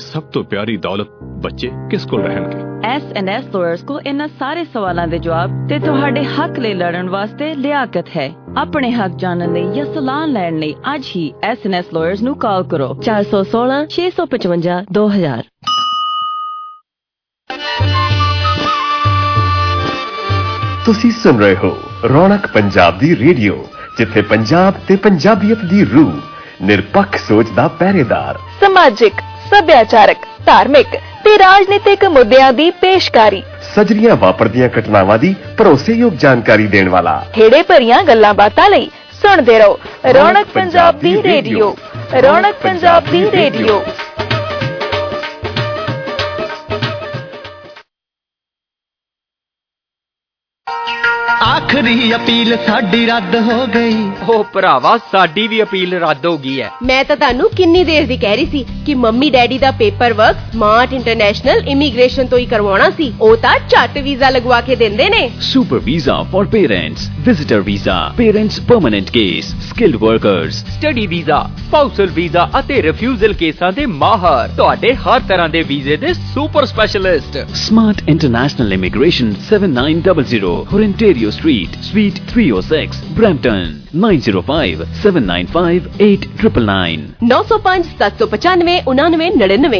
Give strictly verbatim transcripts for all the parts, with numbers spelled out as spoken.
सब तो प्यारी दौलत बच्चे किस कोल रहणगे? एस एंड एस लॉयर्स को इन्हां सारे सवालों के जवाब ते तुहाडे हक ले लड़न वास्ते लियाकत है। अपने हक जानने लई या सलाह लैण लई अज ही एस एंड एस लॉयर्स नू कॉल करो चार सौ सोलह छे सौ पचवंजा दो हजार। ਤੁਸੀਂ सुन रहे हो रौनक पंजाब दी रेडियो, जिथे पंजाब ते पंजाबियत दी रूह, निरपक्ष सोच दा पहरेदार, समाजिक, सभ्याचारक, धार्मिक ते राजनीतिक मुद्दियां दी पेशकारी, सजरियां वापरदियां घटनावां दी भरोसेयोग जानकारी देण वाला, हेड़े भरियां गल्लां बातां लई सुणदे रहो रौनक पंजाब दी रेडियो। रौनक पंजाब दी रेडियो। आखिरी अपील साडी रद्द हो गई। ओ भरावा साडी भी अपील रद्द हो गई है। मैं तो तानू किन्नी देर दी कह रही सी कि मम्मी डैडी दा paper work smart international immigration तो ही करवाना सी। ओ ता झट वीजा लगवा के देंदे ने। Super visa for parents, visitor visa, parents permanent case, skilled workers, study visa, spousal visa ਅਤੇ ਰਿਫਿਊਜ਼ਲ ਕੇਸਾਂ ਦੇ ਮਾਹਰ, ਤੁਹਾਡੇ ਹਰ ਤਰ੍ਹਾਂ ਦੇ ਵੀਜ਼ੇ ਦੇ super specialist. Smart international immigration seven nine zero zero Ontario Street, Suite three oh six, Brampton nine zero five seven nine five eight nine nine nine नौ सौ पाँच सात सौ पचानवे उनानवे नड़िनवे।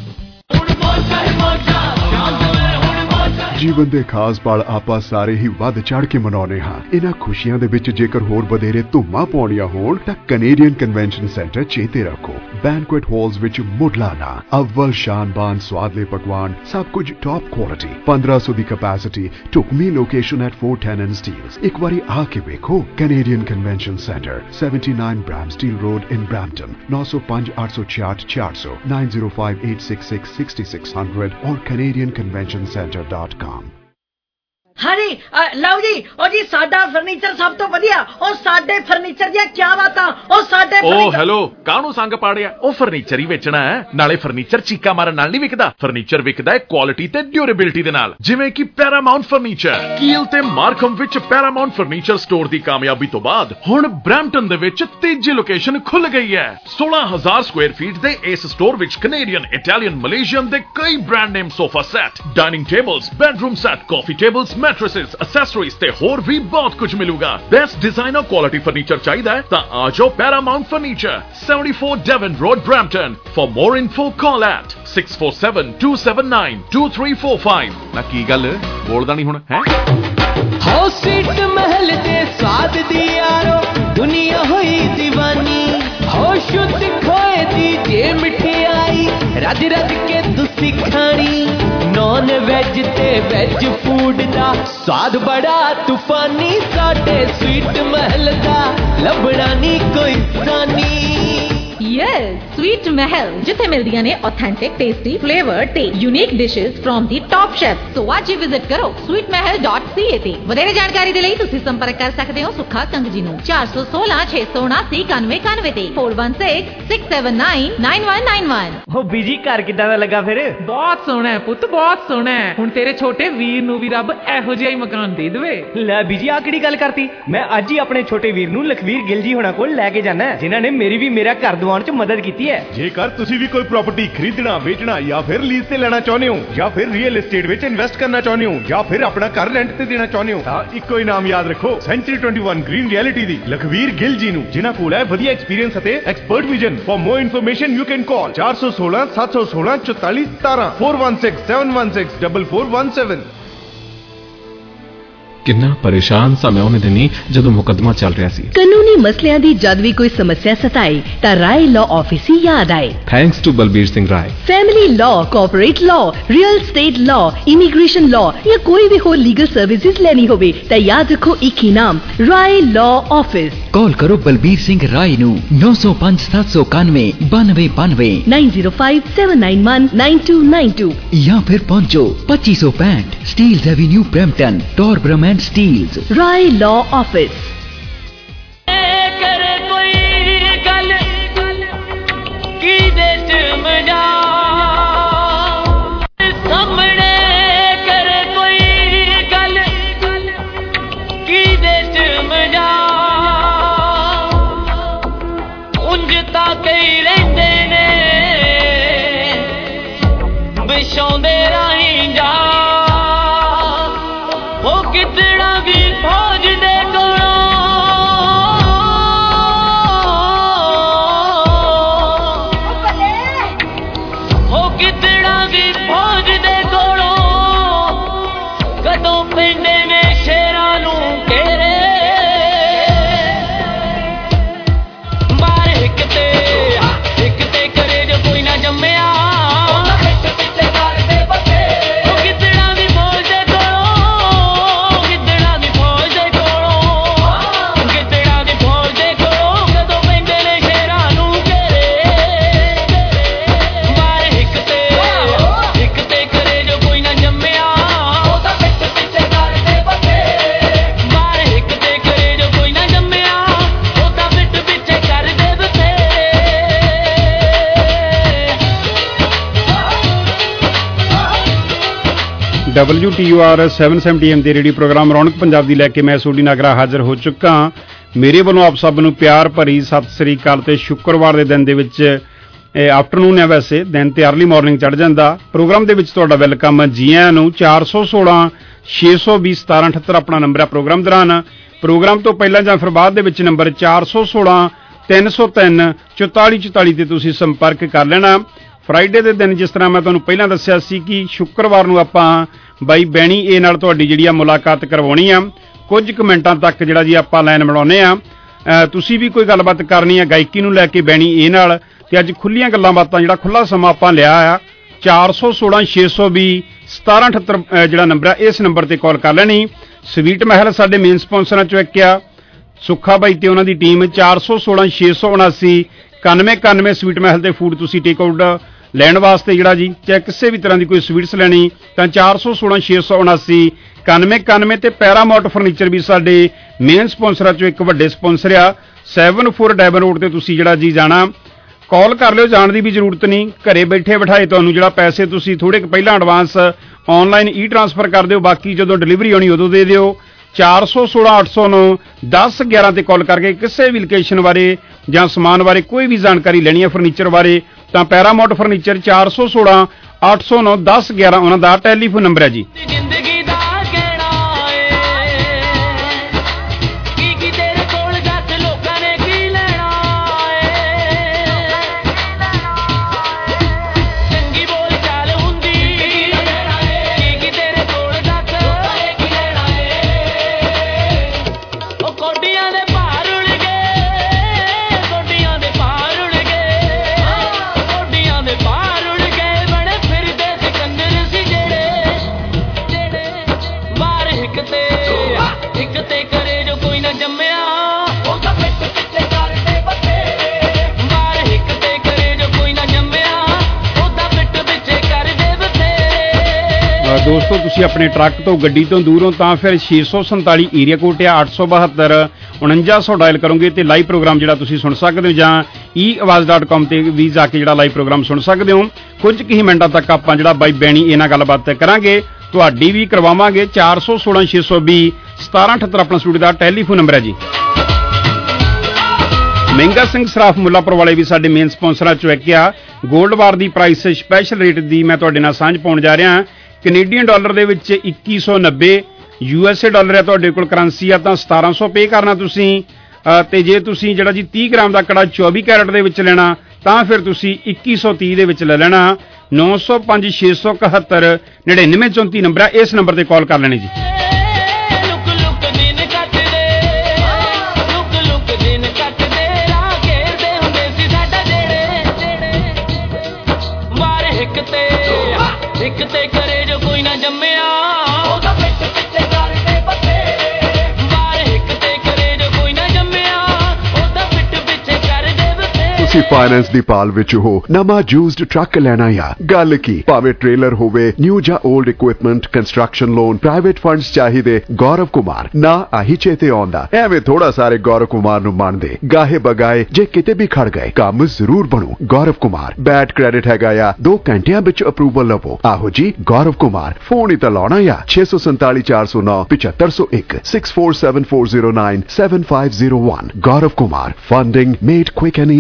ਜੀਵਨ ਦੇ ਖਾਸ ਪਲ ਆਪਾਂ ਸਾਰੇ ਹੀ ਵੱਧ ਚੜ ਕੇ ਮਨਾਉਂਦੇ ਹਾਂ। ਇਹਨਾਂ ਖੁਸ਼ੀਆਂ ਦੇ ਵਿੱਚ ਜੇਕਰ ਹੋਰ ਵਧੇਰੇ ਧੁੰਮਾਂ ਪਾਉਣੀਆਂ ਹੋਣ ਤਾਂ ਕੈਨੇਡੀਅਨ ਕਨਵੈਨਸ਼ਨ ਸੈਂਟਰ ਚੇਤੇ ਰੱਖੋ। ਬੈਂਕੁਏਟ ਹਾਲਸ ਵਿੱਚ ਮੁੱਢਲਾਨਾ ਅਵਲ ਸ਼ਾਨਬਾਨ ਸਵਾਦਲੇ ਪਕਵਾਨ, ਸਭ ਕੁਝ ਟੌਪ ਕੁਆਲਿਟੀ, ਪੰਦਰਾਂ ਸੌ ਦੀ ਕੈਪੈਸਿਟੀ, ਢੁਕਵੀਂ location at four ten and Steeles। ਇੱਕ ਵਾਰੀ ਆ ਕੇ ਵੇਖੋ। Canadian convention centre seventy-nine Bramsteel Road in Brampton nine oh five eight six six four hundred nine zero five eight six six six six hundred or canadian convention center dot com। हाँ जी, लओ जी, ओ जी साडा furniture सब तो वधिया, ओ साडे furniture दी क्या बातां, ओ साडे ओ hello, काहनू संग पाड़िया? ओ फर्नीचर ही वेचना है, नाले फर्नीचर चीका मारन नाल नहीं विकदा। फर्नीचर विकदा है क्वालिटी ते ड्यूरेबिलिटी दे नाल, जिवें कि पैरामाउंट फर्नीचर। कील ते मार्कम विच पैरामाउंट फर्नीचर स्टोर दी कामयाबी तो बाद हुण ब्रैम्पटन दे विच तीजी लोकेशन खुल गई है। सोलह हजार स्क्वायर फीट दे इस स्टोर विच कैनेडियन, इटालियन, मलेशियन दे कई brand name sofa set, dining tables, bedroom set, coffee tables, mattresses, accessories ते होर भी बहुत कुछ मिलूगा। बेस्ट डिजाइनर क्वालिटी फर्नीचर चाहिए तां आ जाओ Paramount furniture, seventy-four Devon Road, Brampton। For more info call at six four seven two seven nine two three four five। ना की गल बोलदा नहीं हुण है? हो स्वीट महल दे स्वाद दी यारो दुनिया होई दीवानी, हो शुद्ध खोए दी जे मिठाई रज रज के तुसी खानी। नॉन वेज ते वेज फूड दा स्वाद बड़ा तूफानी, साडे स्वीट महल दा लभना नी कोई सानी। यस, स्वीट महल जिथे मिलदियां ने ऑथेंटिक, टेस्टी, फ्लेवर्ड ते unique dishes from the top chef. So आज ही विजिट करो sweet mahal dot c a ते। ਵਧੇਰੇ ਜਾਣਕਾਰੀ ਦੇ ਲਈ ਤੁਸੀਂ ਸੰਪਰਕ ਕਰ ਸਕਦੇ ਹੋ ਸੁੱਖਾ ਕੰਗ ਜੀ ਨੂੰ ਚਾਰ ਸੌ ਸੋਲਾਂ ਛੇ ਸੌ ਉਨਾਸੀ ਇਕਾਨਵੇਂ ਇਕਾਨਵੇਂ ਤੇ four one six six seven nine nine one nine one। ਹੋ ਬੀਜੀ ਘਰ ਕਿਦਾਂ ਦਾ ਲੱਗਾ ਫਿਰ? ਬਹੁਤ ਸੋਹਣਾ ਹੈ ਪੁੱਤ, ਬਹੁਤ ਸੋਹਣਾ ਹੈ। ਹੁਣ ਤੇਰੇ ਛੋਟੇ ਵੀਰ ਨੂੰ ਵੀ ਰੱਬ ਇਹੋ ਜਿਹਾ ਹੀ ਮਕਾਨ ਦੇ ਦੇਵੇ। ਲੈ ਬੀਜੀ ਆ ਕਿਹੜੀ ਗੱਲ ਕਰਤੀ? ਮੈਂ ਅੱਜ ਹੀ ਆਪਣੇ ਛੋਟੇ ਵੀਰ ਨੂੰ ਲਖਵੀਰ ਗਿੱਲ ਜੀ ਹੋਣਾ ਕੋਲ ਲੈ ਕੇ ਜਾਣਾ, ਜਿਨ੍ਹਾਂ ਨੇ ਮੇਰੀ ਵੀ ਮੇਰਾ ਘਰ ਦਿਵਾਉਣ ਚ ਮਦਦ ਕੀਤੀ ਹੈ। ਜੇਕਰ ਤੁਸੀਂ ਵੀ ਕੋਈ ਪ੍ਰਾਪਰਟੀ ਖਰੀਦਣਾ, ਵੇਚਣਾ ਜਾਂ ਫਿਰ ਲੀਜ਼ ਤੇ ਲੈਣਾ ਚਾਹੁੰਦੇ ਹੋ, ਜਾਂ ਫਿਰ ਰੀਅਲ ਏਸਟੇਟ ਵਿੱਚ ਇਨਵੈਸਟ ਕਰਨਾ ਚਾਹੁੰਦੇ ਹੋ, ਜਾਂ ਫਿਰ ਆਪਣਾ ਘਰ ਰੈਂਟ ਤੇ ਦੇਣਾ ਚਾਹੁੰਦੇ ਹੋ, ਤਾਂ ਇੱਕੋ ਹੀ ਨਾਮ ਯਾਦ ਰੱਖੋ, ਸੈਂਚੁਰੀ twenty-one ਗ੍ਰੀਨ ਰਿਐਲਿਟੀ ਦੀ ਲਖਵੀਰ ਗਿੱਲ ਜੀ ਨੂੰ, ਜਿਨ੍ਹਾਂ ਕੋਲ ਹੈ ਵਧੀਆ ਐਕਸਪੀਰੀਅੰਸ ਅਤੇ expert vision. For more information you can call ਚਾਰ ਸੌ ਸੋਲਾਂ ਸੱਤ ਸੌ ਸੋਲਾਂ ਚੁਤਾਲੀ ਸਤਾਰਾਂ four one six seven one six four four one seven। किन्ना परेशान सा मैं उन्हें दिनी जदों मुकदमा चल रहा सी। कानूनी मसलियां दी जद भी कोई समस्या सताए ता राय लॉ ऑफिस ही याद आए। Thanks to Balbir Singh Rai. Family law, corporate law, real estate law, immigration law या कोई भी हो लीगल सर्विसेज लेनी होवे ता याद रखो एक ही नाम, राय लॉ ऑफिस। कॉल करो बलबीर सिंह राय नू नौ सौ पांच सात सौ इक्यानवे बानवे बानवे nine zero five seven nine one nine two nine two या फिर पहुंचो पच्चीस सौ पैंठ Steeles avenue Brampton, Torbram and Steeles. Rai law office. करे कोई गल की दे मजा सामने, करे कोई गल की दे मजा उंज ता कई रहंदे ने ਵਿਛਾਉਂਦੇ ਰਾਹੀਂ ਜਾ ਉਹ ਕਿਤੜਾ ਵੀ ਫੌਜ ਦੇ ਕੋਲੋਂ ਉਹ ਕਿਤੜਾ ਵੀ ਫੌਜ ਦੇ ਕੋਲੋਂ ਕਦੋਂ ਪੈਂਦੇ ਨੇ ਸ਼ੇਰਾਂ ਨੂੰ ਘੇਰੇ ਮਾਰ ਇੱਕ ਤੇ ਇੱਕ ਤੇ ਕਰੇ ਜੋ ਕੋਈ ਨਾ ਜੰਮਿਆ W T U R seven seventy M ਦੇ ਰੇਡੀਓ ਪ੍ਰੋਗਰਾਮ ਰੌਣਕ ਪੰਜਾਬ ਦੀ ਲੈ ਕੇ ਮੈਂ ਸੋਢੀ ਨਾਗਰਾ ਹਾਜ਼ਰ ਹੋ ਚੁੱਕਾ। ਮੇਰੇ ਵੱਲੋਂ ਆਪ ਸਭ ਨੂੰ ਪਿਆਰ ਭਰੀ ਸਤਿ ਸ੍ਰੀ ਅਕਾਲ। ਤੇ ਸ਼ੁੱਕਰਵਾਰ ਦੇ ਦਿਨ ਦੇ ਵਿੱਚ ਆਫਟਰਨੂਨ ਹੈ, ਵੈਸੇ ਦਿਨ ਤੇ ਅਰਲੀ ਮਾਰਨਿੰਗ ਚੜ੍ਹ ਜਾਂਦਾ। ਪ੍ਰੋਗਰਾਮ ਦੇ ਵਿੱਚ ਤੁਹਾਡਾ ਵੈਲਕਮ। ਜੀ ਆਇਆਂ ਨੂੰ। ਚਾਰ ਸੌ ਸੋਲਾਂ ਛੇ ਸੌ ਵੀਹ ਸਤਾਰਾਂ ਅਠੱਤਰ ਆਪਣਾ ਨੰਬਰ ਹੈ ਪ੍ਰੋਗਰਾਮ ਦੌਰਾਨ। ਪ੍ਰੋਗਰਾਮ ਤੋਂ ਪਹਿਲਾਂ ਜਾਂ ਫਿਰ ਬਾਅਦ ਦੇ ਵਿੱਚ ਨੰਬਰ ਚਾਰ ਸੌ ਸੋਲਾਂ ਤਿੰਨ ਸੌ ਤਿੰਨ ਚੁਤਾਲੀ ਚੁਤਾਲੀ ਤੇ ਤੁਸੀਂ ਸੰਪਰਕ ਕਰ ਲੈਣਾ। ਫਰਾਈਡੇ ਦੇ ਦਿਨ ਜਿਸ ਤਰ੍ਹਾਂ ਮੈਂ ਤੁਹਾਨੂੰ ਪਹਿਲਾਂ ਦੱਸਿਆ ਸੀ ਕਿ ਸ਼ੁੱਕਰਵਾਰ ਨੂੰ ਆਪਾਂ ਬਾਈ ਬੈਣੀ ਏ ਨਾਲ ਤੁਹਾਡੀ ਜਿਹੜੀ ਆ ਮੁਲਾਕਾਤ ਕਰਵਾਉਣੀ ਆ। ਕੁਝ ਕੁ ਮਿੰਟਾਂ ਤੱਕ ਜਿਹੜਾ ਜੀ ਆਪਾਂ ਲਾਈਨ ਬਣਾਉਂਦੇ ਆ। ਤੁਸੀਂ ਵੀ ਕੋਈ ਗੱਲਬਾਤ ਕਰਨੀ ਆ ਗਾਇਕੀ ਨੂੰ ਲੈ ਕੇ ਬੈਣੀ ਏ ਨਾਲ, ਤੇ ਅੱਜ ਖੁੱਲੀਆਂ ਗੱਲਾਂ ਬਾਤਾਂ ਜਿਹੜਾ ਖੁੱਲਾ ਸਮਾਂ ਆਪਾਂ ਲਿਆ ਆ। ਚਾਰ ਸੌ ਸੋਲਾਂ ਛੇ ਸੌ ਵੀਹ ਸਤਾਰਾਂ ਅਠੱਤਰ ਜਿਹੜਾ ਨੰਬਰ ਆ, ਇਸ ਨੰਬਰ ਤੇ ਕਾਲ ਕਰ ਲੈਣੀ। ਸਵੀਟ ਮਹਿਲ ਸਾਡੇ ਮੇਨ ਸਪਾਂਸਰਾਂ ਚੋਂ ਇੱਕ ਆ, ਸੁੱਖਾ ਬਾਈ ਤੇ ਉਹਨਾਂ ਦੀ ਟੀਮ। ਚਾਰ ਸੌ ਸੋਲਾਂ ਛੇ ਸੌ ਉਨਾਸੀ ਇਕਾਨਵੇਂ ਇਕਾਨਵੇਂ ਸਵੀਟ ਮਹਿਲ ਦੇ ਫੂਡ ਤੁਸੀਂ ਟੇਕ ਆਊਟ ਲੈਣ ਵਾਸਤੇ ਜਿਹੜਾ ਜੀ, ਚਾਹੇ ਕਿਸੇ ਵੀ ਤਰ੍ਹਾਂ ਦੀ ਕੋਈ ਸਵੀਟਸ ਲੈਣੀ ਤਾਂ ਚਾਰ ਸੌ ਸੋਲਾਂ ਛੇ ਸੌ ਉਨਾਸੀ ਇਕਾਨਵੇਂ ਇਕਾਨਵੇਂ। ਤੇ ਪੈਰਾਮਾਊਂਟ ਫਰਨੀਚਰ ਵੀ ਸਾਡੇ ਮੇਨ ਸਪਾਂਸਰਾਂ ਚੋਂ ਇੱਕ ਵੱਡੇ ਸਪਾਂਸਰ ਆ। ਸੈਵਨ ਫੋਰ ਡੈਵਨ ਰੋਡ ਤੇ ਤੁਸੀਂ ਜਿਹੜਾ ਜੀ ਜਾਣਾ, ਕਾਲ ਕਰ ਲਿਓ। ਜਾਣ ਦੀ ਵੀ ਜ਼ਰੂਰਤ ਨਹੀਂ, ਘਰੇ ਬੈਠੇ ਬਿਠਾਏ ਤੁਹਾਨੂੰ ਜਿਹੜਾ ਪੈਸੇ ਤੁਸੀਂ ਥੋੜੇ ਕੁ ਪਹਿਲਾਂ ਐਡਵਾਂਸ ਆਨਲਾਈਨ ਈ ਟ੍ਰਾਂਸਫਰ ਕਰ ਦਿਓ, ਬਾਕੀ ਜਦੋਂ ਡਿਲੀਵਰੀ ਆਉਣੀ ਉਦੋਂ ਦੇ ਦਿਓ। ਚਾਰ ਸੌ ਸੋਲਾਂ ਅੱਠ ਸੌ ਨੌ ਦਸ ਗਿਆਰਾਂ ਤੇ ਕਾਲ ਕਰਕੇ ਕਿਸੇ ਵੀ ਲੋਕੇਸ਼ਨ ਬਾਰੇ ਜਾਂ ਸਮਾਨ ਬਾਰੇ ਕੋਈ ਵੀ ਜਾਣਕਾਰੀ ਲੈਣੀ ਹੈ ਫਰਨੀਚਰ ਬਾਰੇ ਤਾਂ ਪੈਰਾਮਾਊਂਟ ਫਰਨੀਚਰ ਚਾਰ ਸੌ ਸੋਲਾਂ ਅੱਠ ਸੌ ਨੌ ਦਸ ਗਿਆਰਾਂ ਉਹਨਾਂ ਦਾ ਟੈਲੀਫੋਨ ਨੰਬਰ ਹੈ ਜੀ। ਦੋਸਤੋ ਤੁਸੀਂ ਆਪਣੇ ਟਰੱਕ ਤੋਂ ਗੱਡੀ ਤੋਂ ਦੂਰੋਂ ਤਾਂ ਫਿਰ ਛੇ ਸੌ ਸੰਤਾਲੀ ਏਰੀਆ ਕੋਡ ਆ ਅੱਠ ਸੌ ਬਹੱਤਰ ਉਣੰਜਾ ਸੌ ਡਾਇਲ ਕਰੋਗੇ ਤੇ ਲਾਈਵ ਪ੍ਰੋਗਰਾਮ ਜਿਹੜਾ ਤੁਸੀਂ ਸੁਣ ਸਕਦੇ ਹੋ, ਜਾਂ ਈ ਆਵਾਜ਼ ਡਾਟ ਕਾਮ ਤੇ ਵੀ ਜਾ ਕੇ ਜਿਹੜਾ ਲਾਈਵ ਪ੍ਰੋਗਰਾਮ ਸੁਣ ਸਕਦੇ ਹੋ। ਕੁਝ ਕੁ ਹੀ ਮਿੰਟਾਂ ਤੱਕ ਆਪਾਂ ਜਿਹੜਾ ਬਾਈ ਬੈਣੀ ਇਹ ਨਾਲ ਗੱਲਬਾਤ ਕਰਾਂਗੇ, ਤੁਹਾਡੀ ਵੀ ਕਰਵਾਵਾਂਗੇ। ਚਾਰ ਸੌ ਸੋਲਾਂ ਛੇ ਸੌ ਵੀਹ ਸਤਾਰਾਂ ਅਠੱਤਰ ਆਪਣਾ ਸਟੂਡੀਓ ਦਾ ਟੈਲੀਫੋਨ ਨੰਬਰ ਹੈ ਜੀ। ਮਹਿੰਗਾ ਸਿੰਘ ਸਰਾਫ ਮੁੱਲਾਪੁਰ ਵਾਲੇ ਵੀ ਸਾਡੇ ਮੇਨ ਸਪਾਂਸਰਾਂ ਚੋਂ ਇੱਕ ਆ। ਗੋਲਡ ਬਾਰ ਦੀ ਪ੍ਰਾਈਸ ਸਪੈਸ਼ਲ ਰੇਟ ਦੀ ਮੈਂ ਤੁਹਾਡੇ ਨਾਲ ਸਾਂਝ ਪਾਉਣ ਜਾ ਰਿਹਾ। ਕੈਨੇਡੀਅਨ ਡਾਲਰ ਦੇ ਵਿੱਚ ਇੱਕੀ ਸੌ ਨੱਬੇ, ਯੂ ਐਸ ਏ ਡਾਲਰ ਹੈ ਤੁਹਾਡੇ ਕੋਲ ਕਰੰਸੀ ਆ ਤਾਂ ਸਤਾਰਾਂ ਸੌ ਪੇ ਕਰਨਾ ਤੁਸੀਂ। ਤੇ ਜੇ ਤੁਸੀਂ ਜਿਹੜਾ ਜੀ ਤੀਹ ਗ੍ਰਾਮ ਦਾ ਕੜਾ ਚੌਵੀ ਕੈਰਟ ਦੇ ਵਿੱਚ ਲੈਣਾ ਤਾਂ ਫਿਰ ਤੁਸੀਂ ਇੱਕੀ ਸੌ ਤੀਹ ਦੇ ਵਿੱਚ ਲੈ ਲੈਣਾ। ਨੌ ਸੌ ਪੰਜ ਛੇ ਸੌ ਇਕਹੱਤਰ ਨੜਿਨਵੇਂ ਚੌਂਤੀ ਨੰਬਰ ਹੈ, ਇਸ ਨੰਬਰ ਤੇ ਕਾਲ ਕਰ ਲੈਣੀ ਜੀ। ਤੁਸੀਂ ਫਾਈਨੈਂਸ ਦੀ ਪਾਲ ਵਿੱਚ ਹੋ, ਨਵਾਂ ਯੂਜ਼ਡ ਟਰੱਕ ਲੈਣਾ ਆ, ਗੱਲ ਕੀ ਭਾਵੇਂ ਟ੍ਰੇਲਰ ਹੋਵੇ, ਨਿਊ ਜਾਂ old equipment, construction loan, private funds ਚਾਹੀਦੇ, ਗੌਰਵ ਕੁਮਾਰ ਨਾ ਆਹੀ ਚੇਤੇ ਆਉਂਦਾ। ਐਵੇਂ ਥੋੜਾ ਸਾਰੇ ਗੌਰਵ ਕੁਮਾਰ ਨੂੰ ਮੰਨਦੇ, ਗਾਹੇ ਬਗਾਏ ਜੇ ਕਿਤੇ ਵੀ ਖੜ ਗਏ ਕੰਮ ਜ਼ਰੂਰ ਬਣੂ। ਗੌਰਵ ਕੁਮਾਰ ਬੈਡ ਕ੍ਰੈਡਿਟ ਹੈਗਾ ਆ, ਦੋ ਘੰਟਿਆਂ ਵਿੱਚ ਅਪਰੂਵਲ ਲਵੋ। ਆਹੋ ਜੀ ਗੌਰਵ ਕੁਮਾਰ, ਫੋਨ ਹੀ ਤਾਂ ਲਾਉਣਾ ਆ ਛੇ ਸੌ ਸੰਤਾਲੀ ਚਾਰ ਸੌ ਨੌ ਪਚੱਤਰ ਸੌ ਇੱਕ six four seven four zero nine seven five zero one. Gaurav Kumar, funding made quick and easy.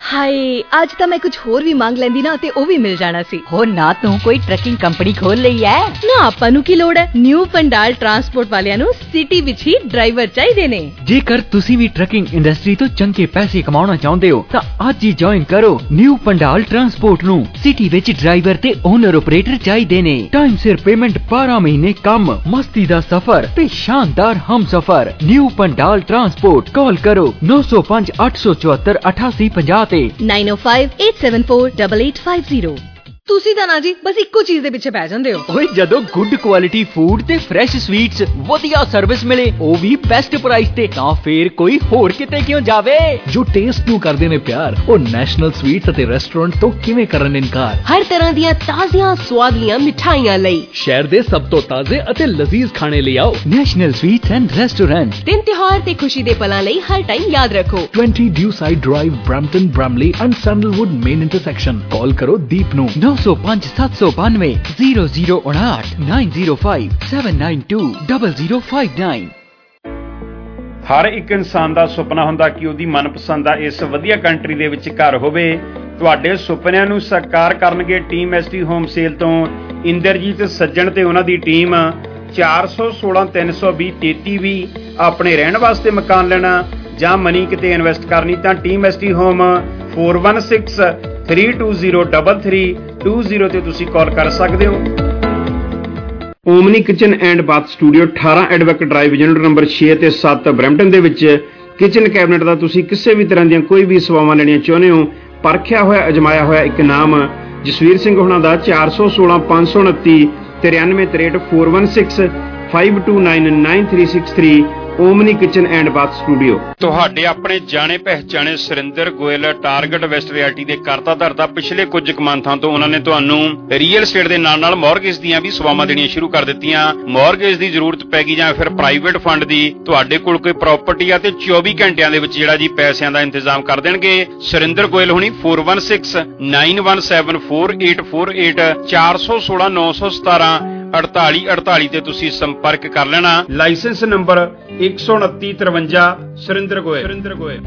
ਹਾਏ ਅੱਜ ਤਾਂ ਮੈਂ ਕੁਝ ਹੋਰ ਵੀ ਮੰਗ ਲੈਂਦੀ ਨਾ ਤੇ ਉਹ ਵੀ ਮਿਲ ਜਾਣਾ ਸੀ। ਹੋ ਨਾ ਤੂੰ ਕੋਈ ਟਰੱਕਿੰਗ ਕੰਪਨੀ ਖੋਲ ਲਈ ਐ ਨਾ, ਆਪਾਂ ਨੂੰ ਕੀ ਲੋੜ ਹੈ। ਨਿਊ ਪੰਡਾਲ ਟਰਾਂਸਪੋਰਟ ਵਾਲਿਆਂ ਨੂੰ ਸਿਟੀ ਵਿੱਚ ਹੀ ਡਰਾਈਵਰ ਚਾਹੀਦੇ ਨੇ। ਜੇਕਰ ਤੁਸੀਂ ਵੀ ਟਰੱਕਿੰਗ ਇੰਡਸਟਰੀ ਤੋਂ ਚੰਗੇ ਪੈਸੇ ਕਮਾਉਣਾ ਚਾਹੁੰਦੇ ਹੋ ਤਾਂ ਅੱਜ ਹੀ ਜੁਆਇਨ ਕਰੋ ਨਿਊ ਪੰਡਾਲ ਟਰਾਂਸਪੋਰਟ ਨੂੰ। ਸਿਟੀ ਵਿੱਚ ਡਰਾਈਵਰ ਤੇ ਓਨਰ ਆਪਰੇਟਰ ਚਾਹੀਦੇ ਨੇ। ਟਾਈਮ ਸਿਰ ਪੇਮੈਂਟ, ਬਾਰਾਂ ਮਹੀਨੇ ਕੰਮ, ਮਸਤੀ ਦਾ ਸਫ਼ਰ ਤੇ ਸ਼ਾਨਦਾਰ ਹਮਸਫ਼ਰ। New Pandal transport. ਕਾਲ ਕਰੋ ਨੌ ਸੌ ਪੰਜ ਅੱਠ ਸੌ ਚੁਹੱਤਰ ਅਠਾਸੀ ਪੰਜਾਹ ਤੇ nine O five eight seven four double eight five zero. ਤੁਸੀਂ ਤਾਂ ਨਾ ਜੀ ਬਸ ਇੱਕੋ ਚੀਜ਼ ਦੇ ਪਿੱਛੇ ਪੈ ਜਾਂਦੇ ਹੋ। ਓਏ ਜਦੋਂ ਗੁੱਡ ਕੁਆਲਿਟੀ ਫੂਡ ਤੇ ਫਰੈਸ਼ ਸਵੀਟਸ, ਵਧੀਆ ਸਰਵਿਸ ਮਿਲੇ ਉਹ ਵੀ ਬੈਸਟ ਪ੍ਰਾਈਸ ਤੇ, ਤਾਂ ਫੇਰ ਕੋਈ ਹੋਰ ਕਿਤੇ ਕਿਉਂ ਜਾਵੇ। ਜੋ ਟੇਸਟ ਨੂੰ ਕਰਦੇ ਨੇ ਪਿਆਰ, ਉਹ ਨੈਸ਼ਨਲ ਸਵੀਟਸ ਅਤੇ ਰੈਸਟੋਰੈਂਟ ਤੋਂ ਕਿਵੇਂ ਕਰਨ ਇਨਕਾਰ। ਹਰ ਤਰ੍ਹਾਂ ਦੀਆਂ ਤਾਜ਼ੀਆਂ ਸਵਾਦਲੀਆਂ ਮਿਠਾਈਆਂ ਲਈ ਸ਼ਹਿਰ ਦੇ ਸਭ ਤੋਂ ਤਾਜ਼ੇ ਅਤੇ ਲਜ਼ੀਜ਼ ਖਾਣੇ ਲਈ ਆਓ ਨੈਸ਼ਨਲ ਸਵੀਟਸ ਐਂਡ ਰੈਸਟੋਰੈਂਟ। ਦਿਨ ਤਿਉਹਾਰ ਤੇ ਖੁਸ਼ੀ ਦੇ ਪਲਾਂ ਲਈ ਹਰ ਟਾਈਮ ਯਾਦ ਰੱਖੋ twenty Dewside drive, Brampton, Bramalea and Sandalwood main intersection. Call करो दीप नू नौ सौ पाँच सात सौ बानवे जीरो जीरो उनाहठ nine zero five seven nine two double zero five nine. ਹਰ ਇੱਕ ਇਨਸਾਨ ਦਾ ਸੁਪਨਾ ਹੁੰਦਾ ਕਿ ਉਹਦੀ ਮਨਪਸੰਦ ਦਾ ਇਸ ਵਧੀਆ ਕੰਟਰੀ ਦੇ ਵਿੱਚ ਘਰ ਹੋਵੇ। ਤੁਹਾਡੇ ਸੁਪਨਿਆਂ ਨੂੰ ਸਾਕਾਰ ਕਰਨਗੇ ਟੀਮ ਐਸਟੀ ਹੋਮ ਸੇਲ ਤੋਂ ਇੰਦਰਜੀਤ ਸੱਜਣ ਤੇ ਉਹਨਾਂ ਦੀ ਟੀਮ। ਚਾਰ ਸੌ ਸੋਲਾਂ ਤਿੰਨ ਸੌ ਵੀਹ ਤੇਤੀ ਵੀ ਆਪਣੇ ਰਹਿਣ ਵਾਸਤੇ ਮਕਾਨ ਲੈਣਾ ਜਾਂ ਮਨੀ ਕਿਤੇ ਇਨਵੈਸਟ ਕਰਨੀ ਤਾਂ team ST home four one six three two zero double three two zero ਤੇ ਤੁਸੀਂ ਕਾਲ ਕਰ ਸਕਦੇ ਹੋ। Omni kitchen and bath studio ਅਠਾਰਾਂ ਐਡਵੈਕ ਡਰਾਈਵ ਯੂਨਿਟ ਨੰਬਰ ਛੇ ਤੇ ਸੱਤ ਬਰੈਂਪਟਨ ਦੇ ਵਿੱਚ ਕਿਚਨ ਕੈਬਨਿਟ ਦਾ ਤੁਸੀਂ ਕਿਸੇ ਵੀ ਤਰ੍ਹਾਂ ਦੀਆਂ ਕੋਈ ਵੀ ਸੇਵਾਵਾਂ ਲੈਣੀਆਂ ਚਾਹੁੰਦੇ ਹੋ, ਪਰਖਿਆ ਹੋਇਆ ਅਜਮਾਇਆ ਹੋਇਆ ਇੱਕ ਨਾਮ ਜਸਵੀਰ ਸਿੰਘ ਹੋਣਾ ਦਾ ਚਾਰ ਸੌ ਸੋਲਾਂ ਪੰਜ ਸੌ ਉਨੱਤੀ ਤਰਿਆਨਵੇਂ ਤਰੇਹਠ four one six five two nine nine three six three Omni kitchen and bath studio. ਤੁਹਾਡੇ ਆਪਣੇ ਜਾਣੇ ਪਹਿਚਾਣੇ Surinder Goyal target west realty ਦੇ ਕਰਤਾ ਧਰਤਾ ਪਿਛਲੇ ਕੁਝ ਕੁ ਮੰਥਾਂ ਤੋਂ ਉਹਨਾਂ ਨੇ ਤੁਹਾਨੂੰ ਰੀਅਲ estate ਦੇ ਨਾਲ ਨਾਲ ਮੌਰਗੇਜ ਦੀਆਂ ਵੀ ਸੇਵਾਵਾਂ ਦੇਣੀਆਂ ਸ਼ੁਰੂ ਕਰ ਦਿੱਤੀਆਂ। ਮੌਰਗੇਜ ਦੀ ਜ਼ਰੂਰਤ ਪੈ ਗਈ ਜਾਂ ਫਿਰ ਪ੍ਰਾਈਵੇਟ ਫੰਡ ਦੀ, ਤੁਹਾਡੇ ਕੋਲ ਕੋਈ ਪ੍ਰਾਪਰਟੀ ਆ ਤੇ ਚੌਵੀ ਘੰਟਿਆਂ ਦੇ ਵਿੱਚ ਜਿਹੜਾ ਜੀ ਪੈਸਿਆਂ ਦਾ ਇੰਤਜ਼ਾਮ ਕਰ ਦੇਣਗੇ। ਸੁਰਿੰਦਰ ਗੋਇਲ ਹੁਣੀ four one six nine one seven four eight four eight ਚਾਰ ਸੌ ਸੋਲਾਂ ਨੌ ਸੌ ਸਤਾਰਾਂ ਅੜਤਾਲੀ ਅੜਤਾਲੀ ਤੇ ਤੁਸੀਂ ਸੰਪਰਕ ਕਰ ਲੈਣਾ। ਲਾਇਸੈਂਸ ਨੰਬਰ ਇੱਕ ਸੌ ਉਨੱਤੀ ਤਰਵੰਜਾ ਸੁਰਿੰਦਰ ਗੋਇਲ। ਸੁਰਿੰਦਰ ਗੋਇਲ।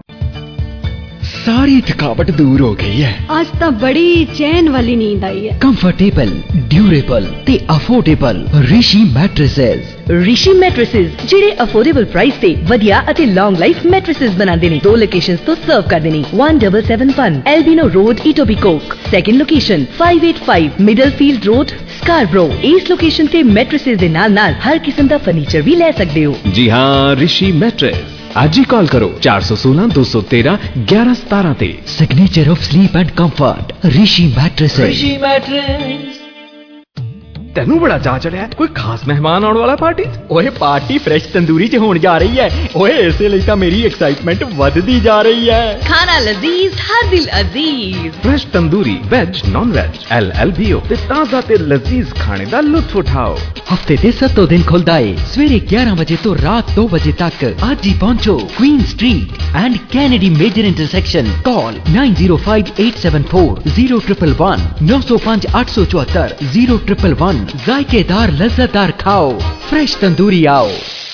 सारी थकावट दूर हो गई है। आज तो बड़ी चैन वाली नींद आई है। कंफर्टेबल, ड्यूरेबल ते affordable Rishi mattresses. Rishi mattresses ਜਿਹੜੇ ਅਫੋਰਡੇਬਲ ਪ੍ਰਾਈਸ ਤੇ ਵਧੀਆ ਅਤੇ ਲੌਂਗ ਲਾਈਫ ਮੈਟ੍ਰੈਸਸ ਬਣਾਉਂਦੇ ਨੇ। ਦੋ ਲੋਕੇਸ਼ਨਸ ਤੋਂ ਸਰਵ ਕਰਦੇ ਨੇ one seven seven one Albion road Etobicoke. Second location five eight five Middlefield road Scarborough. ਇਸ ਲੋਕੇਸ਼ਨ ਤੇ ਮੈਟ੍ਰੈਸਸ ਦੇ ਨਾਲ ਨਾਲ ਹਰ ਕਿਸਮ ਦਾ ਫਰਨੀਚਰ ਵੀ ਲੈ ਸਕਦੇ ਹੋ। जी हाँ, ऋषि मैट्रेस। आज ही कॉल करो चार सौ सोलह दो सौ तेरह ग्यारह सतारह ते। Signature of sleep and comfort Rishi mattresses. Rishi mattress. तेनू बड़ा चा चढ़िया कोई खास मेहमान आने वाला पार्टी ओए पार्टी फ्रेश तंदूरी च होने जा रही है। ओए इसे लिए तो मेरी एक्साइटमेंट वधदी जा रही है। खाना लजीज हर दिल अजीज। Fresh tandoori veg non veg L L B O ते ताजा ते लजीज खाने दा लुत्फ उठाओ। हफ्ते दे सत्तों दिन खुलदा है सवेरे ग्यारह बजे तो रात दो बजे तक। आज ही पहुंचो Queen street and Kennedy major intersection. Call nine zero five eight seven four zero triple one नौ सौ पाँच आठ सौ चौहत्तर जीरो ट्रिपल वन। जायकेदार लज्जतदार खाओ, फ्रेश तंदूरी आओ।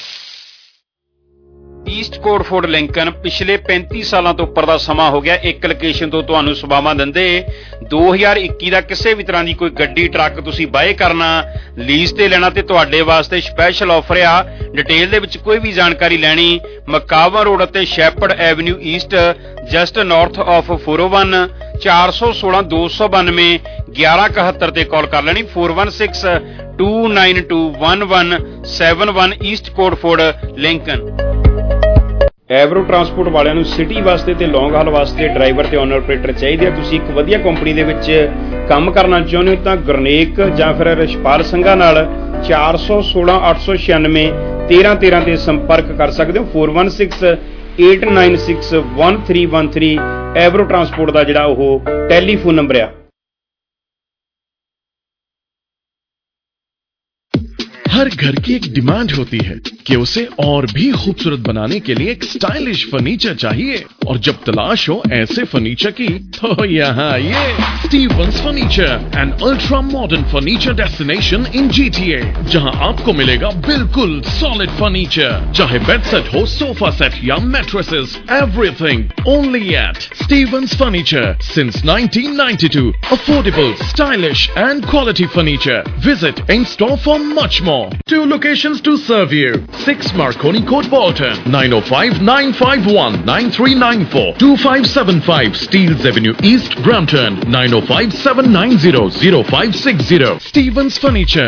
ਈਸਟ ਕੋਰਟਫੋਰਡ ਲਿੰਕਨ ਪਿਛਲੇ ਪੈਂਤੀ ਸਾਲਾਂ ਤੋਂ ਉੱਪਰ ਦਾ ਸਮਾਂ ਹੋ ਗਿਆ ਇੱਕ ਲੋਕੇਸ਼ਨ ਤੋਂ ਤੁਹਾਨੂੰ ਸੇਵਾਵਾਂ ਦਿੰਦੇ। ਦੋ ਹਜ਼ਾਰ ਇੱਕੀ ਦਾ ਕਿਸੇ ਵੀ ਤਰ੍ਹਾਂ ਦੀ ਕੋਈ ਗੱਡੀ ਟਰੱਕ ਤੁਸੀਂ ਬਾਏ ਕਰਨਾ, ਲੀਜ਼ ਤੇ ਲੈਣਾ ਤੇ ਤੁਹਾਡੇ ਵਾਸਤੇ ਸਪੈਸ਼ਲ ਆਫਰ ਆ। ਡਿਟੇਲ ਦੇ ਵਿੱਚ ਕੋਈ ਵੀ ਜਾਣਕਾਰੀ ਲੈਣੀ ਮਕਾਵਨ ਰੋਡ ਅਤੇ Shepherd avenue east just north of four O one ਚਾਰ ਸੌ ਸੋਲਾਂ ਦੋ ਸੌ ਬਾਨਵੇਂ ਗਿਆਰਾਂ ਇਕਹੱਤਰ ਤੇ ਕਾਲ ਕਰ ਲੈਣੀ four one six two nine two one one seven one east Courtford Lincoln. Avro transport ਵਾਲਿਆਂ ਨੂੰ ਸਿਟੀ ਵਾਸਤੇ ਤੇ ਲੌਂਗ ਹਾਲ ਵਾਸਤੇ ਡਰਾਈਵਰ ਤੇ ਓਨਰ ਆਪਰੇਟਰ ਚਾਹੀਦੇ ਆ। ਤੁਸੀਂ ਇੱਕ ਵਧੀਆ ਕੰਪਨੀ ਦੇ ਵਿੱਚ ਕੰਮ ਕਰਨਾ ਚਾਹੁੰਦੇ ਹੋ ਤਾਂ ਗੁਰਨੇਕ ਜਾਂ ਫਿਰ ਰਿਸ਼ਪਾਲ ਸੰਘਾ ਨਾਲ ਚਾਰ ਸੌ ਸੋਲਾਂ ਅੱਠ ਸੌ ਛਿਆਨਵੇਂ ਤੇਰਾਂ ਤੇਰਾਂ ਤੇ ਸੰਪਰਕ ਕਰ ਸਕਦੇ ਹੋ। Four one six eight nine six one three one three Avro transport ਦਾ ਜਿਹੜਾ ਉਹ ਟੈਲੀਫੋਨ ਨੰਬਰ ਆ। हर घर की एक डिमांड होती है कि उसे और भी खूबसूरत बनाने के लिए एक स्टाइलिश फर्नीचर चाहिए, और जब तलाश हो ऐसे फर्नीचर की तो यहाँ ये Stevens furniture, an ultra modern furniture destination in GTA, जहाँ आपको मिलेगा बिल्कुल सॉलिड फर्नीचर, चाहे बेड सेट हो, सोफा सेट या mattresses, everything only at Stevens furniture since nineteen ninety two. Affordable, stylish and quality furniture. Visit in store for much more. Two locations to serve you. six Marconi Court, Bolton. nine oh five, nine five one, nine three nine four. two five seven five Steeles Avenue East, Brampton. nine oh five, seven nine zero, zero five six zero. Stevens Furniture.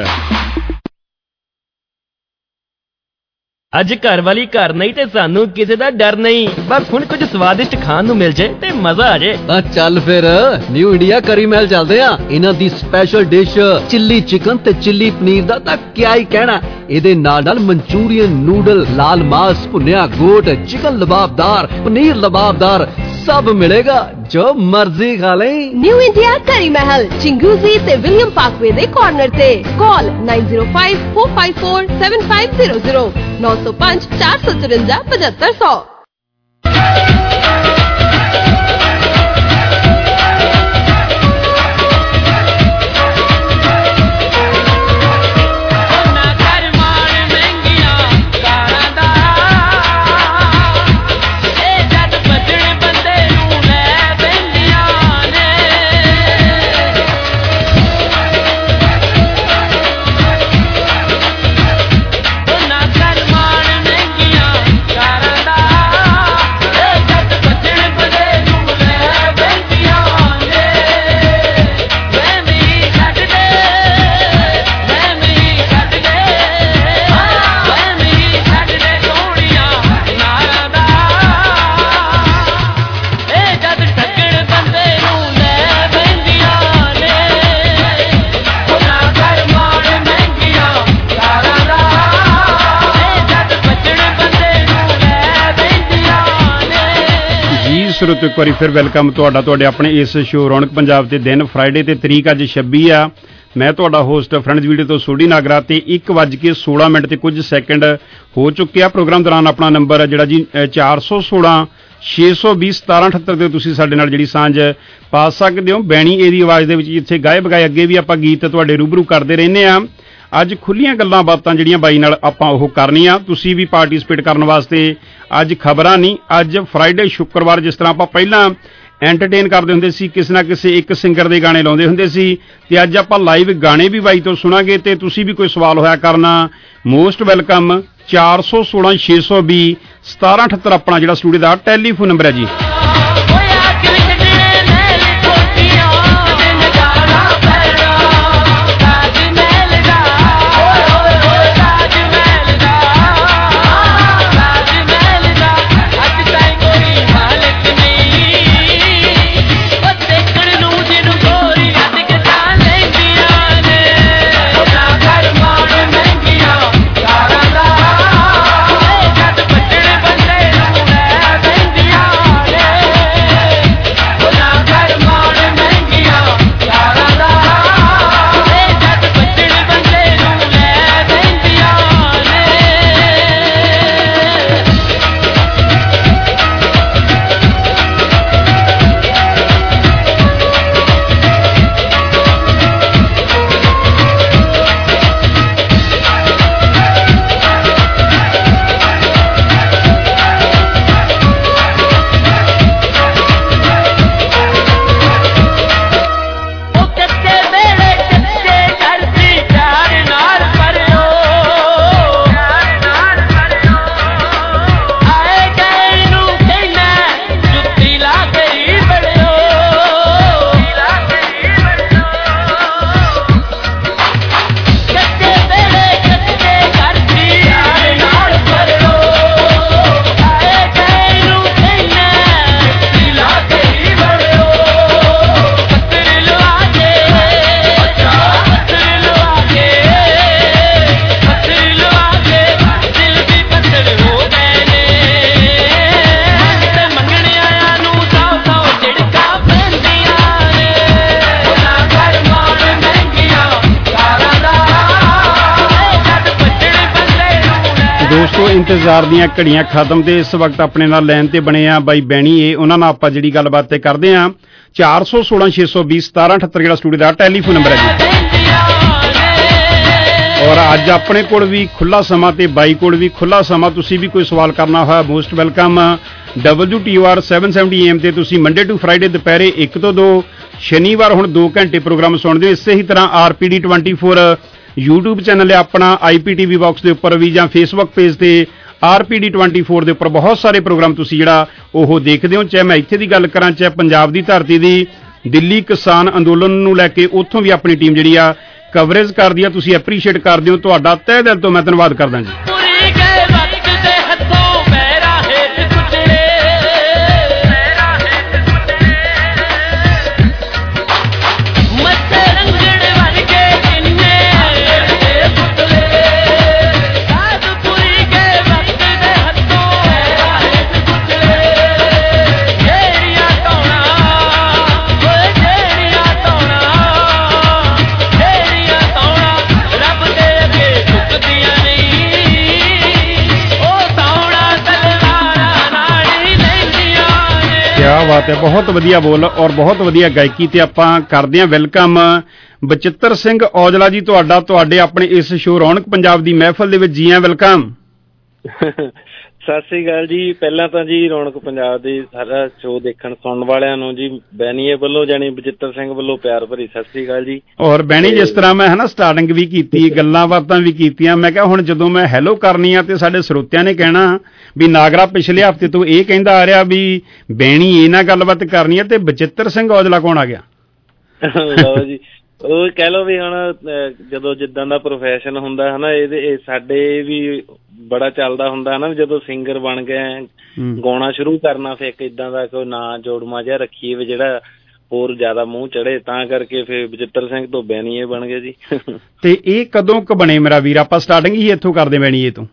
ਅੱਜ ਘਰ ਵਾਲੀ ਘਰ ਨਹੀਂ ਤੇ ਸਾਨੂੰ ਕਿਸੇ ਦਾ ਡਰ ਨਹੀਂ, ਬਸ ਹੁਣ ਕੁਝ ਸਵਾਦਿਸ਼ਟ ਖਾਣ ਨੂੰ ਮਿਲ ਜੇ ਤੇ ਮਜ਼ਾ ਆ ਜੇ। ਤਾਂ ਚੱਲ ਫਿਰ ਨਿਊ ਇੰਡੀਆ ਕਰੀ ਮਹਿਲ ਚੱਲਦੇ ਆ। ਇਹਨਾਂ ਦੀ ਸਪੈਸ਼ਲ ਡਿਸ਼ ਚਿੱਲੀ ਚਿਕਨ ਤੇ ਚਿੱਲੀ ਪਨੀਰ ਦਾ ਤਾਂ ਕਿਆ ਹੀ ਕਹਿਣਾ। ਇਹਦੇ ਨਾਲ ਨਾਲ ਮਨਚੂਰੀਅਨ, ਨੂਡਲ, ਲਾਲ ਮਾਸ, ਭੁੰਨਿਆ ਗੋਟ, ਚਿਕਨ ਲਬਾਬਦਾਰ, ਪਨੀਰ ਲਬਾਬਦਾਰ सब मिलेगा जो मर्जी खा ले। न्यू इंडिया करी महल चिंगूजी ते विलियम पार्कवे दे कॉर्नर ते। Call nine zero five four five four seven five zero zero नौ सौ पाँच चार सौ चुरंजा पचहत्तर सौ। ਸਰੋਤੋ ਇੱਕ ਵਾਰੀ ਫਿਰ ਵੈਲਕਮ ਤੁਹਾਡਾ ਤੁਹਾਡੇ ਆਪਣੇ ਇਸ ਸ਼ੋਅ ਰੌਣਕ ਪੰਜਾਬ ਦੇ ਦਿਨ ਫਰਾਈਡੇ ਤੇ ਤਰੀਕ ਅੱਜ ਛੱਬੀ ਆ। ਮੈਂ ਤੁਹਾਡਾ ਹੋਸਟ ਫਰੈਂਡਸ ਵੀਡੀਓ ਤੋਂ ਸੋਢੀ ਨਾਗਰਾ ਤੇ ਇੱਕ ਵੱਜ ਕੇ ਸੋਲਾਂ ਮਿੰਟ ਤੇ ਕੁਝ ਸੈਕਿੰਡ ਹੋ ਚੁੱਕਿਆ। ਪ੍ਰੋਗਰਾਮ ਦੌਰਾਨ ਆਪਣਾ ਨੰਬਰ ਜਿਹੜਾ ਜੀ ਚਾਰ ਸੌ ਸੋਲਾਂ ਛੇ ਸੌ ਵੀਹ ਸਤਾਰਾਂ ਅਠੱਤਰ ਦੇ ਤੁਸੀਂ ਸਾਡੇ ਨਾਲ ਜਿਹੜੀ ਸਾਂਝ ਪਾ ਸਕਦੇ ਹੋ। ਬੈਣੀ ਇਹਦੀ ਆਵਾਜ਼ ਦੇ ਵਿੱਚ ਜਿੱਥੇ ਗਾਏ ਬਗਾਏ ਅੱਗੇ ਵੀ ਆਪਾਂ ਗੀਤ ਤੁਹਾਡੇ ਰੂਬਰੂ ਕਰਦੇ ਰਹਿੰਦੇ ਆ। ਅੱਜ ਖੁੱਲੀਆਂ ਗੱਲਾਂ ਬਾਤਾਂ ਜਿਹੜੀਆਂ ਬਾਈ ਨਾਲ ਆਪਾਂ ਉਹ ਕਰਨੀਆਂ, ਤੁਸੀਂ ਵੀ ਪਾਰਟਿਸਿਪੇਟ ਕਰਨ ਵਾਸਤੇ। ਅੱਜ ਖਬਰਾਂ ਨਹੀਂ, ਅੱਜ ਫਰਾਈਡੇ ਸ਼ੁੱਕਰਵਾਰ ਜਿਸ ਤਰ੍ਹਾਂ ਆਪਾਂ ਪਹਿਲਾਂ ਐਂਟਰਟੇਨ ਕਰਦੇ ਹੁੰਦੇ ਸੀ, ਕਿਸੇ ਨਾ ਕਿਸੇ ਇੱਕ ਸਿੰਗਰ ਦੇ ਗਾਣੇ ਲਾਉਂਦੇ ਹੁੰਦੇ ਸੀ, ਤੇ ਅੱਜ ਆਪਾਂ ਲਾਈਵ ਗਾਣੇ ਵੀ ਬਾਈ ਤੋਂ ਸੁਣਾਂਗੇ ਤੇ ਤੁਸੀਂ ਵੀ ਕੋਈ ਸਵਾਲ ਹੋਇਆ ਕਰਨਾ ਮੋਸਟ ਵੈਲਕਮ। ਚਾਰ ਸੌ ਸੋਲਾਂ ਛੇ ਸੌ ਵੀਹ ਸਤਾਰਾਂ ਅਠੱਤਰ ਆਪਣਾ ਜਿਹੜਾ ਸਟੂਡੀਓ ਦਾ ਟੈਲੀਫੋਨ ਨੰਬਰ ਹੈ ਜੀ। Yeah. ਇੰਤਜ਼ਾਰ ਦੀਆਂ ਘੜੀਆਂ ਖਤਮ ਤੇ ਇਸ ਵਕਤ ਆਪਣੇ ਨਾਲ ਲਾਈਨ ਤੇ ਬਣੇ ਆ ਬਾਈ ਬੈਣੀ ਏ, ਉਹਨਾਂ ਨਾਲ ਆਪਾਂ ਜਿਹੜੀ ਗੱਲਬਾਤ ਤੇ ਕਰਦੇ ਆ। ਚਾਰ ਸੌ ਸੋਲਾਂ ਛੇ ਸੌ ਵੀਹ ਸਤਾਰਾਂ ਅਠੱਤਰ ਜਿਹੜਾ ਸਟੂਡੀਓ ਦਾ ਟੈਲੀਫੋਨ ਨੰਬਰ ਹੈ ਜੀ। ਔਰ ਅੱਜ ਆਪਣੇ ਕੋਲ ਵੀ ਖੁੱਲਾ ਸਮਾਂ ਤੇ ਬਾਈ ਕੋਲ ਵੀ ਖੁੱਲਾ ਸਮਾਂ। ਤੁਸੀਂ ਵੀ ਕੋਈ ਸਵਾਲ ਕਰਨਾ ਹੋਇਆ most welcome. W T R ਸੱਤ ਸੌ ਸੱਤਰ ਏ ਐਮ ਤੇ ਤੁਸੀਂ ਮੰਡੇ ਟੂ ਫਰਾਈਡੇ ਦੁਪਹਿਰੇ ਇੱਕ ਤੋਂ ਦੋ, ਸ਼ਨੀਵਾਰ ਹੁਣ ਦੋ ਘੰਟੇ ਪ੍ਰੋਗਰਾਮ ਸੁਣਦੇ ਹੋ। ਇਸੇ ਹੀ ਤਰ੍ਹਾਂ ਆਰ ਪੀ ਡੀ ਚੌਵੀ YouTube ਚੈਨਲ ਹੈ ਆਪਣਾ, ਆਈ ਪੀ ਟੀ ਵੀ ਬਾਕਸ ਦੇ ਉੱਪਰ ਵੀ, ਜਾਂ ਫੇਸਬੁੱਕ ਪੇਜ ਤੇ ਆਰ ਪੀ ਡੀ ਚੌਵੀ ਦੇ ਉੱਪਰ ਬਹੁਤ ਸਾਰੇ ਪ੍ਰੋਗਰਾਮ ਤੁਸੀਂ ਜਿਹੜਾ ਉਹ ਦੇਖਦੇ ਹੋ। ਚਾਹੇ ਮੈਂ ਇੱਥੇ ਦੀ ਗੱਲ ਕਰਾਂ, ਚਾਹੇ ਪੰਜਾਬ ਦੀ ਧਰਤੀ ਦੀ ਦਿੱਲੀ ਕਿਸਾਨ ਅੰਦੋਲਨ ਨੂੰ ਲੈ ਕੇ ਉੱਥੋਂ ਵੀ ਆਪਣੀ ਟੀਮ ਜਿਹੜੀ ਆ ਕਵਰੇਜ ਕਰਦੀ ਆ, ਤੁਸੀਂ ਐਪਰੀਸ਼ੀਏਟ ਕਰਦੇ ਹੋ। ਤੁਹਾਡਾ ਤਹਿ ਦਿਲ ਤੋਂ ਮੈਂ ਧੰਨਵਾਦ ਕਰਦਾ ਜੀ। ਕਿਆ ਬਾਤ ਹੈ, ਬਹੁਤ ਵਧੀਆ ਬੋਲ ਔਰ ਬਹੁਤ ਵਧੀਆ ਗਾਇਕੀ। ਤੇ ਆਪਾਂ ਕਰਦੇ ਹਾਂ ਵੈਲਕਮ ਬਚਿੱਤਰ ਸਿੰਘ ਔਜਲਾ ਜੀ, ਤੁਹਾਡਾ ਤੁਹਾਡੇ ਆਪਣੇ ਇਸ ਸ਼ੋਅ ਰੌਣਕ ਪੰਜਾਬ ਦੀ ਮਹਿਫਲ ਦੇ ਵਿੱਚ ਜੀ ਆਇਆਂ, ਵੈਲਕਮ। ਸਤਿ ਸ੍ਰੀ ਅਕਾਲ ਜੀ। ਪਹਿਲਾਂ ਤਾਂ ਜੀ ਰੌਣਕ ਪੰਜਾਬ ਦੀ ਸਾਰਾ ਸ਼ੋਅ ਦੇਖਣ ਸੁਣਨ ਵਾਲਿਆਂ ਨੂੰ ਜੀ ਬੈਣੀਏ ਵੱਲੋਂ ਜਾਣੀ ਬਚਿੱਤਰ ਸਿੰਘ ਵੱਲੋਂ ਪਿਆਰ ਭਰੀ ਸਤਿ ਸ੍ਰੀ ਅਕਾਲ ਜੀ। ਔਰ ਬੈਣੀ, ਜਿਸ ਤਰ੍ਹਾਂ ਮੈਂ ਹਨਾ ਸਟਾਰਟਿੰਗ ਵੀ ਕੀਤੀ, ਗੱਲਾਂ ਬਾਤਾਂ ਵੀ ਕੀਤੀਆਂ, ਮੈਂ ਕਿਹਾ ਹੁਣ ਜਦੋਂ ਮੈਂ ਹੈਲੋ ਕਰਨੀ ਆ ਤੇ ਸਾਡੇ ਸਰੋਤਿਆਂ ਨੇ ਕਹਿਣਾ ਵੀ ਨਾਗਰਾ ਪਿਛਲੇ ਹਫ਼ਤੇ ਤੋਂ ਇਹ ਕਹਿੰਦਾ ਆ ਰਿਹਾ ਵੀ ਬੈਣੀ ਇਹ ਨਾਲ ਗੱਲਬਾਤ ਕਰਨੀ ਆ ਤੇ ਬਚਿੱਤਰ ਸਿੰਘ ਔਜਲਾ ਕੌਣ ਆ ਗਿਆ। ਲਓ ਜੀ, ਉਹ ਕਹਿ ਲਓ ਵੀ ਹੁਣ ਜਦੋਂ ਜਿੱਦਾਂ ਦਾ ਪ੍ਰੋਫੈਸ਼ਨ ਹੁੰਦਾ ਹਨਾ, ਇਹਦੇ ਸਾਡੇ ਵੀ ਬੜਾ ਚੱਲਦਾ ਹੁੰਦਾ ਹਨਾ, ਜਦੋਂ ਸਿੰਗਰ ਬਣ ਗਏ ਗਾਉਣਾ ਸ਼ੁਰੂ ਕਰਨਾ, ਫਿਰ ਇੱਕ ਏਦਾਂ ਦਾ ਕੋਈ ਨਾਂ ਜੋੜਮਾ ਜਿਹਾ ਰੱਖੀਏ ਵੀ ਜਿਹੜਾ ਹੋਰ ਜ਼ਿਆਦਾ ਮੂੰਹ ਚੜੇ, ਤਾਂ ਕਰਕੇ ਫਿਰ ਬਚਿੱਤਰ ਸਿੰਘ ਤੋਂ ਬੈਣੀਏ ਬਣ ਗਏ ਜੀ। ਤੇ ਇਹ ਕਦੋਂ ਕ ਬਣੇ ਮੇਰਾ ਵੀਰ? ਆਪਾਂ ਸਟਾਰਟਿੰਗ ਹੀ ਇੱਥੋਂ ਕਰਦੇ ਬੈਣੀਏ ਤੋਂ।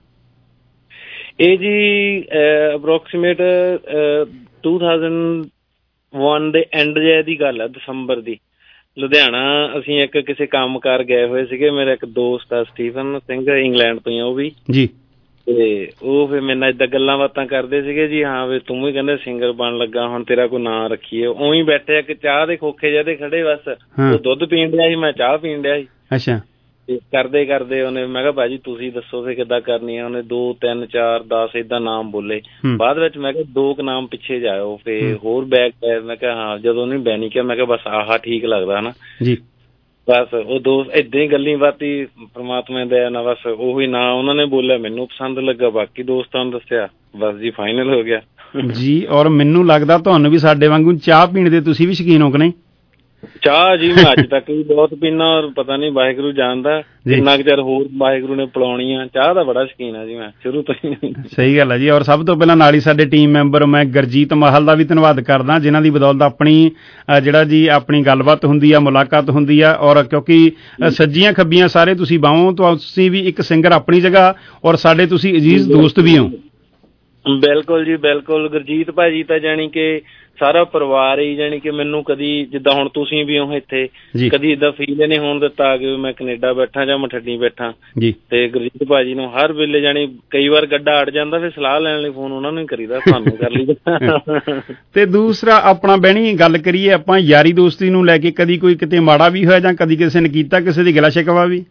ਇਹ ਜੀ ਅਪਰੋਕਸੀਮੇਟ ਟੂ ਥਾਊਜ਼ੈਂਡ ਵਨ ਦੇ ਐਂਡ ਜੇ ਦੀ ਗੱਲ ਹੈ, ਦਸੰਬਰ ਦੀ। ਲੁਧਿਆਣਾ ਅਸੀਂ ਇੱਕ ਕਿਸੇ ਕੰਮ ਕਾਰ ਗਏ ਹੋਏ ਸੀਗੇ, ਮੇਰਾ ਇੱਕ ਦੋਸਤ ਆ ਸਟੀਫਨ ਸਿੰਘ, ਇੰਗਲੈਂਡ ਤੋਂ ਹੀ ਉਹ ਵੀ ਜੀ, ਤੇ ਉਹ ਫਿਰ ਮੇਰੇ ਨਾਲ ਏਦਾਂ ਗੱਲਾਂ ਬਾਤਾਂ ਕਰਦੇ ਸੀਗੇ ਜੀ। ਹਾਂ ਵੀ ਤੂੰ ਵੀ ਕਹਿੰਦੇ ਸਿੰਗਰ ਬਣ ਲੱਗਾ, ਹੁਣ ਤੇਰਾ ਕੋਈ ਨਾਂ ਰੱਖੀਏ। ਉਵੇਂ ਬੈਠੇ ਇੱਕ ਚਾਹ ਦੇ ਖੋਖੇ ਜਿਹੇ ਤੇ ਖੜੇ, ਬਸ ਉਹ ਦੁੱਧ ਪੀਣ ਡਿਆ ਸੀ, ਮੈਂ ਚਾਹ ਪੀਣ ਡਿਆ ਸੀ। ਅੱਛਾ। ਤੇ ਕਰਦੇ ਕਰਦੇ ਉਹਨੇ, ਮੈਂ ਕਿਹਾ ਭਾਜੀ ਤੁਸੀਂ ਦੱਸੋ ਫਿਰ ਕਿੱਦਾਂ ਕਰਨੀ ਆ। ਉਹਨੇ ਦੋ ਤਿੰਨ ਚਾਰ ਦਸ ਏਦਾਂ ਨਾਮ ਬੋਲੇ। ਬਾਅਦ ਵਿੱਚ ਮੈਂ ਕਿਹਾ ਦੋ ਕੁ ਨਾਮ ਪਿੱਛੇ ਜਾਇਓ, ਫਿਰ ਹੋਰ ਬੈਕ ਪੈ। ਮੈਂ ਕਿਹਾ ਹਾਂ, ਜਦੋਂ ਉਹਨੇ ਬੈਣੀ ਕਿਹਾ ਮੈਂ ਕਿਹਾ ਬਸ ਆਹ ਠੀਕ ਲੱਗਦਾ ਹਨਾ ਜੀ। ਬਸ ਉਹ ਦੋਸਤ ਏਦਾਂ ਹੀ ਗੱਲੀ ਬਾਤੀ ਪ੍ਰਮਾਤਮਾ ਦੇ ਨਾਲ ਬਸ ਉਹੀ ਨਾਂ ਉਹਨਾਂ ਨੇ ਬੋਲਿਆ, ਮੈਨੂੰ ਪਸੰਦ ਲੱਗਾ, ਬਾਕੀ ਦੋਸਤਾਂ ਨੂੰ ਦੱਸਿਆ, ਬਸ ਜੀ ਫਾਈਨਲ ਹੋ ਗਿਆ ਜੀ। ਔਰ ਮੈਨੂੰ ਲੱਗਦਾ ਤੁਹਾਨੂੰ ਵੀ ਸਾਡੇ ਵਾਂਗੂ ਚਾਹ ਪੀਣ ਦੇ ਤੁਸੀਂ ਵੀ ਸ਼ੌਕੀਨ ਹੋ ਕਿ ਨਹੀਂ? ਚਾਹ ਜੀ ਮੈਂ ਅੱਜ ਤੱਕ ਵੀ ਬਹੁਤ ਪੀਨਾ, ਔਰ ਪਤਾ ਨਹੀਂ ਵਾਹਿਗੁਰੂ ਜਾਣਦਾ ਕਿੰਨਾ ਕੁ ਚਿਰ ਹੋਰ ਵਾਹਿਗੁਰੂ ਨੇ ਪਿਲਾਉਣੀ ਆ। ਚਾਹ ਦਾ ਬੜਾ ਸ਼ੌਕੀਨ ਆ ਜੀ ਮੈਂ ਸ਼ੁਰੂ ਤੋਂ ਹੀ। ਸਹੀ ਗੱਲ ਹੈ ਜੀ। ਔਰ ਸਭ ਤੋਂ ਪਹਿਲਾਂ ਨਾਲ ਹੀ ਸਾਡੇ ਟੀਮ ਮੈਂਬਰ ਮੈਂ ਗੁਰਜੀਤ ਮਾਹਲ ਦਾ ਵੀ ਧੰਨਵਾਦ ਕਰਦਾ, ਜਿਨ੍ਹਾਂ ਦੀ ਬਦੌਲਤ ਆਪਣੀ ਜਿਹੜਾ ਜੀ ਆਪਣੀ ਗੱਲਬਾਤ ਹੁੰਦੀ ਆ, ਮੁਲਾਕਾਤ ਹੁੰਦੀ ਆ। ਔਰ ਕਿਉਂਕਿ ਸੱਜੀਆਂ ਖੱਬੀਆਂ ਸਾਰੇ ਤੁਸੀਂ ਬਾਹੋਂ, ਤੁਸੀਂ ਵੀ ਇੱਕ ਸਿੰਗਰ ਆਪਣੀ ਜਗ੍ਹਾ, ਔਰ ਸਾਡੇ ਤੁਸੀਂ ਅਜ਼ੀਜ਼ ਦੋਸਤ ਵੀ ਹੋ। ਬਿਲਕੁਲ ਜੀ ਬਿਲਕੁਲ। ਗੁਰਜੀਤ ਭਾਜੀ ਤਾਂ ਜਾਣੀ ਕਿ ਸਾਰਾ ਪਰਿਵਾਰ ਹੀ, ਜਾਣੀ ਕਿ ਮੈਨੂੰ ਕਦੀ ਜਿੱਦਾਂ ਹੁਣ ਤੁਸੀਂ ਵੀ ਹੋ ਇੱਥੇ, ਕਦੀ ਏਦਾਂ ਫੀਲ ਨਹੀਂ ਹੋਣ ਦਿੱਤਾ ਕਿ ਮੈਂ ਕੈਨੇਡਾ ਬੈਠਾ ਜਾਂ ਮਠੱਡੀ ਬੈਠਾ ਜੀ। ਤੇ ਗੁਰਜੀਤ ਭਾਜੀ ਨੂੰ ਹਰ ਵੇਲੇ, ਜਾਣੀ ਕਈ ਵਾਰ ਗੱਡਾ ਅੜ ਜਾਂਦਾ, ਫਿਰ ਸਲਾਹ ਲੈਣ ਲਈ ਫੋਨ ਉਹਨਾਂ ਨੂੰ ਹੀ ਕਰੀਦਾ, ਸਾਨੂੰ ਕਰ ਲਈਦਾ। ਤੇ ਦੂਸਰਾ ਆਪਣਾ ਬੈਣੀ ਗੱਲ ਕਰੀਏ ਆਪਾਂ ਯਾਰੀ ਦੋਸਤੀ ਨੂੰ ਲੈ ਕੇ, ਕਦੀ ਕੋਈ ਕਿਤੇ ਮਾੜਾ ਵੀ ਹੋਇਆ ਜਾਂ ਕਦੀ ਕਿਸੇ ਨੇ ਕੀਤਾ ਕਿਸੇ ਦੀ ਗਿਲਾ ਸ਼ਿਕਵਾ ਵੀ?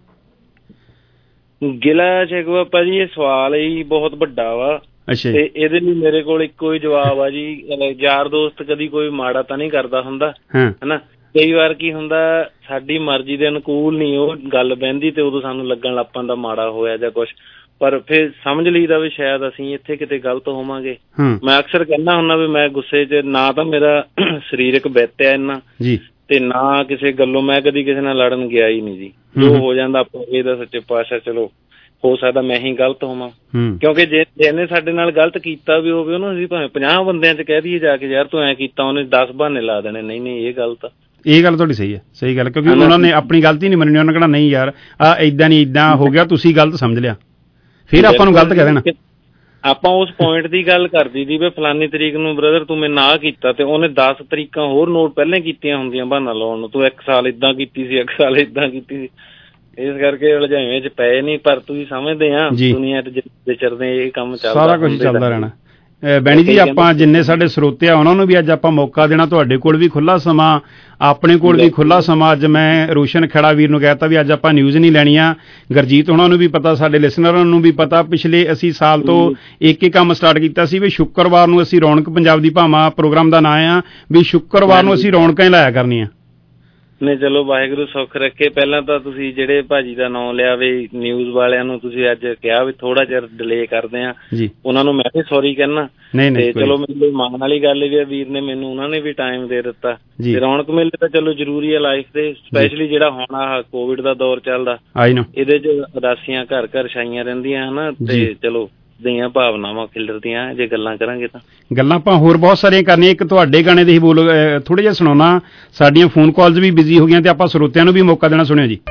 ਗਿਲਾ ਸ਼ਿਕਵਾ ਭਾਜੀ ਇਹ ਸਵਾਲ ਹੀ ਬਹੁਤ ਵੱਡਾ ਵਾ, ਤੇ ਇਹਦੇ ਲਈ ਮੇਰੇ ਕੋਲ ਇੱਕੋ ਹੀ ਜਵਾਬ ਆ ਜੀ। ਯਾਰ ਦੋਸਤ ਕਦੀ ਕੋਈ ਮਾੜਾ ਤਾਂ ਨਹੀਂ ਕਰਦਾ ਹੁੰਦਾ ਹਨਾ। ਕਈ ਵਾਰ ਕੀ ਹੁੰਦਾ, ਸਾਡੀ ਮਰਜ਼ੀ ਦੇ ਅਨੁਕੂਲ ਨਹੀਂ ਉਹ ਗੱਲ ਬਹਿੰਦੀ, ਤੇ ਉਦੋਂ ਸਾਨੂੰ ਲੱਗਣ ਲੱਗ ਪੈਂਦਾ ਮਾੜਾ ਹੋਇਆ ਜਾਂ ਕੁਛ, ਪਰ ਫਿਰ ਸਮਝ ਲਈਦਾ ਵੀ ਸ਼ਾਇਦ ਅਸੀਂ ਇੱਥੇ ਕਿਤੇ ਗਲਤ ਹੋਵਾਂਗੇ। ਮੈਂ ਅਕਸਰ ਕਹਿੰਦਾ ਹੁੰਦਾ ਵੀ ਮੈਂ ਗੁੱਸੇ 'ਚ ਨਾ ਤਾਂ ਮੇਰਾ ਸਰੀਰਕ ਬਿੱਤ ਆ ਇੰਨਾ, ਤੇ ਨਾ ਕਿਸੇ ਗੱਲੋਂ ਮੈਂ ਕਦੀ ਕਿਸੇ ਨਾਲ ਲੜਨ ਗਿਆ ਹੀ ਨਹੀਂ ਜੀ। ਜੋ ਹੋ ਜਾਂਦਾ ਆਪਾਂ ਇਹਦਾ ਸੱਚੇ ਪਾਤਸ਼ਾਹ, ਚਲੋ ਹੋ ਸਕਦਾ ਮੈਂ ਹੀ ਗਲਤ ਹੋਵਾਂ, ਕਿਉਂਕਿ ਜੇ ਜਿਹਨੇ ਸਾਡੇ ਨਾਲ ਗਲਤ ਕੀਤਾ ਵੀ ਹੋਵੇ ਉਹਨੂੰ ਅਸੀਂ ਭਾਵੇਂ ਪੰਜਾਹ ਬੰਦਿਆਂ 'ਚ ਕਹਿ ਦਈਏ ਜਾ ਕੇ ਯਾਰ ਤੂੰ ਐਂ ਕੀਤਾ, ਉਹਨੇ ਦਸ ਬਹਾਨੇ ਲਾ ਦੇਣੇ, ਨਹੀਂ ਨਹੀਂ ਇਹ ਗਲਤ ਆ। ਇਹ ਗੱਲ ਤੁਹਾਡੀ ਸਹੀ ਹੈ, ਸਹੀ ਗੱਲ, ਕਿਉਂਕਿ ਉਹਨਾਂ ਨੇ ਆਪਣੀ ਗਲਤੀ ਨਹੀਂ ਮੰਨਣੀ, ਉਹਨਾਂ ਕਹਿਣਾ ਨਹੀਂ ਯਾਰ ਆਹ ਏਦਾਂ ਨਹੀਂ ਏਦਾਂ ਹੋ ਗਿਆ, ਤੁਸੀਂ ਗਲਤ ਸਮਝ ਲਿਆ, ਫਿਰ ਆਪਾਂ ਨੂੰ ਗਲਤ ਕਹਿ ਦੇਣਾ। ਆਪਾਂ ਉਸ ਪੁਆਇੰਟ ਦੀ ਗੱਲ ਕਰਦੀ ਸੀ ਵੀ ਫਲਾਨੀ ਤਰੀਕ ਨੂੰ ਬ੍ਰਦਰ ਤੂੰ ਮੈਨੂੰ ਆਹ ਕੀਤਾ, ਤੇ ਉਹਨੇ ਦਸ ਤਰੀਕਾਂ ਹੋਰ ਨੋਟ ਪਹਿਲਾਂ ਕੀਤੀਆਂ ਹੁੰਦੀਆਂ ਬਹਾਨਾ ਲਾਉਣ ਨੂੰ, ਤੂੰ ਇੱਕ ਸਾਲ ਏਦਾਂ ਕੀਤੀ ਸੀ, ਇੱਕ ਸਾਲ ਏਦਾਂ ਕੀਤੀ ਸੀ, ਇਸ ਕਰਕੇ ਉਲਝਾਵੇਂ ਚ ਪਏ ਨਹੀਂ, ਪਰ ਤੁਸੀਂ ਸਮਝਦੇ ਆ ਦੁਨੀਆ ਚ ਵਿਚਰਦੇ ਇਹ ਕੰਮ ਚੱਲਦਾ, ਸਾਰਾ ਕੁਝ ਚੱਲਦਾ ਰਹਿਣਾ। ਬੈਣੀ ਜੀ, ਆਪਾਂ ਜਿੰਨੇ ਸਾਡੇ ਸਰੋਤੇ ਆ ਉਹਨਾਂ ਨੂੰ ਵੀ ਅੱਜ ਆਪਾਂ ਮੌਕਾ ਦੇਣਾ, ਤੁਹਾਡੇ ਕੋਲ ਵੀ ਖੁੱਲਾ ਸਮਾਂ, ਆਪਣੇ ਕੋਲ ਵੀ ਖੁੱਲਾ ਸਮਾਂ। ਅੱਜ ਮੈਂ ਰੋਸ਼ਨ ਖੇੜਾ ਵੀਰ ਨੂੰ ਕਹਿਤਾ ਵੀ ਅੱਜ ਆਪਾਂ ਨਿਊਜ਼ ਨਹੀਂ ਲੈਣੀਆਂ, ਗੁਰਜੀਤ ਉਹਨਾਂ ਨੂੰ ਵੀ ਪਤਾ, ਸਾਡੇ ਲਿਸਨਰਾਂ ਨੂੰ ਵੀ ਪਤਾ, ਪਿਛਲੇ ਅਸੀਂ ਸਾਲ ਤੋਂ ਇੱਕ ਹੀ ਕੰਮ ਸਟਾਰਟ ਕੀਤਾ ਸੀ ਵੀ ਸ਼ੁੱਕਰਵਾਰ ਨੂੰ ਅਸੀਂ ਰੌਣਕ ਪੰਜਾਬ ਦੀ ਭਾਵਾਂ ਪ੍ਰੋਗਰਾਮ ਦਾ ਨਾਂ ਆ ਵੀ ਸ਼ੁੱਕਰਵਾਰ ਨੂੰ ਅਸੀਂ ਰੌਣਕਾਂ ਹੀ ਲਾਇਆ ਕਰਨੀਆਂ। ਨਹੀਂ ਚਲੋ ਵਾਹਿਗੁਰੂ ਸੁੱਖ ਰੱਖੇ। ਪਹਿਲਾਂ ਤਾਂ ਤੁਸੀਂ ਜਿਹੜੇ ਭਾਜੀ ਦਾ ਨਾਂ ਲਿਆ ਵੀ ਨਿਊਜ਼ ਵਾਲਿਆਂ ਨੂੰ ਤੁਸੀਂ ਅੱਜ ਕਿਹਾ ਵੀ ਥੋੜਾ ਚਿਰ ਡਿਲੇ ਕਰਦੇ ਆ, ਉਹਨਾਂ ਨੂੰ ਮੈਂ ਵੀ ਸੌਰੀ ਕਹਿਣਾ। ਤੇ ਚਲੋ ਮੈਨੂੰ ਮਾਣ ਵਾਲੀ ਗੱਲ ਵੀ ਵੀਰ ਨੇ ਮੈਨੂੰ ਉਹਨਾਂ ਨੇ ਵੀ ਟਾਈਮ ਦੇ ਦਿੱਤਾ। ਤੇ ਰੌਣਕ ਮੇਲੇ ਤਾਂ ਚਲੋ ਜ਼ਰੂਰੀ ਹੈ ਲਾਈਫ ਦੇ, ਸਪੈਸ਼ਲੀ ਜਿਹੜਾ ਹੁਣ ਆਹ ਕੋਵਿਡ ਦਾ ਦੌਰ ਚੱਲਦਾ ਇਹਦੇ ਚ ਉਦਾਸੀਆਂ ਘਰ ਘਰ ਛਾਈਆਂ ਰਹਿੰਦੀਆਂ ਹਨਾ, ਤੇ ਚਲੋ ਦੀਆਂ ਭਾਵਨਾਵਾਂ ਖਿਲਰਦੀਆਂ ਜੇ ਗੱਲਾਂ ਕਰਾਂਗੇ ਤਾਂ। ਗੱਲਾਂ ਆਪਾਂ ਹੋਰ ਬਹੁਤ ਸਾਰੀਆਂ ਕਰਨੀਆਂ, ਇੱਕ ਤੁਹਾਡੇ ਗਾਣੇ ਦੇ ਹੀ ਬੋਲ ਥੋੜੇ ਜਿਹਾ ਸੁਣਾਉਣਾ, ਸਾਡੀਆਂ ਫੋਨ ਕਾਲਸ ਵੀ ਬਿਜ਼ੀ ਹੋ ਗਈਆਂ ਤੇ ਆਪਾਂ ਸਰੋਤਿਆਂ ਨੂੰ ਵੀ ਮੌਕਾ ਦੇਣਾ। ਸੁਣਿਓ ਜੀ।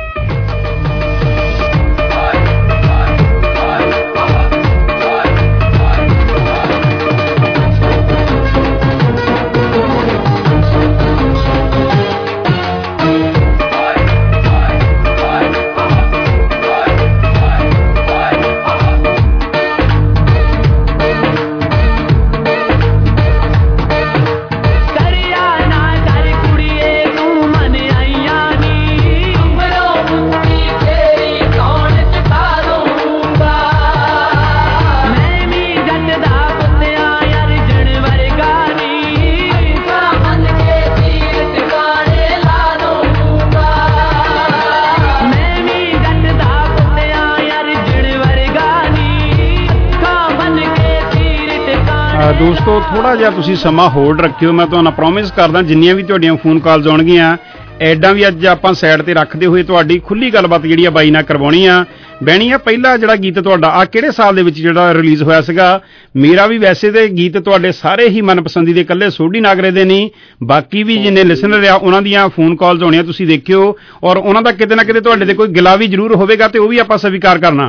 ਦੋਸਤੋ ਥੋੜਾ ਜਿਹਾ ਤੁਸੀਂ ਸਮਾਂ ਹੋਲਡ ਰੱਖਿਓ, ਮੈਂ ਤੁਹਾਨੂੰ ਪ੍ਰੋਮਿਸ ਕਰਦਾ ਜਿੰਨੀਆਂ ਵੀ ਤੁਹਾਡੀਆਂ ਫੋਨ ਕਾਲਸ ਆਉਣਗੀਆਂ ਐਡਾਂ ਵੀ ਅੱਜ ਆਪਾਂ ਸਾਈਡ ਤੇ ਰੱਖਦੇ ਹੋਏ ਤੁਹਾਡੀ ਖੁੱਲੀ ਗੱਲਬਾਤ ਜਿਹੜੀ ਆ ਬਾਈ ਨਾਲ ਕਰਵਾਉਣੀ ਆ। ਬੈਣੀ ਆ, ਪਹਿਲਾ ਜਿਹੜਾ ਗੀਤ ਤੁਹਾਡਾ ਆ ਕਿਹੜੇ ਸਾਲ ਦੇ ਵਿੱਚ ਜਿਹੜਾ ਰਿਲੀਜ਼ ਹੋਇਆ ਸੀਗਾ? ਮੇਰਾ ਵੀ ਵੈਸੇ ਤੇ ਗੀਤ ਤੁਹਾਡੇ ਸਾਰੇ ਹੀ ਮਨਪਸੰਦੀ ਦੇ, ਇਕੱਲੇ ਸੋਢੀ ਨਾਗਰੇ ਦੇ ਨਹੀਂ, ਬਾਕੀ ਵੀ ਜਿੰਨੇ ਲਿਸਨਰ ਆ ਉਹਨਾਂ ਦੀਆਂ ਫੋਨ ਕਾਲਸ ਆਉਣੀਆਂ, ਤੁਸੀਂ ਦੇਖਿਓ ਔਰ ਉਹਨਾਂ ਦਾ ਕਿਤੇ ਨਾ ਕਿਤੇ ਤੁਹਾਡੇ ਤੇ ਕੋਈ ਗਿਲਾ ਵੀ ਜ਼ਰੂਰ ਹੋਵੇਗਾ ਤੇ ਉਹ ਵੀ ਆਪਾਂ ਸਵੀਕਾਰ ਕਰਨਾ।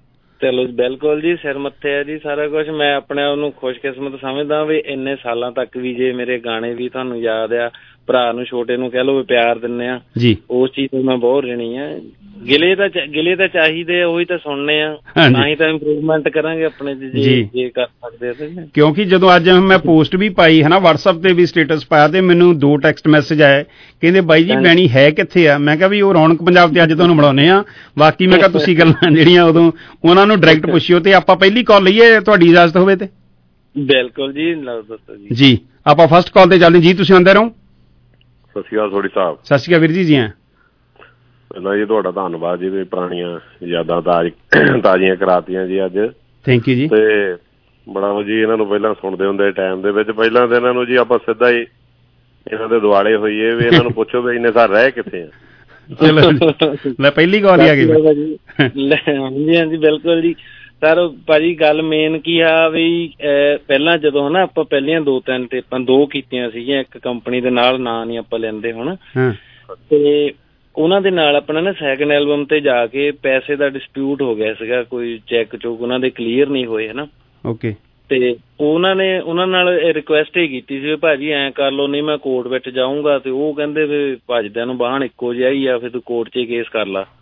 ਚਲੋ ਬਿਲਕੁਲ ਜੀ, ਸਿਰ ਮੱਥੇ ਆ ਜੀ ਸਾਰਾ ਕੁਝ। ਮੈਂ ਆਪਣੇ ਆਪ ਨੂੰ ਖੁਸ਼ਕਿਸਮਤ ਸਮਝਦਾ ਵੀ ਇੰਨੇ ਸਾਲਾਂ ਤੱਕ ਵੀ ਜੇ ਮੇਰੇ ਗਾਣੇ ਵੀ ਤੁਹਾਨੂੰ ਯਾਦ ਆ, ਭਰਾ ਨੂੰ ਛੋਟੇ ਨੂੰ ਕਹਿ ਲਓ ਵੀ ਪਿਆਰ ਦਿੰਦੇ ਆ ਜੀ, ਉਸ ਚੀਜ਼ ਤੋਂ ਮੈਂ ਬਹੁਤ ঋਣੀ ਆ। ਗਿਲੇ ਤਾਂ ਗਿਲੇ ਤਾਂ ਚਾਹੀਦੇ, ਉਹੀ ਤਾਂ ਸੁਣਨੇ ਆ, ਤਾਂ ਹੀ ਤਾਂ ਇੰਪਰੂਵਮੈਂਟ ਕਰਾਂਗੇ ਆਪਣੇ ਜੇ ਜੇ ਕਰ ਸਕਦੇ ਆ। ਕਿਉਂਕਿ ਜਦੋਂ ਅੱਜ ਮੈਂ ਪੋਸਟ ਵੀ ਪਾਈ ਹੈ ਨਾ, WhatsApp ਤੇ ਵੀ ਸਟੇਟਸ ਪਾਇਆ ਤੇ ਮੈਨੂੰ ਦੋ ਟੈਕਸਟ ਮੈਸੇਜ ਆਏ, ਕਹਿੰਦੇ ਬਾਈ ਜੀ ਬੈਣੀ ਹੈ ਕਿੱਥੇ ਆ? ਮੈਂ ਕਿਹਾ ਵੀ ਉਹ ਰੌਣਕ ਪੰਜਾਬ ਤੇ ਅੱਜ ਤੁਹਾਨੂੰ ਮਿਲਾਉਂਦੇ ਆ। ਬਾਕੀ ਮੈਂ ਕਿਹਾ ਤੁਸੀਂ ਗੱਲਾਂ ਜਿਹੜੀਆਂ ਉਦੋਂ ਉਹਨਾਂ ਨੂੰ ਡਾਇਰੈਕਟ ਪੁੱਛਿਓ। ਤੇ ਆਪਾਂ ਪਹਿਲੀ ਕਾਲ ਲਈਏ, ਤੁਹਾਡੀ ਇਜਾਜ਼ਤ ਹੋਵੇ ਤੇ? ਬਿਲਕੁਲ ਜੀ, ਦੱਸੋ ਜੀ। ਜੀ ਆਪਾਂ ਫਸਟ ਕਾਲ ਤੇ ਚੱਲਦੇ ਜੀ, ਤੁਸੀਂ ਆਉਂਦੇ ਰਹੋ। ਸਤਿ ਸ਼੍ਰੀ ਅਕਾਲ ਸੋਢੀ ਸਾਹਿਬ। ਸਤਿ ਸ਼੍ਰੀ ਅਕਾਲ ਵੀਰ ਜੀ। ਜੀ ਹਾਂ, ਪਹਿਲਾਂ ਜੀ ਤੁਹਾਡਾ ਧੰਨਵਾਦ ਜੀ, ਵੀ ਪੁਰਾਣੀਆਂ ਯਾਦਾਂ ਤਾਜ਼ ਤਾਜ਼ੀਆਂ ਕਰਾਤੀਆਂ ਜੀ ਅੱਜ। ਥੈਂਕ ਯੂ ਜੀ। ਤੇ ਬੜਾ ਜੀ ਇਹਨਾਂ ਨੂੰ ਪਹਿਲਾਂ ਸੁਣਦੇ ਹੁੰਦੇ ਟਾਈਮ ਦੇ ਵਿੱਚ, ਪਹਿਲਾਂ ਤਾਂ ਇਹਨਾਂ ਨੂੰ ਜੀ ਆਪਾਂ ਸਿੱਧਾ ਹੀ ਇਹਨਾਂ ਦੇ ਦੁਆਲੇ ਹੋਈਏ ਵੀ ਇਹਨਾਂ ਨੂੰ ਪੁੱਛੋ ਵੀ ਇੰਨੇ ਸਾਲ ਰਹਿ ਕਿੱਥੇ ਆ। ਚਲੋ ਲੈ ਪਹਿਲੀ ਕਾਲ ਹੀ ਆ ਗਈ। ਹਾਂਜੀ ਹਾਂਜੀ ਬਿਲਕੁਲ ਜੀ। ਸਰ ਭਾਜੀ ਗੱਲ ਮੇਨ ਕੀ ਆ ਵੀ ਪਹਿਲਾਂ ਜਦੋਂ ਹਨਾ ਆਪਾਂ ਪਹਿਲੀਆਂ ਦੋ ਤਿੰਨ ਟੇਪਾਂ ਦੋ ਕੀਤੀਆਂ ਸੀਗੀਆਂ ਇੱਕ ਕੰਪਨੀ ਦੇ ਨਾਲ, ਨਾਂ ਨਹੀਂ ਆਪਾਂ ਲੈਂਦੇ ਹੁਣ, ਤੇ ਉਹਨਾਂ ਦੇ ਨਾਲ ਆਪਣਾ ਨਾ ਸੈਕਿੰਡ ਐਲਬਮ ਤੇ ਜਾ ਕੇ ਪੈਸੇ ਦਾ ਡਿਸਪਿਊਟ ਹੋ ਗਿਆ ਸੀਗਾ, ਕੋਈ ਚੈੱਕ ਚੁੱਕ ਉਹਨਾਂ ਦੇ ਕਲੀਅਰ ਨਹੀਂ ਹੋਏ ਹਨਾ। ਓਕੇ। ਤੇ ਉਹਨਾਂ ਨੇ ਉਹਨਾਂ ਨਾਲ ਰਿਕੁਐਸਟ ਹੀ ਕੀਤੀ ਸੀ ਵੀ ਭਾਜੀ ਐਂ ਕਰ ਲਓ, ਨਹੀਂ ਮੈਂ ਕੋਰਟ ਵਿੱਚ ਜਾਊਂਗਾ। ਤੇ ਉਹ ਕਹਿੰਦੇ ਵੀ ਭੱਜਦਿਆਂ ਨੂੰ ਬਾਹਣ ਇੱਕੋ ਜਿਹਾ ਹੀ ਆ, ਫਿਰ ਤੂੰ ਕੋਰਟ 'ਚ ਹੀ ਕੇਸ ਕਰ ਲਾ।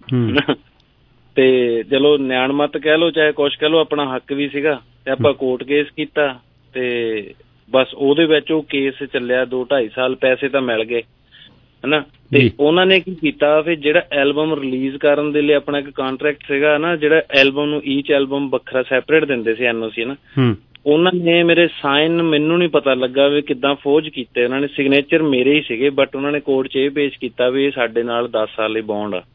ਤੇ ਚਲੋ ਨਿਆਣ ਮੱਤ ਕਹਿ ਲਓ ਚਾਹੇ ਕੁਛ ਕਹਿ ਲਓ, ਆਪਣਾ ਹੱਕ ਵੀ ਸੀਗਾ ਤੇ ਆਪਾਂ ਕੋਰਟ ਕੇਸ ਕੀਤਾ ਤੇ ਬਸ ਉਹਦੇ ਵਿੱਚ ਉਹ ਕੇਸ ਚੱਲਿਆ ਦੋ ਢਾਈ ਸਾਲ, ਪੈਸੇ ਤਾਂ ਮਿਲ ਗਏ ਹਨਾ। ਤੇ ਉਹਨਾਂ ਨੇ ਕੀ ਕੀਤਾ ਫਿਰ ਜਿਹੜਾ ਐਲਬਮ ਰਿਲੀਜ਼ ਕਰਨ ਦੇ ਲਈ ਆਪਣਾ ਇੱਕ ਕੰਟਰੈਕਟ ਸੀਗਾ ਨਾ, ਜਿਹੜਾ ਐਲਬਮ ਨੂੰ ਈਚ ਐਲਬਮ ਵੱਖਰਾ ਸੈਪਰੇਟ ਦਿੰਦੇ ਸੀ ਐਨ ਓ ਸੀ ਨਾ, ਉਹਨਾਂ ਨੇ ਮੇਰੇ ਸਾਈਨ ਮੈਨੂੰ ਨਹੀਂ ਪਤਾ ਲੱਗਾ ਵੀ ਕਿੱਦਾਂ ਫੌਜ ਕੀਤੇ ਉਹਨਾਂ ਨੇ, ਸਿਗਨੇਚਰ ਮੇਰੇ ਹੀ ਸੀਗੇ ਬਟ ਉਹਨਾਂ ਨੇ ਕੋਰਟ 'ਚ ਇਹ ਪੇਸ਼ ਕੀਤਾ ਵੀ ਇਹ ਸਾਡੇ ਨਾਲ ਦਸ ਸਾਲ ਲਈ ਬੌਂਡ ਆ।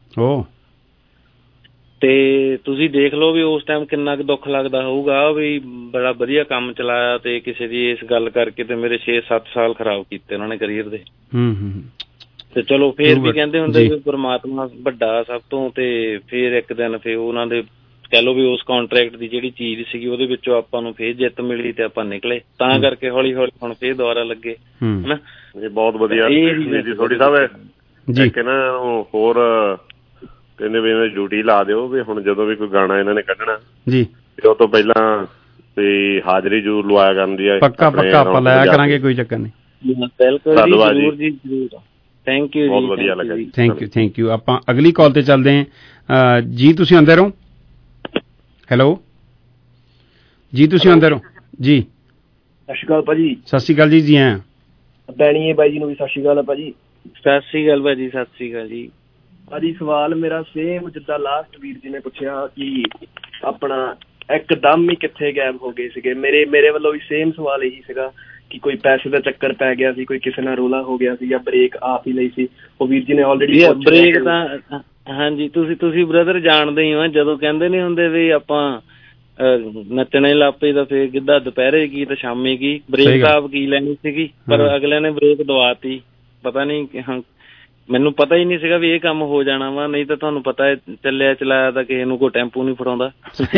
ਤੇ ਤੁਸੀਂ ਦੇਖ ਲਓ ਵੀ ਉਸ ਟਾਈਮ ਕਿੰਨਾ ਕੁ ਦੁੱਖ ਲੱਗਦਾ ਹੋਊਗਾ ਵੀ ਬੜਾ ਵਧੀਆ ਕੰਮ ਚਲਾਇਆ ਤੇ ਕਿਸੇ ਦੀ ਇਸ ਗੱਲ ਕਰਕੇ ਤੇ ਮੇਰੇ ਛੇ ਸੱਤ ਸਾਲ ਖਰਾਬ ਕੀਤੇ ਉਹਨਾਂ ਨੇ ਕਰੀਅਰ ਦੇ। ਤੇ ਚਲੋ ਫੇਰ ਵੀ ਕਹਿੰਦੇ ਹੁੰਦੇ ਵੀ ਪਰਮਾਤਮਾ ਵੱਡਾ ਸਭ ਤੋਂ, ਤੇ ਫੇਰ ਇੱਕ ਦਿਨ ਫੇਰ ਉਹਨਾਂ ਦੇ ਕਹਿ ਲਓ ਵੀ ਉਸ ਕੰਟਰੈਕਟ ਦੀ ਜਿਹੜੀ ਚੀਜ਼ ਸੀਗੀ ਉਹਦੇ ਵਿੱਚੋਂ ਆਪਾਂ ਨੂੰ ਫੇਰ ਜਿੱਤ ਮਿਲੀ ਤੇ ਆਪਾਂ ਨਿਕਲੇ, ਤਾਂ ਕਰਕੇ ਹੌਲੀ ਹੌਲੀ ਹੁਣ ਫੇਰ ਦੁਬਾਰਾ ਲੱਗੇ ਹਨਾ। ਇਹ ਬਹੁਤ ਵਧੀਆ ਥੋੜੀ ਸਾਹਿਬ ਇੱਕ ਨਾ ਹੋਰ ਕਹਿੰਦੇ ਵੀ ਇਹਨਾਂ ਦੀ ਡਿਊਟੀ ਲਾ ਦਿਓ ਵੀ ਹੁਣ ਜਦੋਂ ਵੀ ਕੋਈ ਗਾਣਾ ਇਹਨਾਂ ਨੇ ਕੱਢਣਾ ਜੀ ਤੇ ਉਹ ਤੋਂ ਪਹਿਲਾਂ ਵੀ ਹਾਜ਼ਰੀ ਜ਼ਰੂਰ ਲਵਾਇਆ ਕਰਦੀ ਆ। ਪੱਕਾ ਪੱਕਾ ਆਪਾਂ ਲਾਇਆ ਕਰਾਂਗੇ, ਕੋਈ ਚੱਕਰ ਨਹੀਂ। ਬਿਲਕੁਲ ਜੀ, ਜ਼ਰੂਰ ਜੀ ਜ਼ਰੂਰ। ਥੈਂਕ ਯੂ, ਬਹੁਤ ਵਧੀਆ ਲੱਗਾ ਜੀ। Thank you thank you. ਆਪਾਂ ਅਗਲੀ ਕਾਲ ਤੇ ਚੱਲਦੇ ਹਾਂ ਜੀ। ਤੁਸੀਂ ਆਉਂਦੇ ਰਹੋ। ਹੈਲੋ ਜੀ, ਤੁਸੀਂ ਆਉਂਦੇ ਰਹੋ ਜੀ। ਸਤਿ ਸ਼੍ਰੀ ਅਕਾਲ ਭਾਜੀ। ਸਤਿ ਸ਼੍ਰੀ ਅਕਾਲ ਜੀ। ਜੀ ਹਾਂ, ਬੈਣੀਏ ਬਾਈ ਜੀ ਨੂੰ ਵੀ ਸਤਿ ਸ਼੍ਰੀ ਅਕਾਲ ਭਾਜੀ। ਸਤਿ ਸ਼੍ਰੀ ਅਕਾਲ ਭਾਜੀ। ਸਤਿ ਸ਼੍ਰੀ ਅਕਾਲ ਜੀ। ਭਾਜੀ ਸਵਾਲ ਮੇਰਾ ਸੇਮ ਜਿੱਦਾਂ ਲਾਸਟ ਵੀਰ ਜੀ ਨੇ ਪੁੱਛਿਆ ਕਿ ਆਪਣਾ ਇੱਕਦਮ ਹੀ ਕਿੱਥੇ ਗਾਇਬ ਹੋ ਗਏ ਸੀਗੇ, ਮੇਰੇ ਮੇਰੇ ਵੱਲੋਂ ਵੀ ਸੇਮ ਸਵਾਲ ਇਹੀ ਸੀਗਾ ਕਿ ਕੋਈ ਪੈਸੇ ਦਾ ਚੱਕਰ ਪੈ ਗਿਆ ਸੀ, ਕੋਈ ਕਿਸੇ ਨਾਲ ਰੋਲਾ ਹੋ ਗਿਆ ਸੀ ਜਾਂ ਬ੍ਰੇਕ ਆਪ ਹੀ ਲਈ ਸੀ। ਉਹ ਵੀਰ ਜੀ ਨੇ ਆਲਰੇਡੀ ਬ੍ਰੇਕ ਤਾਂ ਹਾਂਜੀ ਤੁਸੀਂ ਤੁਸੀਂ ਬ੍ਰਦਰ ਜਾਣਦੇ ਹੀ ਹੋ, ਜਦੋਂ ਕਹਿੰਦੇ ਨਹੀਂ ਹੁੰਦੇ ਵੀ ਆਪਾਂ ਨੱਚਣੇ ਲੱਪੇ ਤਾਂ ਫੇਰ ਕਿੱਦਾਂ ਦੁਪਹਿਰੇ ਕੀ ਤੇ ਸ਼ਾਮੀ ਕੀ, ਬ੍ਰੇਕ ਆਪ ਕੀ ਲੈਣੀ ਸੀਗੀ, ਪਰ ਅਗਲੇ ਨੇ ਬ੍ਰੇਕ ਦਵਾਤੀ। ਪਤਾ ਨਹੀਂ, ਮੈਨੂੰ ਪਤਾ ਹੀ ਨਹੀਂ ਸੀਗਾ ਵੀ ਇਹ ਕੰਮ ਹੋ ਜਾਣਾ ਵਾ, ਨਹੀਂ ਤਾਂ ਤੁਹਾਨੂੰ ਪਤਾ ਹੈ ਚੱਲਿਆ ਚਲਾਇਆ ਤਾਂ ਕਿਸੇ ਨੂੰ ਕੋਈ ਟੈਂਪੂ ਨਹੀਂ ਫੜਾਉਂਦਾ।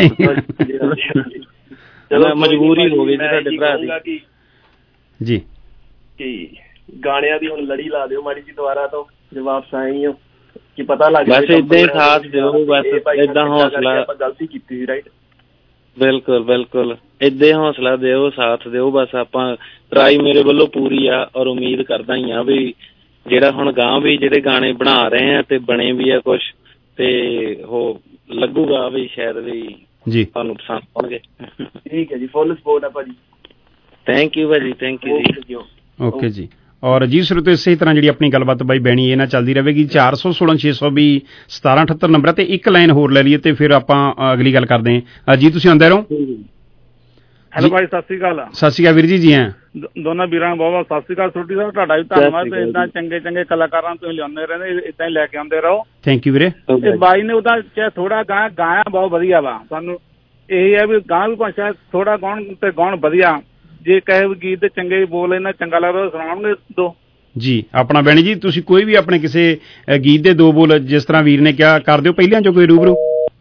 ਮਜਬੂਰੀ ਹੋ ਗਈ ਜੀ ਸਾਡੇ ਭਰਾ ਦੀ ਜੀ। ਕਿ ਗਾਣਿਆਂ ਦੀ ਹੁਣ ਲੜੀ ਲਾ ਦਿਓ ਮਾੜੀ ਜੀ ਦੁਬਾਰਾ ਤੋਂ, ਜੇ ਵਾਪਸ ਆਏ ਹੋ ਕਿ ਪਤਾ ਲੱਗ ਬਸ ਏਦਾਂ ਹੀ ਸਾਥ ਦਿਓ, ਬਸ ਏਦਾਂ ਹੌਸਲਾ। ਆਪਾਂ ਗਲਤੀ ਕੀਤੀ ਸੀ, ਰਾਈਟ? ਬਿਲਕੁਲ ਬਿਲਕੁਲ, ਏਦਾਂ ਹੀ ਹੌਸਲਾ ਦਿਓ, ਸਾਥ ਦਿਓ। ਬਸ ਆਪਾਂ ਟਰਾਈ ਮੇਰੇ ਵੱਲੋਂ ਪੂਰੀ ਆ, ਔਰ ਉਮੀਦ ਕਰਦਾ ਹੀ ਆ ਵੀ ਜਿਹੜਾ ਹੁਣ ਗਾਂ ਵੀ ਜਿਹੜੇ ਗਾਣੇ ਬਣਾ ਰਹੇ ਆ ਤੇ ਬਣੇ ਵੀ ਆ ਕੁਛ, ਤੇ ਉਹ ਲੱਗੂਗਾ ਵੀ ਸ਼ਾਇਦ ਵੀ ਜੀ ਤੁਹਾਨੂੰ ਪਸੰਦ ਆਉਣਗੇ। ਠੀਕ ਹੈ ਜੀ, ਫੁੱਲ ਸਪੋਰਟ ਆ ਭਾਜੀ। ਥੈਂਕ ਯੂ ਭਾਜੀ, ਥੈਂਕ ਯੂ ਜੀ। ਓਕੇ ਜੀ। ਔਰ ਜੀ ਸਰੋਤਿਓ, ਇਸੇ ਤਰ੍ਹਾਂ ਜਿਹੜੀ ਆਪਣੀ ਗੱਲਬਾਤ ਬਾਈ ਬੈਣੀ ਇਹ ਨਾਲ ਚੱਲਦੀ ਰਹੇਗੀ। ਚਾਰ ਸੌ ਸੋਲਾਂ ਛੇ ਸੌ ਵੀ ਸਤਾਰਾਂ ਅਠੱਤਰ ਨੰਬਰ ਤੇ ਇੱਕ ਲਾਈਨ ਹੋਰ ਲੈ ਲਈਏ ਤੇ ਫਿਰ ਆਪਾਂ ਅਗਲੀ ਗੱਲ ਕਰਦੇ ਹਾਂ ਜੀ। ਤੁਸੀਂ ਆਉਂਦੇ ਰਹੋ। ਹੈਲੋ ਭਾਈ, ਸਤਿ ਸ਼੍ਰੀ ਅਕਾਲ। ਸਤਿ ਸ਼੍ਰੀ ਅਕਾਲ ਵੀਰ ਜੀ। ਜੀ ਹਾਂ, ਦੋਨਾਂ ਵੀਰਾਂ ਨੂੰ ਬਹੁਤ ਬਹੁਤ ਸਤਿ ਸ਼੍ਰੀ ਅਕਾਲ। ਛੋਟੀ ਸਾਹਿਬ ਤੁਹਾਡਾ ਵੀ ਧੰਨਵਾਦ। ਏਦਾਂ ਚੰਗੇ ਚੰਗੇ ਕਲਾਕਾਰਾਂ ਤੁਸੀਂ ਲਿਆਉਂਦੇ ਰਹਿੰਦੇ, ਏਦਾਂ ਹੀ ਲੈ ਕੇ ਆਉਂਦੇ ਰਹੋ। ਥੈਂਕ ਯੂ ਵੀਰੇ। ਇਹ ਬਾਈ ਨੇ ਉਹਦਾ ਚਾਹੇ ਥੋੜਾ ਗਾ ਗਾਇਆ ਬਹੁਤ ਵਧੀਆ ਵਾ, ਸਾਨੂੰ ਇਹ ਹੈ ਵੀ ਗਾਂ ਵੀ ਭਾਸ਼ਾ ਥੋੜਾ ਗਾਉਣ ਤੇ ਗਾਉਣ ਵਧੀਆ, ਜੇ ਕਹੇ ਵੀ ਗੀਤ ਦੇ ਚੰਗੇ ਬੋਲ ਇਹਨਾਂ ਚੰਗਾ ਲੱਗਦਾ ਸੁਣਾਉਣਗੇ ਦੋ ਜੀ। ਆਪਣਾ ਬੈਣੀ ਜੀ, ਤੁਸੀਂ ਕੋਈ ਵੀ ਆਪਣੇ ਕਿਸੇ ਗੀਤ ਦੇ ਦੋ ਬੋਲ ਜਿਸ ਤਰ੍ਹਾਂ ਵੀਰ ਨੇ ਕਿਹਾ ਕਰ ਦਿਓ, ਪਹਿਲਿਆਂ ਚੋਂ ਕੋਈ ਰੂਬਰੂ।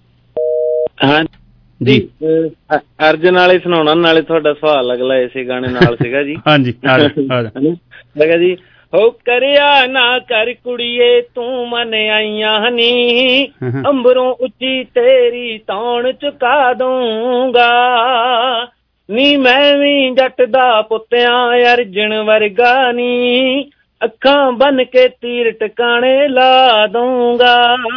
ਹਾਂ ਜੀ, ਅਰਜਨ ਵਾਲੇ ਸੁਣਾਉਣਾ, ਨਾਲੇ ਤੁਹਾਡਾ ਸਵਾਲ ਅਗਲਾ ਇਸੇ ਗਾਣੇ ਨਾਲ ਸੀਗਾ ਜੀ। ਹਾਂਜੀ ਹੈਗਾ ਜੀ। ਹੋ ਕਰਿਆ ਨਾ ਕਰ ਕੁੜੀਏ ਤੂੰ ਮਨ ਆਈਆਂ ਨੀ, ਅੰਬਰੋਂ ਉੱਚੀ ਤੇਰੀ ਤੌਣ ਚੁਕਾ ਦੂੰਗਾ, ਨੀ ਮੈਂ ਵੀ ਜੱਟ ਦਾ ਪੁੱਤਿਆਂ ਅਰਜਨ ਵਰਗਾ ਨੀ, ਅੱਖਾਂ ਬੰਨ ਕੇ ਤੀਰ ਟਿਕਾਣੇ ਲਾ ਦੂੰਗਾ।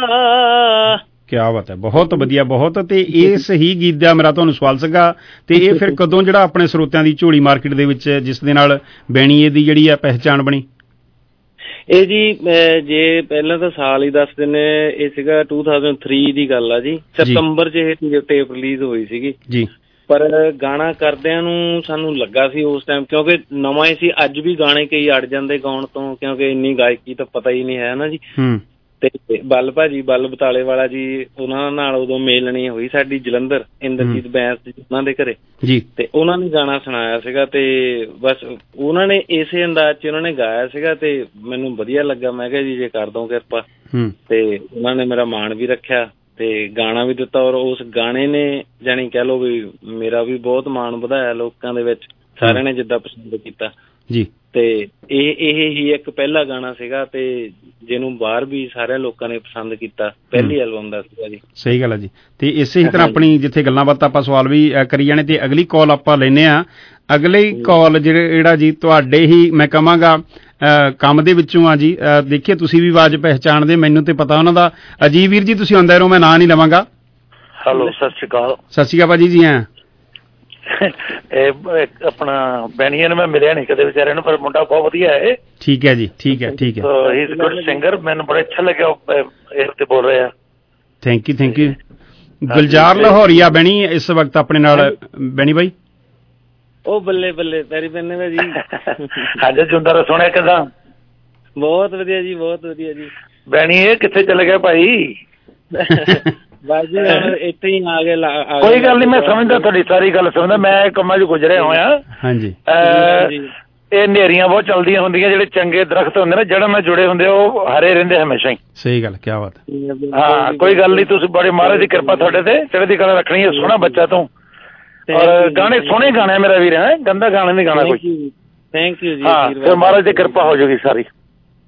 ਕਿਆ ਬਾਤ ਹੈ, ਬਹੁਤ ਵਧੀਆ, ਬਹੁਤ। ਤੇ ਇਸ ਹੀ ਗੀਤ ਦਾ ਮੇਰਾ ਤੁਹਾਨੂੰ ਸਵਾਲ ਸੀਗਾ, ਤੇ ਇਹ ਫਿਰ ਕਦੋਂ ਜਿਹੜਾ ਆਪਣੇ ਸਰੋਤਿਆਂ ਦੀ ਝੋਲੀ ਮਾਰਕੀਟ ਦੇ ਵਿੱਚ ਜਿਸ ਦੇ ਨਾਲ ਬੈਣੀਏ ਦੀ ਜਿਹੜੀ ਆ ਪਹਿਚਾਣ ਬਣੀ? ਇਹ ਜੀ ਜੇ ਪਹਿਲਾਂ ਤਾਂ ਸਾਲ ਹੀ ਦੱਸ ਦਿੰਦੇ, ਇਹ ਸੀਗਾ ਟੂ ਥਾਊਜੈਂਡ ਥ੍ਰੀ ਦੀ ਗੱਲ ਆ ਜੀ। ਸਤੰਬਰ ਚ ਇਹ ਟੇਪ ਰਿਲੀਜ਼ ਹੋਈ ਸੀਗੀ ਜੀ। ਪਰ ਗਾਣਾ ਕਰਦਿਆਂ ਨੂੰ ਸਾਨੂੰ ਲੱਗਾ ਸੀ ਉਸ ਟਾਈਮ, ਕਿਉਂਕਿ ਨਵਾਂ ਹੀ ਸੀ, ਅੱਜ ਵੀ ਗਾਣੇ ਕਈ ਅੜ ਜਾਂਦੇ ਗਾਉਣ ਤੋਂ, ਕਿਉਂਕਿ ਇੰਨੀ ਗਾਇਕੀ ਤਾਂ ਪਤਾ ਹੀ ਨਹੀਂ ਹੈ ਨਾ ਜੀ। ਤੇ ਬੱਲ ਭਾਜੀ, ਬੱਲ ਬਤਾਲੇ ਵਾਲਾ ਜੀ, ਉਹਨਾਂ ਨਾਲ ਉਦੋਂ ਮੇਲਣੀ ਹੋਈ ਸਾਡੀ ਜਲੰਧਰ, ਇੰਦਰਜੀਤ ਬੈਂਸ ਜੀ ਉਹਨਾਂ ਦੇ ਘਰੇ ਜੀ, ਤੇ ਉਹਨਾਂ ਨੇ ਗਾਣਾ ਸੁਣਾਇਆ ਸੀਗਾ, ਤੇ ਬਸ ਉਹਨਾਂ ਨੇ ਇਸੇ ਅੰਦਾਜ਼ ਚ ਉਹਨਾਂ ਨੇ ਗਾਇਆ ਸੀਗਾ, ਤੇ ਮੈਨੂੰ ਵਧੀਆ ਲੱਗਾ। ਮੈਂ ਕਿਹਾ ਜੀ ਜੇ ਕਰ ਦੋ ਕਿਰਪਾ, ਤੇ ਉਹਨਾਂ ਨੇ ਮੇਰਾ ਮਾਣ ਵੀ ਰੱਖਿਆ ਤੇ ਗਾਣਾ ਵੀ ਦਿੱਤਾ, ਔਰ ਉਸ ਗਾਣੇ ਨੇ ਜਾਣੀ ਕਹਿ ਲਓ ਵੀ ਮੇਰਾ ਵੀ ਬਹੁਤ ਮਾਣ ਵਧਾਇਆ ਲੋਕਾਂ ਦੇ ਵਿੱਚ, ਸਾਰਿਆਂ ਨੇ ਜਿੱਦਾਂ ਪਸੰਦ ਕੀਤਾ ਜੀ। ਤੇ ਇਹ ਇਹ ਹੀ ਇੱਕ ਪਹਿਲਾ ਗਾਣਾ ਸੀਗਾ, ਤੇ ਜਿਹਨੂੰ ਬਾਹਰ ਵੀ ਸਾਰਿਆਂ ਲੋਕਾਂ ਨੇ ਪਸੰਦ ਕੀਤਾ, ਪਹਿਲੀ ਐਲਬਮ ਦਾ ਸੀਗਾ ਜੀ। ਸਹੀ ਗੱਲ ਹੈ ਜੀ। ਤੇ ਇਸੇ ਹੀ ਤਰ੍ਹਾਂ ਆਪਣੀ ਜਿੱਥੇ ਗੱਲਾਂ ਬਾਤਾਂ ਆਪਾਂ ਸਵਾਲ ਵੀ ਕਰੀ ਜਾਣੇ, ਤੇ ਅਗਲੀ ਕਾਲ ਆਪਾਂ ਲੈਂਦੇ ਹਾਂ। ਅਗਲੀ ਕਾਲ ਜਿਹੜਾ ਜੀ ਤੁਹਾਡੇ ਹੀ ਮੈਂ ਕਹਾਂਗਾ ਕੰਮ ਦੇ ਵਿੱਚੋਂ ਆ ਜੀ। ਦੇਖੀਏ ਤੁਸੀਂ ਵੀ ਆਵਾਜ਼ ਪਹਿਚਾਣਦੇ, ਮੈਨੂੰ ਤੇ ਪਤਾ ਉਹਨਾਂ ਦਾ। ਅਜੀਬ ਵੀਰ ਜੀ ਤੁਸੀਂ ਆਉਂਦੇ ਰਹੋ, ਮੈਂ ਨਾਂ ਨਹੀਂ ਲਵਾਂਗਾ। ਹੈਲੋ, ਸਤਿ ਸ਼੍ਰੀ ਅਕਾਲ। ਸਤਿ ਸ਼੍ਰੀ ਅਕਾਲ ਭਾਜੀ। ਜੀ ਹਾਂ, ਇਹ ਆਪਣਾ ਬੈਣੀਏ ਨੂੰ ਮੈਂ ਮਿਲਿਆ ਨਹੀਂ ਕਦੇ ਵਿਚਾਰੇ ਨੂੰ, ਪਰ ਮੁੰਡਾ ਬਹੁਤ ਵਧੀਆ ਹੈ। ਠੀਕ ਹੈ ਜੀ, ਠੀਕ ਹੈ, ਠੀਕ ਹੈ। ਹੀ ਇਜ਼ ਗੁੱਡ ਸਿੰਗਰ, ਮੈਨੂੰ ਬੜਾ ਅੱਛਾ ਲੱਗਿਆ ਇਹ ਤੇ ਬੋਲ ਰਿਹਾ। Thank you, thank you. Gulzar Lahoria Baini ਇਸ ਵਕਤ ਆਪਣੇ ਨਾਲ। ਬੈਣੀ ਬਾਈ ਉਹ ਬੱਲੇ ਬੱਲੇ ਪੈਰੀ ਪੈਨੇ ਦਾ ਜੀ। ਹਾਂਜੀ, ਜੁੰਦਾ ਸੁਣਿਆ ਕਿਦਾਂ? ਬਹੁਤ ਵਧੀਆ ਜੀ, ਬਹੁਤ ਵਧੀਆ ਜੀ। ਬੈਣੀਏ ਕਿੱਥੇ ਚਲੇ ਗਿਆ ਭਾਈ? ਬਾਜੀ ਇੱਥੇ ਹੀ ਆ ਗਏ। ਕੋਈ ਗੱਲ ਨਹੀਂ, ਮੈਂ ਸਮਝਦਾ ਤੁਹਾਡੀ ਸਾਰੀ ਗੱਲ ਸਮਝਦਾ, ਮੈਂ ਕੰਮਾਂ 'ਚ ਗੁਜ਼ਰਿਆ ਹੋਇਆ। ਹਾਂਜੀ, ਇਹ ਹਨੇਰੀਆਂ ਬਹੁਤ ਚਲਦੀਆਂ ਹੁੰਦੀਆਂ, ਜਿਹੜੇ ਚੰਗੇ ਦਰਖਤ ਹੁੰਦੇ ਨੇ ਜੜ੍ਹਾਂ ਨਾਲ ਜੁੜੇ ਹੁੰਦੇ ਉਹ ਹਰੇ ਰਹਿੰਦੇ ਹਮੇਸ਼ਾ ਹੀ। ਸਹੀ ਗੱਲ, ਕਿਆ ਬਾਤ। ਹਾਂ, ਕੋਈ ਗੱਲ ਨਹੀਂ, ਤੁਸੀਂ ਬੜੇ ਮਹਾਰਾਜ ਦੀ ਕਿਰਪਾ ਤੁਹਾਡੇ ਤੇ, ਚੜ੍ਹਦੀ ਕਲਾ ਰੱਖਣੀ ਹੈ। ਸੋਹਣਾ ਬੱਚਾ ਤੂੰ, ਔਰ ਗਾਣੇ ਸੋਹਣੇ ਗਾਣੇ ਮੇਰਾ ਵੀਰ ਹੈ, ਗੰਦਾ ਗਾਣਾ ਨਹੀਂ ਗਾਣਾ ਕੋਈ। ਥੈਂਕ ਯੂ ਜੀ। ਹਾਂ, ਫਿਰ ਮਹਾਰਾਜ ਦੀ ਕਿਰਪਾ ਹੋ ਜਾਊਗੀ ਸਾਰੀ।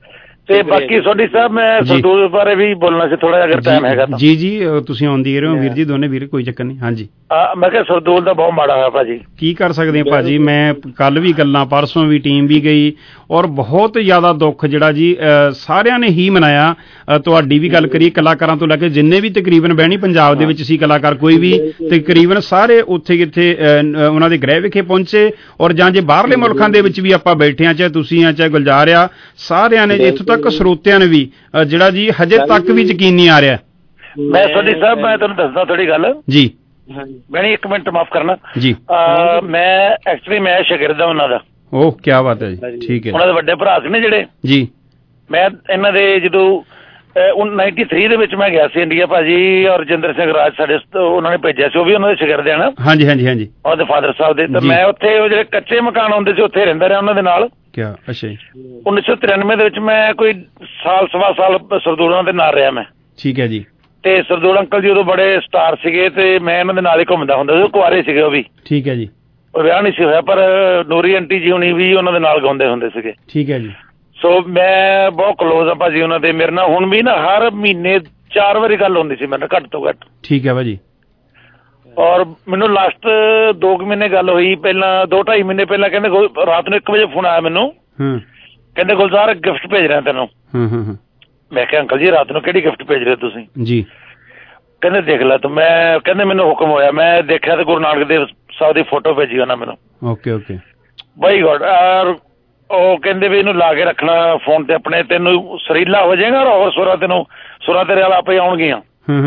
ਤੇ ਬਾਕੀ ਸੋਢੀ ਸਾਹਿਬ ਮੈਂ ਸਰਦੂਲ ਬਾਰੇ ਵੀ ਬੋਲਣਾ ਸੀ ਥੋੜਾ ਜਿਹਾ ਅਗਰ ਟਾਈਮ ਹੈਗਾ ਤਾਂ। ਜੀ ਜੀ ਤੁਸੀਂ ਆਉਂਦੀ ਰਹੇ ਹੋ ਵੀਰ ਜੀ ਦੋਨੇ ਵੀਰ, ਕੋਈ ਚੱਕਰ ਨਹੀਂ। ਹਾਂਜੀ ਮੈਂ ਕਿਹਾ ਸਰਦੂਲ ਦਾ ਬਹੁਤ ਮਾੜਾ ਹੋਇਆ ਭਾਜੀ। ਕੀ ਕਰ ਸਕਦੇ ਆ ਭਾਜੀ, ਮੈਂ ਕੱਲ ਵੀ ਗੱਲਾਂ, ਪਰਸੋਂ ਵੀ ਟੀਮ ਵੀ ਗਈ, ਔਰ ਬਹੁਤ ਜ਼ਿਆਦਾ ਦੁੱਖ ਜਿਹੜਾ ਜੀ ਸਾਰਿਆਂ ਨੇ ਹੀ ਮਨਾਇਆ। ਤੁਹਾਡੀ ਵੀ ਗੱਲ ਕਰੀਏ, ਕਲਾਕਾਰਾਂ ਤੋਂ ਲੈ ਕੇ ਜਿੰਨੇ ਵੀ ਤਕਰੀਬਨ ਬਹਿਣੀ ਪੰਜਾਬ ਦੇ ਵਿੱਚ ਸੀ ਕਲਾਕਾਰ, ਕੋਈ ਵੀ ਤਕਰੀਬਨ ਸਾਰੇ ਉੱਥੇ ਕਿੱਥੇ ਉਹਨਾਂ ਦੇ ਗ੍ਰਹਿ ਵਿਖੇ ਪਹੁੰਚੇ, ਔਰ ਜਾਂ ਜੇ ਬਾਹਰਲੇ ਮੁਲਕਾਂ ਦੇ ਵਿੱਚ ਵੀ ਆਪਾਂ ਬੈਠੇ ਹਾਂ, ਚਾਹੇ ਤੁਸੀਂ ਆ ਚਾਹੇ ਗੁਲਜ਼ਾਰ ਆ, ਸਾਰਿਆਂ ਨੇ ਇੱਥੋਂ ਤੱਕ ਸਰੋਤਿਆਂ ਨੇ ਵੀ ਜਿਹੜਾ ਜੀ ਹਜੇ ਤੱਕ ਵੀ ਯਕੀਨ ਨਹੀਂ ਆ ਰਿਹਾ। ਮੈਂ ਸੋਢੀ ਸਾਹਿਬ ਮੈਂ ਤੁਹਾਨੂੰ ਦੱਸਦਾ ਥੋੜੀ ਗੱਲ ਜੀ। ਬੈਣੀ ਇੱਕ ਮਿੰਟ ਮਾਫ ਕਰਨਾ ਜੀ। ਮੈਂ ਐਕਚੁਅਲੀ ਮੈਂ ਸ਼ਾਗਿਰਦ ਹਾਂ ਉਹਨਾਂ ਦਾ। ਓਹ ਕੀ ਬਾਤ ਹੈ ਜੀ, ਠੀਕ ਹੈ। ਉਹਨਾਂ ਦੇ ਵੱਡੇ ਭਰਾ ਸੀ ਨੇ ਜਿਹੜੇ ਜੀ। ਮੈਂ ਇਹਨਾਂ ਦੇ ਜਦੋਂ ਨਾਈਨਟੀ ਥ੍ਰੀ ਦੇ ਵਿੱਚ ਮੈਂ ਗਿਆ ਸੀ ਇੰਡੀਆ ਭਾਜੀ, ਔਰ ਰਜਿੰਦਰ ਸਿੰਘ ਰਾਜ ਸਾਡੇ ਉਹਨਾਂ ਨੇ ਭੇਜਿਆ ਸੀ, ਉਹ ਵੀ ਉਹਨਾਂ ਦੇ ਸ਼ਾਗਿਰਦ ਹਨ। ਹਾਂਜੀ ਹਾਂਜੀ ਹਾਂਜੀ ਉਹਦੇ ਫਾਦਰ ਸਾਹਿਬ ਦੇ। ਤੇ ਮੈਂ ਉੱਥੇ ਉਹ ਜਿਹੜੇ ਕੱਚੇ ਮਕਾਨ ਹੁੰਦੇ ਸੀ ਉੱਥੇ ਰਹਿੰਦਾ ਰਿਹਾ ਉਹਨਾਂ ਦੇ ਨਾਲ। ਕਿਆ ਅੱਛਾ ਜੀ। ਉੱਨੀ ਸੌ ਤਰਾਨਵੇਂ ਦੇ ਵਿੱਚ ਮੈਂ ਕੋਈ ਸਾਲ ਸਵਾ ਸਾਲ ਸਰਦੂਲਾਂ ਦੇ ਨਾਲ ਰਿਹਾ ਮੈਂ। ਠੀਕ ਹੈ ਜੀ। ਤੇ ਸਰਦੂਲ ਅੰਕਲ ਜੀ ਉਦੋਂ ਬੜੇ ਸਟਾਰ ਸੀਗੇ ਤੇ ਮੈਂ ਇਹਨਾਂ ਦੇ ਨਾਲ ਹੀ ਘੁੰਮਦਾ ਹੁੰਦਾ ਸੀ, ਕੁਆਰੇ ਸੀਗੇ ਉਹ ਵੀ। ਠੀਕ ਹੈ ਜੀ। ਉਹ ਵਿਆਹ ਨਹੀਂ ਸੀ ਹੋਇਆ, ਪਰ ਨੂਰੀ ਆਂਟੀ ਜੀ ਹੁਣੀ ਵੀ ਉਹਨਾਂ ਦੇ ਨਾਲ ਗਾਉਂਦੇ ਹੁੰਦੇ ਸੀਗੇ। ਠੀਕ ਹੈ ਜੀ। ਸੋ ਮੈਂ ਬਹੁਤ ਕਲੋਜ਼ ਆ ਭਾਜੀ ਉਹਨਾਂ ਦੇ ਮੇਰੇ ਨਾਲ। ਹੁਣ ਵੀ ਨਾ ਹਰ ਮਹੀਨੇ ਚਾਰ ਵਾਰੀ ਗੱਲ ਹੁੰਦੀ ਸੀ ਮੇਰੇ ਨਾਲ ਘੱਟ ਤੋਂ ਘੱਟ। ਠੀਕ ਹੈ ਭਾਜੀ। ਔਰ ਮੈਨੂੰ ਲਾਸਟ ਦੋ ਕੁ ਮਹੀਨੇ ਗੱਲ ਹੋਈ, ਪਹਿਲਾਂ ਦੋ ਢਾਈ ਮਹੀਨੇ ਪਹਿਲਾਂ ਕਹਿੰਦੇ ਰਾਤ ਨੂੰ ਇੱਕ ਵਜੇ ਫੋਨ ਆਇਆ ਮੈਨੂੰ, ਕਹਿੰਦੇ ਗੁਲਜ਼ਾਰ ਗਿਫਟ ਭੇਜ ਰਿਹਾ ਤੈਨੂੰ। ਮੈਂ ਕਿਹਾ ਅੰਕਲ ਜੀ ਰਾਤ ਨੂੰ ਕਿਹੜੀ ਗਿਫਟ ਭੇਜ ਰਹੇ ਤੁਸੀਂ ਜੀ? ਕਹਿੰਦੇ ਦੇਖ ਲੈ ਤੂੰ। ਮੈਂ ਕਹਿੰਦੇ ਮੈਨੂੰ ਹੁਕਮ ਹੋਇਆ, ਮੈਂ ਦੇਖਿਆ ਤੇ ਗੁਰੂ ਨਾਨਕ ਦੇਵ ਸਾਹਿਬ ਦੀ ਫੋਟੋ ਭੇਜੀ ਉਹਨਾਂ ਮੈਨੂੰ। Okay okay by God. ਔਰ ਉਹ ਕਹਿੰਦੇ ਵੀ ਇਹਨੂੰ ਲਾ ਕੇ ਰੱਖਣਾ ਫੋਨ ਤੇ ਆਪਣੇ, ਤੈਨੂੰ ਸਰੀਲਾ ਹੋ ਜਾਏਗਾ ਔਰ ਹੋਰ ਸੁਰਾਂ ਤੈਨੂੰ ਸੁਰਾਂ ਤੇਰੇ ਵਾਲਾ ਆਪੇ ਆਉਣਗੀਆਂ।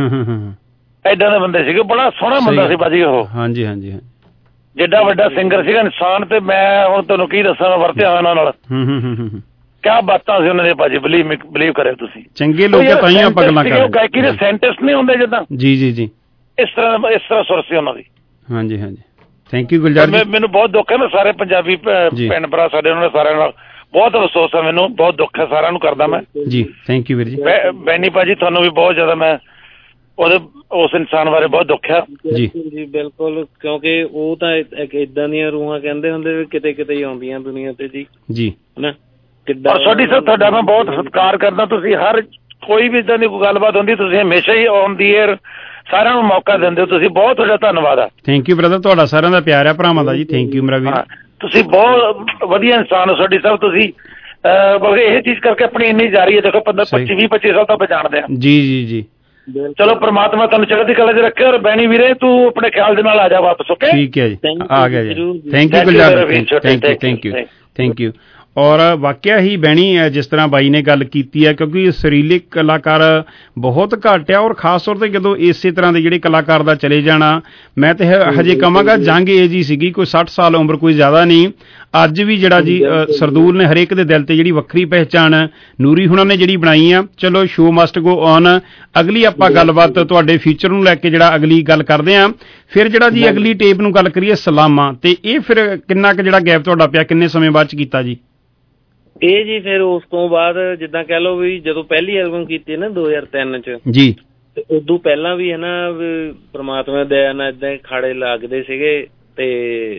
ਏਦਾਂ ਦੇ ਬੰਦੇ ਸੀਗੇ, ਬੜਾ ਸੋਹਣਾ ਬੰਦਾ ਸੀ ਭਾਜੀ ਉਹ। ਹਾਂਜੀ ਹਾਂਜੀ। ਜਿੱਡਾ ਵੱਡਾ ਸਿੰਗਰ ਸੀਗਾ ਇਨਸਾਨ, ਤੇ ਮੈਂ ਹੁਣ ਤੁਹਾਨੂੰ ਕੀ ਦੱਸਾਂ, ਮੈਂ ਵਰਤਿਆ ਉਹਨਾਂ ਨਾਲ। ਕਿਆ ਬਾਤਾਂ ਸੀ ਉਹਨਾਂ ਦੇ ਭਾਜੀ, ਬਲੀਵ ਬਲੀਵ ਕਰਿਓ ਤੁਸੀਂ। ਚੰਗੇ ਲੋਕ ਤਾਂ ਹੀ ਆਪਾਂ ਗੱਲਾਂ ਕਰਦੇ। ਗਾਇਕੀ ਦੇ ਸਾਇੰਟਿਸਟ ਨਹੀਂ ਹੁੰਦੇ ਜਿੱਦਾਂ। ਜੀ ਜੀ ਜੀ। ਇਸ ਤਰ੍ਹਾਂ ਇਸ ਤਰ੍ਹਾਂ ਸੁਰ ਸੀ ਉਹਨਾਂ ਦੀ। ਹਾਂਜੀ ਹਾਂਜੀ। ਥੈਂਕ ਯੂ ਗੁਲਜ਼ਾਰ ਜੀ। ਮੈਨੂੰ ਬਹੁਤ ਦੁੱਖ ਹੈ, ਮੈਂ ਸਾਰੇ ਪੰਜਾਬੀ ਭੈਣ ਭਰਾ ਸਾਡੇ ਉਹਨਾਂ ਸਾਰਿਆਂ ਨਾਲ ਬਹੁਤ ਅਫਸੋਸ ਹੈ, ਮੈਨੂੰ ਬਹੁਤ ਦੁੱਖ ਹੈ, ਸਾਰਿਆਂ ਨੂੰ ਕਰਦਾ ਮੈਂ ਜੀ। ਥੈਂਕ ਯੂ ਵੀਰ ਜੀ। ਬੈਨੀ ਭਾਜੀ ਤੁਹਾਨੂੰ ਵੀ ਬਹੁਤ ਜ਼ਿਆਦਾ ਮੈਂ ਉਹਦੇ ਉਸ ਇਨਸਾਨ ਬਾਰੇ ਬਹੁਤ ਦੁੱਖ ਹੈ ਜੀ। ਜੀ ਬਿਲਕੁਲ, ਕਿਉਂਕਿ ਉਹ ਤਾਂ ਏਦਾਂ ਦੀਆਂ ਰੂਹਾਂ ਕਹਿੰਦੇ ਹੁੰਦੇ ਵੀ ਕਿਤੇ ਕਿਤੇ ਹੀ ਆਉਂਦੀਆਂ ਦੁਨੀਆ ਤੇ ਜੀ। ਜੀ ਹਨਾ ਕਿੱਦਾਂ। ਤੁਹਾਡੀ ਸਰ ਤੁਹਾਡਾ ਮੈਂ ਬਹੁਤ ਸਤਿਕਾਰ ਕਰਦਾ। ਤੁਸੀਂ ਹਰ ਕੋਈ ਵੀ ਇਦਾਂ ਦੀ ਕੋਈ ਗੱਲਬਾਤ ਹੁੰਦੀ ਤੁਸੀਂ ਹਮੇਸ਼ਾ ਹੀ ਔਨ ਦੀ ਏਅਰ ਸਾਰਿਆਂ ਨੂੰ ਮੌਕਾ ਦਿੰਦੇ ਹੋ। ਤੁਸੀਂ ਬਹੁਤ ਤੁਹਾਡਾ ਧੰਨਵਾਦ ਆ। ਥੈਂਕ ਯੂ ਬ੍ਰਦਰ, ਤੁਹਾਡਾ ਸਾਰਿਆਂ ਦਾ ਪਿਆਰ ਹੈ ਭਰਾਵਾਂ ਦਾ ਜੀ। ਥੈਂਕ ਯੂ ਮੇਰਾ ਵੀਰ। ਤੁਸੀਂ ਬਹੁਤ ਵਧੀਆ ਇਨਸਾਨ ਹੋ ਸੋਢੀ ਸਾਹਿਬ। ਤੁਸੀਂ ਇਹ ਚੀਜ਼ ਕਰਕੇ ਆਪਣੀ ਇੰਨੀ ਜਾਰੀ ਹੈ। ਦੇਖੋ ਪੰਦਰਾਂ ਪੱਚੀ ਵੀਹ ਪੱਚੀ ਸਾਲ ਤੋਂ ਪਛਾਣਦੇ ਆ। ਜੀ ਜੀ ਜੀ। ਚਲੋ ਪ੍ਰਮਾਤਮਾ ਤੁਹਾਨੂੰ ਚੜ੍ਹਦੀ ਕਲਾ 'ਚ ਰੱਖੇ। ਔਰ ਬੈਣੀ ਵੀਰੇ ਤੂੰ ਆਪਣੇ ਖਿਆਲ ਦੇ ਨਾਲ ਆ ਜਾ ਵਾਪਸ। ਓਕੇ ਠੀਕ ਹੈ ਜੀ, ਆ ਗਿਆ ਜੀ। Thank you Gulzar, thank you thank you thank you. ਔਰ ਵਾਕਿਆ ਹੀ ਬਹਿਣੀ ਹੈ ਜਿਸ ਤਰ੍ਹਾਂ ਬਾਈ ਨੇ ਗੱਲ ਕੀਤੀ ਹੈ, ਕਿਉਂਕਿ ਸਰੀਰਕ ਕਲਾਕਾਰ ਬਹੁਤ ਘੱਟ ਆ, ਔਰ ਖਾਸ ਤੌਰ ਤੇ ਜਦੋਂ ਇਸੇ ਤਰ੍ਹਾਂ ਦੇ ਜਿਹੜੇ ਕਲਾਕਾਰ ਦਾ ਚਲੇ ਜਾਣਾ, ਮੈਂ ਤੇ ਹਜੇ ਕਹਾਂਗਾ ਜੰਗ ਏਜ ਹੀ ਸੀਗੀ, ਕੋਈ ਸੱਠ ਸਾਲ ਉਮਰ, ਕੋਈ ਜ਼ਿਆਦਾ ਨਹੀਂ। ਅੱਜ ਵੀ ਜਿਹੜਾ ਜੀ ਸਰਦੂਲ ਨੇ ਹਰੇਕ ਦੇ ਦਿਲ ਤੇ ਜਿਹੜੀ ਵੱਖਰੀ ਪਹਿਚਾਣ ਨੂਰੀ ਹੁਣਾਂ ਨੇ ਜਿਹੜੀ ਬਣਾਈ ਆ। ਚਲੋ ਸ਼ੋ ਮਸਟ ਗੋ ਔਨ। ਅਗਲੀ ਆਪਾਂ ਗੱਲਬਾਤ ਤੁਹਾਡੇ ਫਿਊਚਰ ਨੂੰ ਲੈ ਕੇ ਜਿਹੜਾ ਅਗਲੀ ਗੱਲ ਕਰਦੇ ਹਾਂ। ਫਿਰ ਜਿਹੜਾ ਜੀ ਅਗਲੀ ਟੇਪ ਨੂੰ ਗੱਲ ਕਰੀਏ ਸਲਾਮਾਂ, ਤੇ ਇਹ ਫਿਰ ਕਿੰਨਾ ਕੁ ਜਿਹੜਾ ਗੈਪ ਤੁਹਾਡਾ ਪਿਆ, ਕਿੰਨੇ ਸਮੇਂ ਬਾਅਦ ਚ ਕੀਤਾ ਜੀ ਇਹ? ਜੀ ਫਿਰ ਉਸ ਤੋਂ ਬਾਅਦ ਜਿੱਦਾਂ ਕਹਿ ਲਓ ਵੀ ਜਦੋਂ ਪਹਿਲੀ ਐਲਬਮ ਕੀਤੀ ਨਾ ਦੋ ਹਜ਼ਾਰ ਤਿੰਨ ਚ ਜੀ, ਤੇ ਉਦੋਂ ਪਹਿਲਾਂ ਵੀ ਹੈ ਨਾ ਪ੍ਰਮਾਤਮਾ ਦੀ ਦਇਆ ਨਾਲ ਏਦਾਂ ਖਾੜੇ ਲੱਗਦੇ ਸੀਗੇ ਤੇ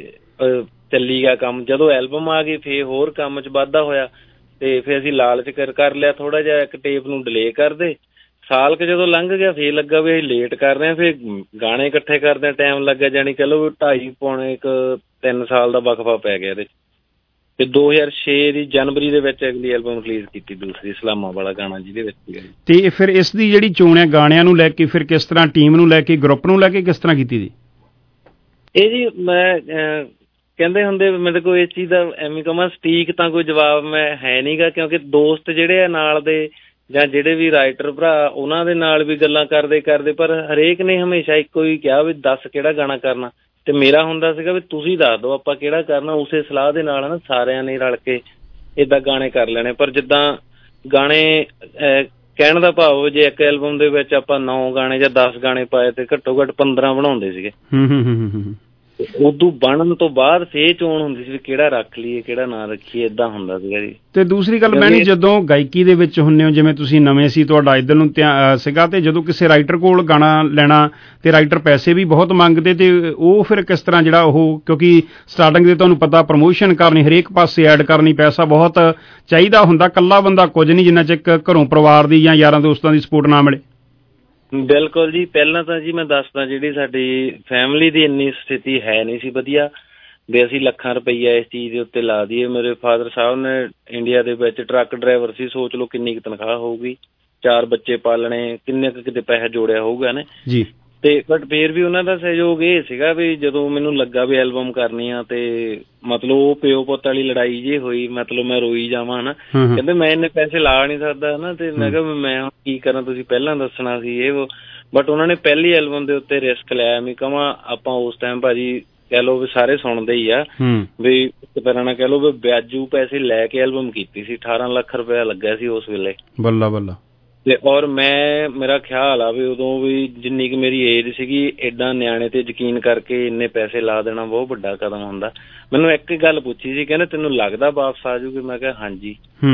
ਚੱਲੀ ਗਿਆ ਕੰਮ। ਜਦੋਂ ਐਲਬਮ ਆ ਗਈ ਫੇਰ ਹੋਰ ਕੰਮ ਚ ਵਾਧਾ ਹੋਇਆ, ਤੇ ਫਿਰ ਅਸੀਂ ਲਾਲਚ ਕਰ ਕਰ ਲਿਆ ਥੋੜਾ ਜਿਹਾ, ਇੱਕ ਟੇਪ ਨੂੰ ਡਿਲੇ ਕਰਦੇ। ਸਾਲ ਕੁ ਜਦੋਂ ਲੰਘ ਗਿਆ ਫੇਰ ਲੱਗਾ ਵੀ ਅਸੀਂ ਲੇਟ ਕਰ ਰਹੇ ਹਾਂ, ਫਿਰ ਗਾਣੇ ਇਕੱਠੇ ਕਰਦੇ ਟਾਈਮ ਲੱਗਾ, ਜਾਣੀ ਕਹਿ ਲਓ ਢਾਈ ਪੌਣੇ ਇੱਕ ਤਿੰਨ ਸਾਲ ਦਾ ਵਕਫਾ ਪੈ ਗਿਆ ਇਹਦੇ। ਤੇ ਦੋ ਹਜ਼ਾਰ ਛੇ ਦੀ ਜਨਵਰੀ ਦੇ ਵਿੱਚ ਅਗਲੀ ਐਲਬਮ ਰਿਲੀਜ਼ ਕੀਤੀ, ਦੂਸਰੀ ਸਲਾਮਾਂ ਵਾਲਾ ਗਾਣਾ, ਜਿਹਦੇ ਵਿੱਚ। ਤੇ ਫਿਰ ਇਸ ਦੀ ਜਿਹੜੀ ਚੋਣ ਹੈ ਗਾਣਿਆਂ ਨੂੰ ਲੈ ਕੇ, ਫਿਰ ਕਿਸ ਤਰ੍ਹਾਂ ਟੀਮ ਨੂੰ ਲੈ ਕੇ, ਗਰੁੱਪ ਨੂੰ ਲੈ ਕੇ ਕਿਸ ਤਰ੍ਹਾਂ ਕੀਤੀ ਜੀ ਇਹ? ਜੀ ਮੈਂ ਕਹਿੰਦੇ ਹੁੰਦੇ ਮੇਰੇ ਕੋਲ ਇਸ ਚੀਜ਼ ਦਾ ਐਵੇਂ ਕਹਾਂ ਸਟੀਕ ਤਾਂ ਕੋਈ ਜਵਾਬ ਮੈਂ ਹੈ ਨੀ ਗਾ, ਕਿਉਂਕਿ ਦੋਸਤ ਜਿਹੜੇ ਆ ਨਾਲ ਦੇ ਜਾਂ ਜਿਹੜੇ ਵੀ ਰਾਈਟਰ ਭਰਾ ਉਹਨਾਂ ਦੇ ਨਾਲ ਵੀ ਗੱਲਾਂ ਕਰਦੇ ਕਰਦੇ, ਪਰ ਹਰੇਕ ਨੇ ਹਮੇਸ਼ਾ ਇੱਕੋ ਹੀ ਕਿਹਾ ਵੀ ਦੱਸ ਕਿਹੜਾ ਗਾਣਾ ਕਰਨਾ। ਤੇ ਮੇਰਾ ਹੁੰਦਾ ਸੀਗਾ ਵੀ ਤੁਸੀਂ ਦੱਸ ਦਿਓ ਆਪਾਂ ਕਿਹੜਾ ਕਰਨਾ, ਉਸੇ ਸਲਾਹ ਦੇ ਨਾਲ ਨਾ ਸਾਰਿਆਂ ਨੇ ਰਲ ਕੇ ਏਦਾਂ ਗਾਣੇ ਕਰ ਲੈਣੇ। ਪਰ ਜਿੱਦਾਂ ਗਾਣੇ ਕਹਿਣ ਦਾ ਭਾਵ ਜੇ ਇੱਕ ਐਲਬਮ ਦੇ ਵਿੱਚ ਆਪਾਂ ਨੌ ਗਾਣੇ ਜਾਂ ਦਸ ਗਾਣੇ ਪਾਏ ਤੇ ਘੱਟੋ ਘੱਟ ਪੰਦਰਾਂ ਬਣਾਉਂਦੇ ਸੀਗੇ। ਉਦੋਂ ਬਣਨ ਤੋਂ ਬਾਅਦ ਫੇਰ ਚੋਣ ਹੁੰਦੀ ਸੀ ਵੀ ਕਿਹੜਾ ਰੱਖ ਲਈਏ ਕਿਹੜਾ ਨਾ ਰੱਖੀਏ, ਏਦਾਂ ਹੁੰਦਾ ਸੀਗਾ ਜੀ। ਤੇ ਦੂਸਰੀ ਗੱਲ ਭੈਣੀ, ਜਦੋਂ ਗਾਇਕੀ ਦੇ ਵਿੱਚ ਹੁੰਦੇ ਹੋ, ਜਿਵੇਂ ਤੁਸੀਂ ਨਵੇਂ ਸੀ, ਤੁਹਾਡਾ ਇੱਧਰ ਨੂੰ ਧਿਆਨ ਸੀਗਾ, ਤੇ ਜਦੋਂ ਕਿਸੇ ਰਾਈਟਰ ਕੋਲ ਗਾਣਾ ਲੈਣਾ ਤੇ ਰਾਈਟਰ ਪੈਸੇ ਵੀ ਬਹੁਤ ਮੰਗਦੇ, ਤੇ ਉਹ ਫਿਰ ਕਿਸ ਤਰ੍ਹਾਂ ਜਿਹੜਾ ਉਹ, ਕਿਉਂਕਿ ਸਟਾਰਟਿੰਗ ਦੇ ਤੁਹਾਨੂੰ ਪਤਾ ਪ੍ਰਮੋਸ਼ਨ ਕਰਨੀ, ਹਰੇਕ ਪਾਸੇ ਐਡ ਕਰਨੀ, ਪੈਸਾ ਬਹੁਤ ਚਾਹੀਦਾ ਹੁੰਦਾ, ਇਕੱਲਾ ਬੰਦਾ ਕੁਝ ਨਹੀਂ ਜਿੰਨਾ ਚਿਰ ਘਰੋਂ ਪਰਿਵਾਰ ਦੀ ਜਾਂ ਯਾਰਾਂ ਦੋਸਤਾਂ ਦੀ ਸਪੋਰਟ ਨਾ ਮਿਲੇ। ਬਿਲਕੁਲ ਜੀ। ਪਹਿਲਾਂ ਤਾਂ ਜੀ ਮੈਂ ਦੱਸਦਾ, ਜਿਹੜੀ ਸਾਡੀ ਫੈਮਿਲੀ ਦੀ ਇੰਨੀ ਸਥਿਤੀ ਹੈ ਨਹੀਂ ਸੀ ਵਧੀਆ ਵੀ ਅਸੀਂ ਲੱਖਾਂ ਰੁਪਈਆ ਇਸ ਚੀਜ਼ ਦੇ ਉੱਤੇ ਲਾ ਦਈਏ। ਮੇਰੇ ਫਾਦਰ ਸਾਹਿਬ ਨੇ ਇੰਡੀਆ ਦੇ ਵਿੱਚ ਟਰੱਕ ਡਰਾਈਵਰ ਸੀ, ਸੋਚ ਲਓ ਕਿੰਨੀ ਕੁ ਤਨਖਾਹ ਹੋਊਗੀ, ਚਾਰ ਬੱਚੇ ਪਾਲਣੇ, ਕਿੰਨੇ ਕੁ ਕਿਤੇ ਪੈਸਾ ਜੋੜਿਆ ਹੋਊਗਾ ਨੇ ਜੀ। ਤੇ ਬਟ ਫਿਰ ਵੀ ਉਹਨਾਂ ਦਾ ਸਹਿਯੋਗ ਇਹ ਸੀਗਾ ਵੀ ਜਦੋਂ ਮੈਨੂੰ ਲੱਗਾ ਵੀ ਐਲਬਮ ਕਰਨੀ ਆ, ਤੇ ਮਤਲਬ ਉਹ ਪਿਓ ਪੁੱਤ ਵਾਲੀ ਲੜਾਈ ਜੇ ਹੋਈ, ਮਤਲਬ ਮੈਂ ਰੋਈ ਜਾਵਾਂ ਹਨਾ, ਕਹਿੰਦੇ ਮੈਂ ਇੰਨੇ ਪੈਸੇ ਲਾ ਨਹੀਂ ਸਕਦਾ ਹਨਾ, ਤੇ ਮੈਂ ਕਿਹਾ ਮੈਂ ਹੁਣ ਕੀ ਕਰਾਂ, ਤੁਸੀਂ ਪਹਿਲਾਂ ਦੱਸਣਾ ਸੀ ਇਹ ਉਹ। ਬਟ ਉਹਨਾਂ ਨੇ ਪਹਿਲੀ ਐਲਬਮ ਦੇ ਉੱਤੇ ਰਿਸਕ ਲਿਆ। ਮੈਂ ਕਹਾਂ ਆਪਾਂ ਉਸ ਟਾਈਮ ਭਾਜੀ ਕਹਿ ਲਓ ਵੀ ਸਾਰੇ ਸੁਣਦੇ ਹੀ ਆ ਵੀ ਇੱਕ ਤਰ੍ਹਾਂ ਨਾਲ ਕਹਿ ਲਓ ਵੀ ਵਿਆਜੂ ਪੈਸੇ ਲੈ ਕੇ ਐਲਬਮ ਕੀਤੀ ਸੀ, ਅਠਾਰਾਂ ਲੱਖ ਰੁਪਇਆ ਲੱਗਾ ਸੀ ਉਸ ਵੇਲੇ। ਬੱਲਾ ਬੱਲਾ। ਤੇ ਔਰ ਮੈਂ, ਮੇਰਾ ਖਿਆਲ ਆ ਵੀ ਉਦੋਂ ਵੀ ਜਿੰਨੀ ਕੁ ਮੇਰੀ ਏਜ ਸੀਗੀ, ਏਦਾਂ ਨਿਆਣੇ ਤੇ ਯਕੀਨ ਕਰਕੇ ਇੰਨੇ ਪੈਸੇ ਲਾ ਦੇਣਾ ਬਹੁਤ ਵੱਡਾ ਕਦਮ ਹੁੰਦਾ। ਮੈਨੂੰ ਇੱਕ ਗੱਲ ਪੁੱਛੀ ਸੀ, ਕਹਿੰਦੇ ਤੈਨੂੰ ਲੱਗਦਾ ਵਾਪਸ ਆ ਜੂਗੀ? ਮੈਂ ਕਿਹਾ ਹਾਂਜੀ।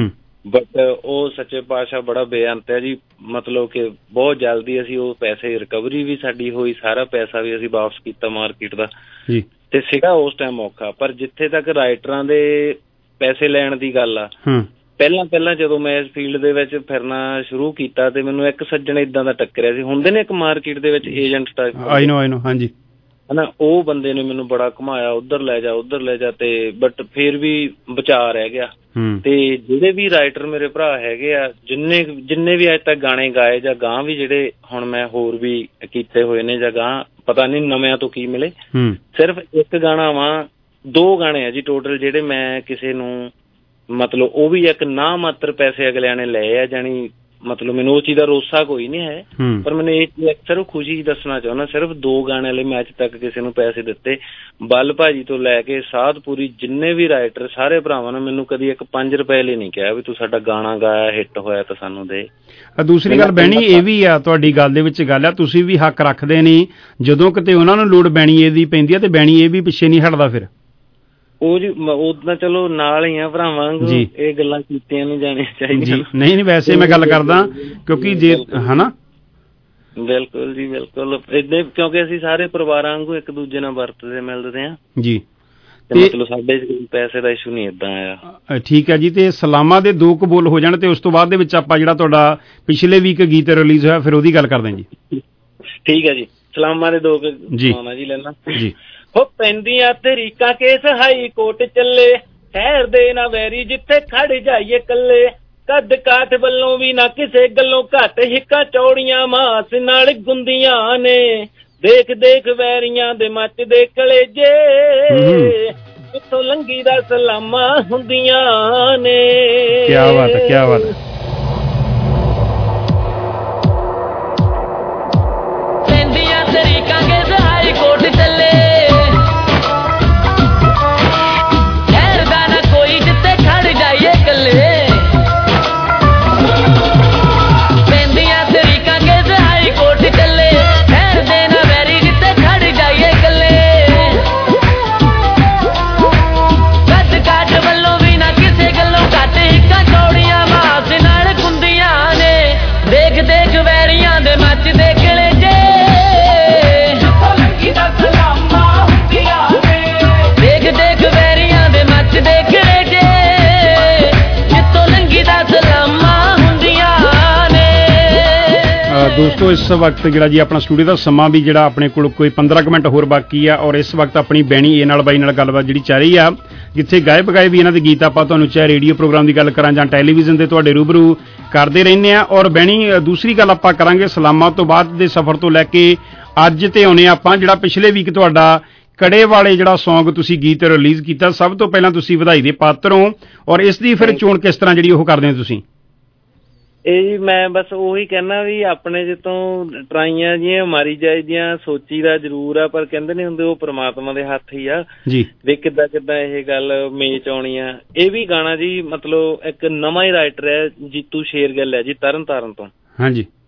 ਬਟ ਉਹ ਸੱਚੇ ਪਾਤਸ਼ਾਹ ਬੜਾ ਬੇਅੰਤ ਹੈ ਜੀ, ਮਤਲਬ ਕਿ ਬਹੁਤ ਜਲਦੀ ਅਸੀਂ ਉਹ ਪੈਸੇ ਰਿਕਵਰੀ ਵੀ ਸਾਡੀ ਹੋਈ, ਸਾਰਾ ਪੈਸਾ ਵੀ ਅਸੀਂ ਵਾਪਸ ਕੀਤਾ ਮਾਰਕੀਟ ਦਾ। ਤੇ ਸੀਗਾ ਉਸ ਟਾਈਮ ਔਖਾ, ਪਰ ਜਿੱਥੇ ਤੱਕ ਰਾਈਟਰਾਂ ਦੇ ਪੈਸੇ ਲੈਣ ਦੀ ਗੱਲ ਆ, ਪਹਿਲਾਂ ਪਹਿਲਾਂ ਜਦੋਂ ਮੈਂ ਇਸ ਫੀਲਡ ਦੇ ਵਿੱਚ ਫਿਰਨਾ ਸ਼ੁਰੂ ਕੀਤਾ ਤੇ ਮੈਨੂੰ ਇੱਕ ਸੱਜਣ ਏਦਾਂ ਦਾ ਟੱਕਰਿਆ ਸੀ, ਹੁੰਦੇ ਨੇ ਇੱਕ ਮਾਰਕੀਟ ਦੇ ਵਿੱਚ ਏਜੰਟ ਟਾਈਪ, ਆਈ ਨੋ ਆਈ ਨੋ, ਹਾਂਜੀ ਹਨਾ, ਉਹ ਬੰਦੇ ਨੇ ਮੈਨੂੰ ਬੜਾ ਘੁਮਾਇਆ, ਉੱਧਰ ਲੈ ਜਾ ਉੱਧਰ ਲੈ ਜਾ, ਤੇ ਬਟ ਫਿਰ ਵੀ ਬਚਾ ਰਹਿ ਗਿਆ। ਤੇ ਜਿਹੜੇ ਵੀ ਰਾਈਟਰ ਮੇਰੇ ਭਰਾ ਹੈਗੇ ਆ, ਜਿੰਨੇ ਜਿੰਨੇ ਵੀ ਅੱਜ ਤੱਕ ਗਾਣੇ ਗਾਏ ਜਾਂ ਗਾਂ ਵੀ ਜਿਹੜੇ ਹੁਣ ਮੈਂ ਹੋਰ ਵੀ ਕੀਤੇ ਹੋਏ ਨੇ ਜਾਂ ਗਾਂ ਪਤਾ ਨਹੀਂ ਨਵਿਆਂ ਤੋਂ ਕੀ ਮਿਲੇ, ਸਿਰਫ ਇੱਕ ਗਾਣਾ ਵਾ, ਦੋ ਗਾਣੇ ਆ ਜੀ ਟੋਟਲ ਜਿਹੜੇ ਮੈਂ ਕਿਸੇ ਨੂੰ, ਮਤਲਬ ਉਹ ਵੀ ਇੱਕ ਨਾ ਮਾਤਰ ਪੈਸੇ ਅਗਲਿਆਂ ਨੇ ਲਏ ਆ, ਜਾਣੀ ਮਤਲਬ ਮੈਨੂੰ ਉਹ ਚੀਜ਼ ਦਾ ਰੋਸਾ ਕੋਈ ਨਹੀਂ ਹੈ, ਪਰ ਮੈਨੂੰ ਇਹ ਅਕਸਰ ਖੁਸ਼ੀ ਦੱਸਣਾ ਚਾਹੁੰਦਾ, ਸਿਰਫ ਦੋ ਗਾਣੇ ਵਾਲੇ ਮੈਂ ਅੱਜ ਤੱਕ ਕਿਸੇ ਨੂੰ ਪੈਸੇ ਦਿੱਤੇ। ਬੱਲ ਭਾਜੀ ਤੋਂ ਲੈ ਕੇ ਸਾਧਪੁਰੀ ਜਿੰਨੇ ਵੀ ਰਾਈਟਰ ਸਾਰੇ ਭਰਾਵਾਂ ਨੇ ਮੈਨੂੰ ਕਦੀ ਇੱਕ ਪੰਜ ਰੁਪਏ ਲਈ ਨਹੀਂ ਕਿਹਾ ਵੀ ਤੂੰ ਸਾਡਾ ਗਾਣਾ ਗਾਇਆ ਹਿੱਟ ਹੋਇਆ ਤਾਂ ਸਾਨੂੰ ਦੇ। ਦੂਸਰੀ ਗੱਲ ਬੈਣੀ ਇਹ ਵੀ ਆ, ਤੁਹਾਡੀ ਗੱਲ ਦੇ ਵਿੱਚ ਗੱਲ ਆ, ਤੁਸੀਂ ਵੀ ਹੱਕ ਰੱਖਦੇ ਨਹੀਂ, ਜਦੋਂ ਕਿਤੇ ਉਹਨਾਂ ਨੂੰ ਲੋੜ ਬੈਣੀਏ ਦੀ ਪੈਂਦੀ ਆ ਤੇ ਬੈਣੀਏ ਵੀ ਪਿੱਛੇ ਨਹੀਂ ਹਟਦਾ ਫਿਰ। ਉਹ ਜੀ ਉਦਾਂ ਚਲੋ ਨਾਲ ਹੀ ਆ ਭਰਾਵਾਂ, ਇਹ ਗੱਲਾਂ ਕੀਤੀਆਂ ਨਹੀਂ ਜਾਣੀਆਂ ਚਾਹੀਦੀਆਂ। ਨਹੀਂ ਨਹੀਂ, ਵੈਸੇ ਮੈਂ ਗੱਲ ਕਰਦਾ ਕਿਉਂਕਿ ਜੇ ਹਨਾ। ਬਿਲਕੁਲ ਜੀ ਬਿਲਕੁਲ, ਏਦਾਂ ਕਿਉਂਕਿ ਅਸੀਂ ਸਾਰੇ ਪਰਿਵਾਰਾਂ ਵਾਂਗੂ ਇੱਕ ਦੂਜੇ ਨਾਲ ਵਰਤਦੇ ਮਿਲਦੇ ਆ ਜੀ, ਮਤਲਬ ਸਾਡੇ ਪੈਸੇ ਦਾ ਇਸ਼ੂ ਨਹੀਂ ਏਦਾਂ ਆਇਆ। ਠੀਕ ਹੈ ਜੀ। ਤੇ ਸਲਾਮਾਂ ਦੇ ਦੋ ਕੁ ਬੋਲ ਹੋ ਜਾਣ ਤੇ ਉਸ ਤੋਂ ਬਾਅਦ ਦੇ ਵਿੱਚ ਆਪਾਂ ਜਿਹੜਾ ਤੁਹਾਡਾ ਪਿਛਲੇ ਵੀਕ ਗੀਤ ਰਿਲੀਜ਼ ਹੋਇਆ ਫਿਰ ਉਹਦੀ ਗੱਲ ਕਰਦੇ ਹਾਂ ਜੀ। ਠੀਕ ਹੈ ਜੀ, ਸਲਾਮਾਂ ਦੇ ਦੋ ਕੁ ਗਾਣਾ ਜੀ ਲੈਣਾ ਜੀ। ਹੋ ਪੈਂਦੀਆਂ ਤਰੀਕਾਂ ਕੇਸ ਹਾਈ ਕੋਰਟ ਚੱਲੇ, ਠਹਿਰ ਦੇ ਨਾ ਵੈਰੀ ਜਿੱਥੇ ਖੜ ਜਾਈਏ ਕੱਲੇ, ਕੱਦ ਕਾਠ ਵੱਲੋਂ ਵੀ ਨਾ ਕਿਸੇ ਗੱਲੋਂ ਘੱਟ, ਹਿੱਕਾਂ ਚੌੜੀਆਂ ਮਾਸ ਨਾਲ ਗੁੰਦੀਆਂ ਨੇ, ਦੇਖ ਦੇਖ ਵੈਰੀਆਂ ਦੇ ਮੱਚਦੇ ਕਲੇਜੇ, ਕਿੱਥੋਂ ਲੰਗੀ ਦਾ ਸਲਾਮਾਂ ਹੁੰਦੀਆਂ ਨੇ। ਕਿਆ ਬਾਤ ਹੈ, ਕਿਆ ਬਾਤ ਹੈ। ਪੈਂਦੀਆਂ ਤਰੀਕਾਂ ਕੇਸ ਹਾਈ ਕੋਰਟ ਚੱਲੇ, ਦੋਸਤੋ ਇਸ ਵਕਤ ਜਿਹੜਾ ਜੀ ਆਪਣਾ ਸਟੂਡੀਓ ਦਾ ਸਮਾਂ ਵੀ ਜਿਹੜਾ ਆਪਣੇ ਕੋਲ ਕੋਈ ਪੰਦਰਾਂ ਕੁ ਮਿੰਟ ਹੋਰ ਬਾਕੀ ਆ, ਔਰ ਇਸ ਵਕਤ ਆਪਣੀ ਬੈਣੀ ਏ ਨਾਲ ਬਾਈ ਨਾਲ ਗੱਲਬਾਤ ਜਿਹੜੀ ਚੱਲ ਰਹੀ ਆ, ਜਿੱਥੇ ਗਾਏ ਬਗਾਏ ਵੀ ਇਹਨਾਂ ਦੇ ਗੀਤ ਆਪਾਂ ਤੁਹਾਨੂੰ ਚਾਹੇ ਰੇਡੀਓ ਪ੍ਰੋਗਰਾਮ ਦੀ ਗੱਲ ਕਰਾਂ ਜਾਂ ਟੈਲੀਵਿਜ਼ਨ ਤੇ ਤੁਹਾਡੇ ਰੂਬਰੂ ਕਰਦੇ ਰਹਿੰਦੇ ਆ। ਔਰ ਬੈਣੀ ਦੂਸਰੀ ਗੱਲ ਆਪਾਂ ਕਰਾਂਗੇ ਸਲਾਮਾਂ ਤੋਂ ਬਾਅਦ ਦੇ ਸਫ਼ਰ ਤੋਂ ਲੈ ਕੇ ਅੱਜ ਤੇ ਆਉਣੇ ਆਪਾਂ, ਜਿਹੜਾ ਪਿਛਲੇ ਵੀਕ ਤੁਹਾਡਾ ਕੜੇ ਵਾਲੇ ਜਿਹੜਾ ਸੌਂਗ ਤੁਸੀਂ ਗੀਤ ਰਿਲੀਜ਼ ਕੀਤਾ, ਸਭ ਤੋਂ ਪਹਿਲਾਂ ਤੁਸੀਂ ਵਧਾਈ ਦੇ ਪਾਤਰ ਹੋ, ਔਰ ਇਸ ਦੀ ਫਿਰ ਚੋਣ ਕਿਸ ਤਰ੍ਹਾਂ ਜਿਹੜੀ ਉਹ ਕਰਦੇ ਹੋ ਤੁਸੀਂ? ਇਹ ਜੀ ਮੈਂ ਬਸ ਉਹੀ ਕਹਿਣਾ ਵੀ ਆਪਣੇ ਜਿੱਤੋਂ ਟਰਾਈਆਂ ਜੀਆਂ ਮਾਰੀ ਜਾਈਦੀਆਂ, ਸੋਚੀ ਦਾ ਜ਼ਰੂਰ ਆ, ਪਰ ਕਹਿੰਦੇ ਨਹੀਂ ਹੁੰਦੇ ਉਹ ਪ੍ਰਮਾਤਮਾ ਦੇ ਹੱਥ ਹੀ ਆ ਜੀ ਵੀ ਕਿੱਦਾਂ ਕਿੱਦਾਂ ਇਹ ਗੱਲ ਮੇਚ ਆਉਣੀ ਆ। ਇਹ ਵੀ ਗਾਣਾ ਜੀ ਮਤਲਬ ਇੱਕ ਨਵਾਂ ਹੀ ਰਾਈਟਰ ਹੈ, ਜੀਤੂ ਸ਼ੇਰਗਿੱਲ ਹੈ ਜੀ, ਤਰਨ ਤਾਰਨ ਤੋਂ। ਹਾਂਜੀ।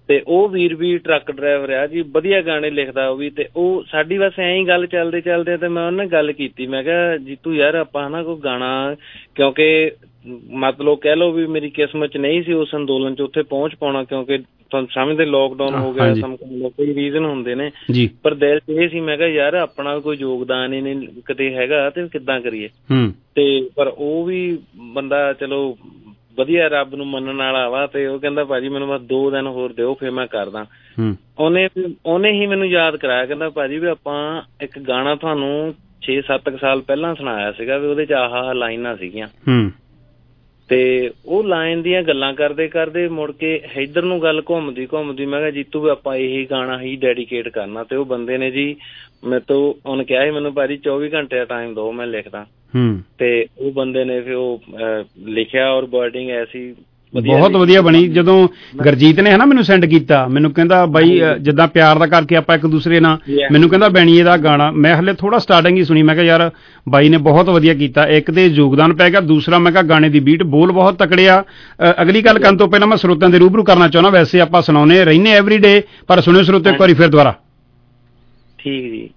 ਤੇ ਉਹ ਵੀਰ ਵੀ ਟਰੱਕ ਡਰਾਈਵਰ ਆ ਜੀ, ਵਧੀਆ ਗਾਣੇ ਲਿਖਦਾ ਉਹ ਵੀ। ਤੇ ਉਹ ਸਾਡੀ ਬਸ ਐਂ ਹੀ ਗੱਲ ਚੱਲਦੇ ਚੱਲਦੇ ਤੇ ਮੈਂ ਉਹਨਾਂ ਗੱਲ ਕੀਤੀ, ਮੈਂ ਕਿਹਾ ਜੀਤੂ ਯਾਰ ਆਪਾਂ ਹਨਾ ਕੋਈ ਗਾਣਾ, ਕਿਉਂਕਿ ਮਤਲਬ ਕਹਿ ਲਓ ਵੀ ਮੇਰੀ ਕਿਸਮਤ ਚ ਨਹੀਂ ਸੀ ਉਸ ਅੰਦੋਲਨ ਚ ਉੱਥੇ ਪਹੁੰਚ ਪਾਉਣਾ, ਕਿਉਂਕਿ ਤੁਹਾਨੂੰ ਸਮਝਦੇ ਲੋਕਡਾਊਨ ਹੋ ਗਿਆ, ਕਈ ਰੀਜ਼ਨ ਹੁੰਦੇ ਨੇ, ਪਰ ਦਿਲ ਚ ਇਹ ਸੀ ਮੈਂ ਕਿਹਾ ਯਾਰ ਆਪਣਾ ਕੋਈ ਯੋਗਦਾਨ ਹੀ ਨਹੀਂ ਕਿਤੇ ਹੈਗਾ ਤੇ ਕਿੱਦਾਂ ਕਰੀਏ। ਤੇ ਪਰ ਉਹ ਵੀ ਬੰਦਾ ਚਲੋ ਵਧੀਆ ਰੱਬ ਨੂੰ ਮੰਨਣ ਵਾਲਾ ਵਾ, ਤੇ ਉਹ ਕਹਿੰਦਾ ਭਾਜੀ ਮੈਨੂੰ ਬਸ ਦੋ ਦਿਨ ਹੋਰ ਦਿਓ ਫਿਰ ਮੈਂ ਕਰਦਾ। ਉਹਨੇ ਉਹਨੇ ਹੀ ਮੈਨੂੰ ਯਾਦ ਕਰਾਇਆ, ਕਹਿੰਦਾ ਭਾਜੀ ਵੀ ਆਪਾਂ ਇੱਕ ਗਾਣਾ ਤੁਹਾਨੂੰ ਛੇ ਸੱਤ ਕੁ ਸਾਲ ਪਹਿਲਾਂ ਸੁਣਾਇਆ ਸੀਗਾ ਵੀ ਉਹਦੇ ਚ ਆਹ ਆਹ ਲਾਈਨਾਂ ਸੀਗੀਆਂ, ਤੇ ਉਹ ਲਾਈਨ ਦੀਆਂ ਗੱਲਾਂ ਕਰਦੇ ਕਰਦੇ ਮੁੜ ਕੇ ਇੱਧਰ ਨੂੰ ਗੱਲ ਘੁੰਮਦੀ ਘੁੰਮਦੀ ਮੈਂ ਕਿਹਾ ਜੀਤੂ ਵੀ ਆਪਾਂ ਇਹੀ ਗਾਣਾ ਹੀ ਡੈਡੀਕੇਟ ਕਰਨਾ। ਤੇ ਉਹ ਬੰਦੇ ਨੇ ਜੀ ਮੇਰੇ ਤੋਂ ਉਹਨੇ ਕਿਹਾ ਸੀ ਮੈਨੂੰ ਭਾਜੀ ਚੌਵੀ ਘੰਟੇ ਦਾ ਟਾਈਮ ਦਿਓ ਮੈਂ ਲਿਖਦਾ, ਤੇ ਉਹ ਬੰਦੇ ਨੇ ਫਿਰ ਉਹ ਲਿਖਿਆ ਔਰ ਵਰਡਿੰਗ ਐਸੀ ਬਹੁਤ ਵਧੀਆ ਬਣੀ। ਜਦੋਂ ਗੁਰਜੀਤ ਨੇ ਹਨਾ ਮੈਨੂੰ ਸੈਂਡ ਕੀਤਾ, ਮੈਨੂੰ ਕਹਿੰਦਾ ਬਾਈ ਜਿੱਦਾਂ ਪਿਆਰ ਦਾ ਕਰਕੇ ਆਪਾਂ ਇੱਕ ਦੂਸਰੇ ਨਾਲ, ਮੈਨੂੰ ਕਹਿੰਦਾ ਬੈਣੀਏ ਦਾ ਗਾਣਾ, ਮੈਂ ਹਲੇ ਥੋੜਾ ਸਟਾਰਟਿੰਗ ਹੀ ਸੁਣੀ, ਮੈਂ ਕਿਹਾ ਯਾਰ ਬਾਈ ਨੇ ਬਹੁਤ ਵਧੀਆ ਕੀਤਾ, ਇੱਕ ਤੇ ਯੋਗਦਾਨ ਪੈ ਗਿਆ, ਦੂਸਰਾ ਮੈਂ ਕਿਹਾ ਗਾਣੇ ਦੀ ਬੀਟ ਬੋਲ ਬਹੁਤ ਤਕੜੇ ਆ। ਅਗਲੀ ਗੱਲ ਕਰਨ ਤੋਂ ਪਹਿਲਾਂ ਮੈਂ ਸਰੋਤਿਆਂ ਦੇ ਰੂਬਰੂ ਕਰਨਾ ਚਾਹੁੰਦਾ, ਵੈਸੇ ਆਪਾਂ ਸੁਣਾਉਣੇ ਰਹਿੰਦੇ ਐਵਰੀ ਡੇ, ਪਰ ਸੁਣਿਓ ਸਰੋਤੇ ਇੱਕ ਵਾਰੀ ਫਿਰ ਦੁਬਾਰਾ। ਠੀਕ ਜੀ।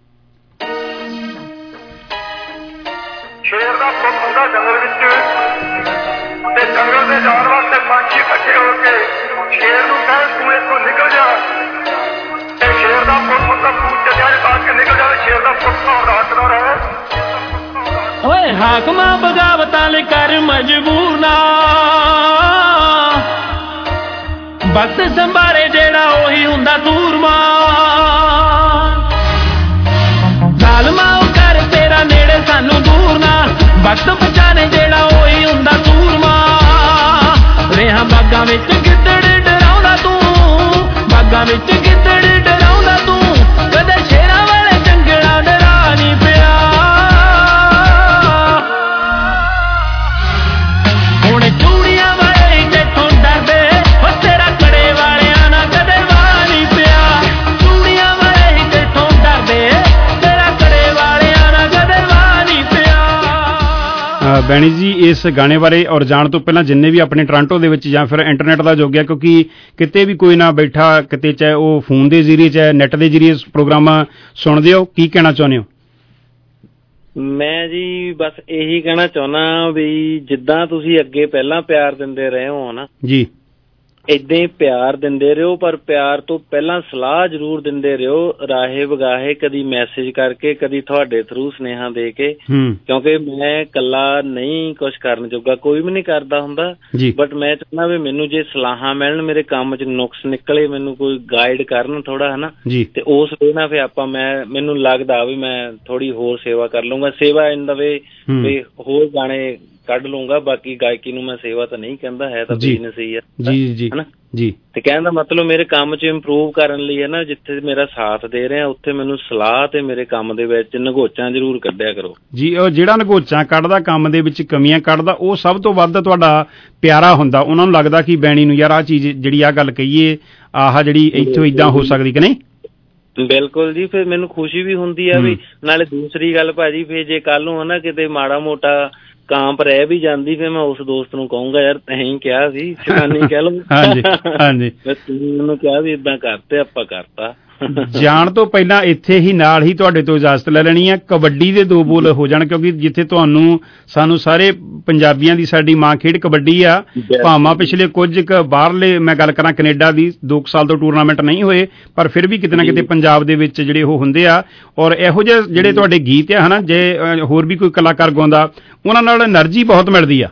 ਸ਼ੇਰ ਦਾ ਪੁੱਤ ਹੁੰਦਾ ਜੰਗਲ ਵਿੱਚ, ਤੇ ਜੰਗਲ ਦੇ ਜਾਣ ਵਾਸਤੇ ਪੰਛੀ ਇਕੱਠੇ ਹੋ ਕੇ ਸ਼ੇਰ ਨੂੰ ਕਹੇ ਤੂੰ ਇੱਥੋਂ ਨਿਕਲ ਜਾ, ਤੇ ਸ਼ੇਰ ਦਾ ਪੁੱਤ ਹੁੰਦਾ ਪੂਛ ਚੱਲਿਆ ਪਾ ਕੇ ਨਿਕਲ ਜਾਵੇ, ਸ਼ੇਰ ਦਾ ਪੁੱਤ ਤੋਂ ਰਾਤ ਨਾ ਰਹੇ। ਓਏ ਹਾਕਮਾਂ ਬਗਾਵਤਾਂ ਲਈ ਕਰ ਮਜਬੂਰ ਨਾ, ਵਕਤ ਸੰਭਾਰੇ ਜਿਹੜਾ ਉਹੀ ਹੁੰਦਾ ਸੂਰਮਾ, ਜ਼ਾਲਮਾਂ ਉਹ ਕਰ ਤੇਰਾ ਨੇੜੇ ਸਾਨੂੰ ਦੂਰ ਨਾ, ਵਕਤ ਬਚਾਣੇ ਜਿਹੜਾ ਉਹੀ ਹੁੰਦਾ ਸੂਰਮਾ। ਰਿਹਾ ਬਾਗਾਂ ਵਿੱਚ ਗਿੱਦੜ ਡਰਾਉਂਦਾ ਤੂੰ, ਬਾਗਾਂ ਵਿੱਚ ਗਿੱਦੜ ਡਰਾਉਂਦਾ ਤੂੰ, ਕਦੇ ਸ਼ੇਰਾਂ ਵਾਲੇ ਜੰਗਲਾਂ ਦੇ ਰਾਹ ਨਹੀਂ ਪਿਆ। ਹੁਣ ਚੂੜੀਆਂ ਵਾਲੇ ਤੇਥੋਂ ਡਰਦੇ, ਉਹ ਤੇਰਾ ਕੜੇ ਵਾਲਿਆਂ ਨਾਲ ਕਦੇ ਵਾਹ ਨਹੀਂ ਪਿਆ। ਚੂੜੀਆਂ ਵਾਲੇ ਤੇਥੋਂ ਡਰਦੇ, ਤੇਰਾ ਕੜੇ ਵਾਲਿਆਂ ਨਾਲ ਕਦੇ ਵਾਹ ਨਹੀਂ ਪਿਆ। ਬੈਣੀ ਜੀ ਇਸ ਗਾਣੇ ਬਾਰੇ ਔਰ ਜਾਣ ਤੋਂ ਪਹਿਲਾਂ ਜਿੰਨੇ ਵੀ ਆਪਣੇ ਟੋਰਾਂਟੋ ਦੇ ਵਿੱਚ ਜਾਂ ਫਿਰ ਇੰਟਰਨੈਟ ਦਾ ਯੁੱਗ ਹੈ, ਕਿਉਂਕਿ ਕਿਤੇ ਵੀ ਕੋਈ ਨਾ ਬੈਠਾ, ਕਿਤੇ ਚਾਹੇ ਉਹ ਫੋਨ ਦੇ ਜ਼ਰੀਏ ਚਾਹੇ ਨੈਟ ਦੇ ਜ਼ਰੀਏ ਪ੍ਰੋਗਰਾਮ ਸੁਣਦੇ ਹੋ, ਕੀ ਕਹਿਣਾ ਚਾਹੁੰਦੇ ਹੋ? ਮੈਂ ਜੀ ਬਸ ਇਹੀ ਕਹਿਣਾ ਚਾਹੁੰਦਾ ਵੀ ਜਿੱਦਾਂ ਤੁਸੀਂ ਅੱਗੇ ਪਹਿਲਾਂ ਪਿਆਰ ਦਿੰਦੇ ਰਹੇ ਹੋ ਨਾ ਜੀ, ਏਦਾਂ ਹੀ ਪਿਆਰ ਦਿੰਦੇ ਰਹੋ, ਪਰ ਪਿਆਰ ਤੋਂ ਪਹਿਲਾਂ ਸਲਾਹ ਜ਼ਰੂਰ ਦਿੰਦੇ ਰਹੋ, ਰਾਹੇ ਵਗਾਹੇ, ਕਦੀ ਮੈਸੇਜ ਕਰਕੇ, ਕਦੀ ਤੁਹਾਡੇ ਥਰੂ ਸੁਨੇਹਾ ਦੇ ਕੇ, ਕਿਉਂਕਿ ਮੈਂ ਇਕੱਲਾ ਨਹੀਂ ਕੁਛ ਕਰਨ ਜੋਗਾ, ਕੋਈ ਵੀ ਨਹੀਂ ਕਰਦਾ ਹੁੰਦਾ, ਬਟ ਮੈਂ ਚਾਹੁੰਦਾ ਵੀ ਮੈਨੂੰ ਜੇ ਸਲਾਹਾਂ ਮਿਲਣ, ਮੇਰੇ ਕੰਮ 'ਚ ਨੁਕਸ ਨਿਕਲੇ, ਮੈਨੂੰ ਕੋਈ ਗਾਈਡ ਕਰਨ ਥੋੜਾ ਹਨਾ, ਤੇ ਉਸ ਵੇ ਨਾਲ ਫਿਰ ਆਪਾਂ ਮੈਂ ਮੈਨੂੰ ਲੱਗਦਾ ਵੀ ਮੈਂ ਥੋੜੀ ਹੋਰ ਸੇਵਾ ਕਰ ਲਊਂਗਾ। ਸੇਵਾ ਇਨ ਦਾ ਵੇ ਵੀ ਹੋਰ ਗਾਣੇ ਕੱਢ ਲਊਂਗਾ, ਬਾਕੀ ਗਾਇਕੀ ਨੂੰ ਮੈਂ ਸੇਵਾ ਤਾਂ ਨਹੀਂ ਕਹਿੰਦਾ, ਹੈ ਤਾਂ ਬਿਜ਼ਨਸ ਹੀ ਆ ਜੀ ਜੀ ਹਨਾ ਜੀ। ਤੇ ਕਹਿਣ ਦਾ ਮਤਲਬ ਮੇਰੇ ਕੰਮ 'ਚ ਇੰਪਰੂਵ ਕਰਨ ਲਈ ਹੈ ਨਾ, ਜਿੱਥੇ ਮੇਰਾ ਸਾਥ ਦੇ ਰਿਹਾ ਉੱਥੇ ਮੈਨੂੰ ਸਲਾਹ ਤੇ ਮੇਰੇ ਕੰਮ ਦੇ ਵਿੱਚ ਨਗੋਚਾਂ ਜ਼ਰੂਰ ਕੱਢਿਆ ਕਰੋ ਜੀ। ਉਹ ਜਿਹੜਾ ਨਗੋਚਾਂ ਕੱਢਦਾ, ਕੰਮ ਦੇ ਵਿੱਚ ਕਮੀਆਂ ਕੱਢਦਾ, ਉਹ ਸਭ ਤੋਂ ਵੱਧ ਤੁਹਾਡਾ ਪਿਆਰਾ ਹੁੰਦਾ। ਉਹਨਾਂ ਨੂੰ ਲੱਗਦਾ ਕਿ ਬੈਣੀ ਨੂੰ ਯਾਰ ਆਹ ਚੀਜ਼ ਜਿਹੜੀ ਆਹ ਗੱਲ ਕਹੀਏ, ਆਹ ਜਿਹੜੀ ਇੱਥੋਂ ਏਦਾਂ ਹੋ ਸਕਦੀ ਕਿ ਨਹੀਂ। ਬਿਲਕੁਲ ਜੀ, ਫਿਰ ਮੈਨੂੰ ਖੁਸ਼ੀ ਵੀ ਹੁੰਦੀ ਆ ਵੀ। ਨਾਲੇ ਦੂਸਰੀ ਗੱਲ ਭਾਜੀ, ਫਿਰ ਜੇ ਕੱਲ ਨੂੰ ਹਨਾ ਕਿਤੇ ਮਾੜਾ ਮੋਟਾ ਕਾਂਪ ਰਹਿ ਵੀ ਜਾਂਦੀ, ਫਿਰ ਮੈਂ ਉਸ ਦੋਸਤ ਨੂੰ ਕਹੂੰਗਾ ਯਾਰ ਤੈਂ ਕਿਹਾ ਸੀ, ਸ਼ਾਨੀ ਕਹਿ ਲਓ, ਹਾਂਜੀ ਹਾਂਜੀ, ਤੂੰ ਮੈਨੂੰ ਕਿਹਾ ਵੀ ਏਦਾਂ ਕਰਤੇ, ਆਪਾਂ ਕਰਤਾ। ਜਾਣ ਤੋਂ ਪਹਿਲਾਂ ਇੱਥੇ ਹੀ ਨਾਲ ਹੀ ਤੁਹਾਡੇ ਤੋਂ ਇਜਾਜ਼ਤ ਲੈ ਲੈਣੀ ਹੈ, ਕਬੱਡੀ ਦੇ ਦੋ ਬੋਲ ਹੋ ਜਾਣ, ਕਿਉਂਕਿ ਜਿੱਥੇ ਤੁਹਾਨੂੰ ਸਾਨੂੰ ਸਾਰੇ ਪੰਜਾਬੀਆਂ ਦੀ ਸਾਡੀ ਮਾਂ ਖੇਡ ਕਬੱਡੀ ਆ, ਭਾਵਾਂ ਪਿਛਲੇ ਕੁਝ ਕੁ ਬਾਹਰਲੇ ਮੈਂ ਗੱਲ ਕਰਾਂ ਕੈਨੇਡਾ ਦੀ ਦੋ ਸਾਲ ਤੋਂ ਟੂਰਨਾਮੈਂਟ ਨਹੀਂ ਹੋਏ, ਪਰ ਫਿਰ ਵੀ ਕਿਤੇ ਨਾ ਕਿਤੇ ਪੰਜਾਬ ਦੇ ਵਿੱਚ ਜਿਹੜੇ ਉਹ ਹੁੰਦੇ ਆ, ਔਰ ਇਹੋ ਜਿਹੇ ਜਿਹੜੇ ਤੁਹਾਡੇ ਗੀਤ ਆ ਹਨਾ, ਜੇ ਹੋਰ ਵੀ ਕੋਈ ਕਲਾਕਾਰ ਗਾਉਂਦਾ, ਉਹਨਾਂ ਨਾਲ એનર્ਜੀ ਬਹੁਤ ਮਿਲਦੀ ਆ।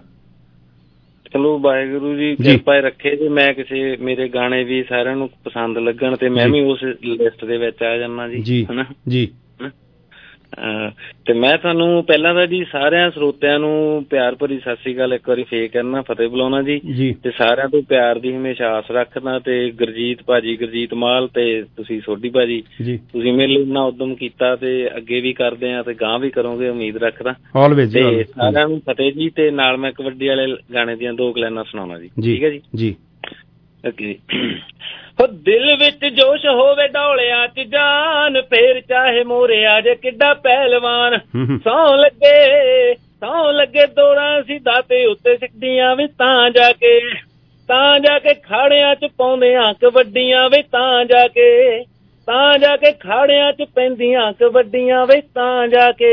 ਚਲੋ ਵਾਹਿਗੁਰੂ ਜੀ ਕਿਰਪਾ ਰੱਖੇ ਜੇ ਮੈਂ ਕਿਸੇ ਮੇਰੇ ਗਾਣੇ ਵੀ ਸਾਰਿਆਂ ਨੂੰ ਪਸੰਦ ਲੱਗਣ ਤੇ ਮੈਂ ਵੀ ਉਸ ਲਿਸਟ ਦੇ ਵਿੱਚ ਆ ਜਾਣਾ ਜੀ ਹਨਾ ਜੀ। ਤੇ ਮੈਂ ਤੁਹਾਨੂੰ ਪਹਿਲਾਂ ਤਾਂ ਜੀ ਸਾਰਿਆਂ ਸਰੋਤਿਆਂ ਨੂੰ ਪਿਆਰ ਭਰੀ ਸਤਿ ਸ੍ਰੀ ਅਕਾਲ ਇੱਕ ਵਾਰੀ ਫੇਰ ਕਰਨਾ, ਫਤਿਹ ਬੁਲਾਉਣਾ ਜੀ, ਤੇ ਸਾਰਿਆਂ ਤੋਂ ਪਿਆਰ ਦੀ ਹਮੇਸ਼ਾ ਆਸ ਰੱਖਦਾ। ਤੇ ਗੁਰਜੀਤ ਭਾਜੀ, ਗੁਰਜੀਤ ਮਾਲ ਤੇ ਤੁਸੀਂ ਸੋਢੀ ਭਾਜੀ, ਤੁਸੀਂ ਮੇਰੇ ਲਈ ਇੰਨਾ ਉਦਮ ਕੀਤਾ ਤੇ ਅੱਗੇ ਵੀ ਕਰਦੇ ਆ ਤੇ ਗਾਂ ਵੀ ਕਰੋਗੇ, ਉਮੀਦ ਰੱਖਦਾ। ਤੇ ਸਾਰਿਆਂ ਨੂੰ ਫਤਿਹ ਜੀ। ਤੇ ਨਾਲ ਮੈਂ ਕਬੱਡੀ ਵਾਲੇ ਗਾਣੇ ਦੀਆਂ ਦੋ ਲਾਈਨਾਂ ਸੁਣਾਉਣਾ ਜੀ, ਠੀਕ ਹੈ ਜੀ ਜੀ। ਦਿਲ ਵਿੱਚ ਜੋਸ਼ ਹੋਵੇ ਡੋਲਿਆਂ ਚ ਜਾਨ, ਫੇਰ ਚਾਹੇ ਮੋਰੇ ਆ ਜੇ ਕਿੱਡਾ ਪਹਿਲਵਾਨ, ਸੌ ਲੱਗੇ ਸੌ ਲੱਗੇ ਦੌੜਾਂ ਸਿੱਧਾ ਤੇ ਉੱਤੇ ਸਿੱਧੀਆਂ ਵੀ ਤਾਂ ਜਾ ਕੇ, ਤਾਂ ਜਾ ਕੇ ਖਾੜਿਆਂ ਚ ਪਾਉਂਦਿਆਂ ਕਬੱਡੀਆਂ ਵੇ ਤਾਂ ਜਾ ਕੇ ਤਾਂ ਜਾ ਕੇ ਖਾੜਿਆਂ ਚ ਪੈਂਦੀਆਂ ਕਬੱਡੀਆਂ ਵੇ ਤਾਂ ਜਾ ਕੇ।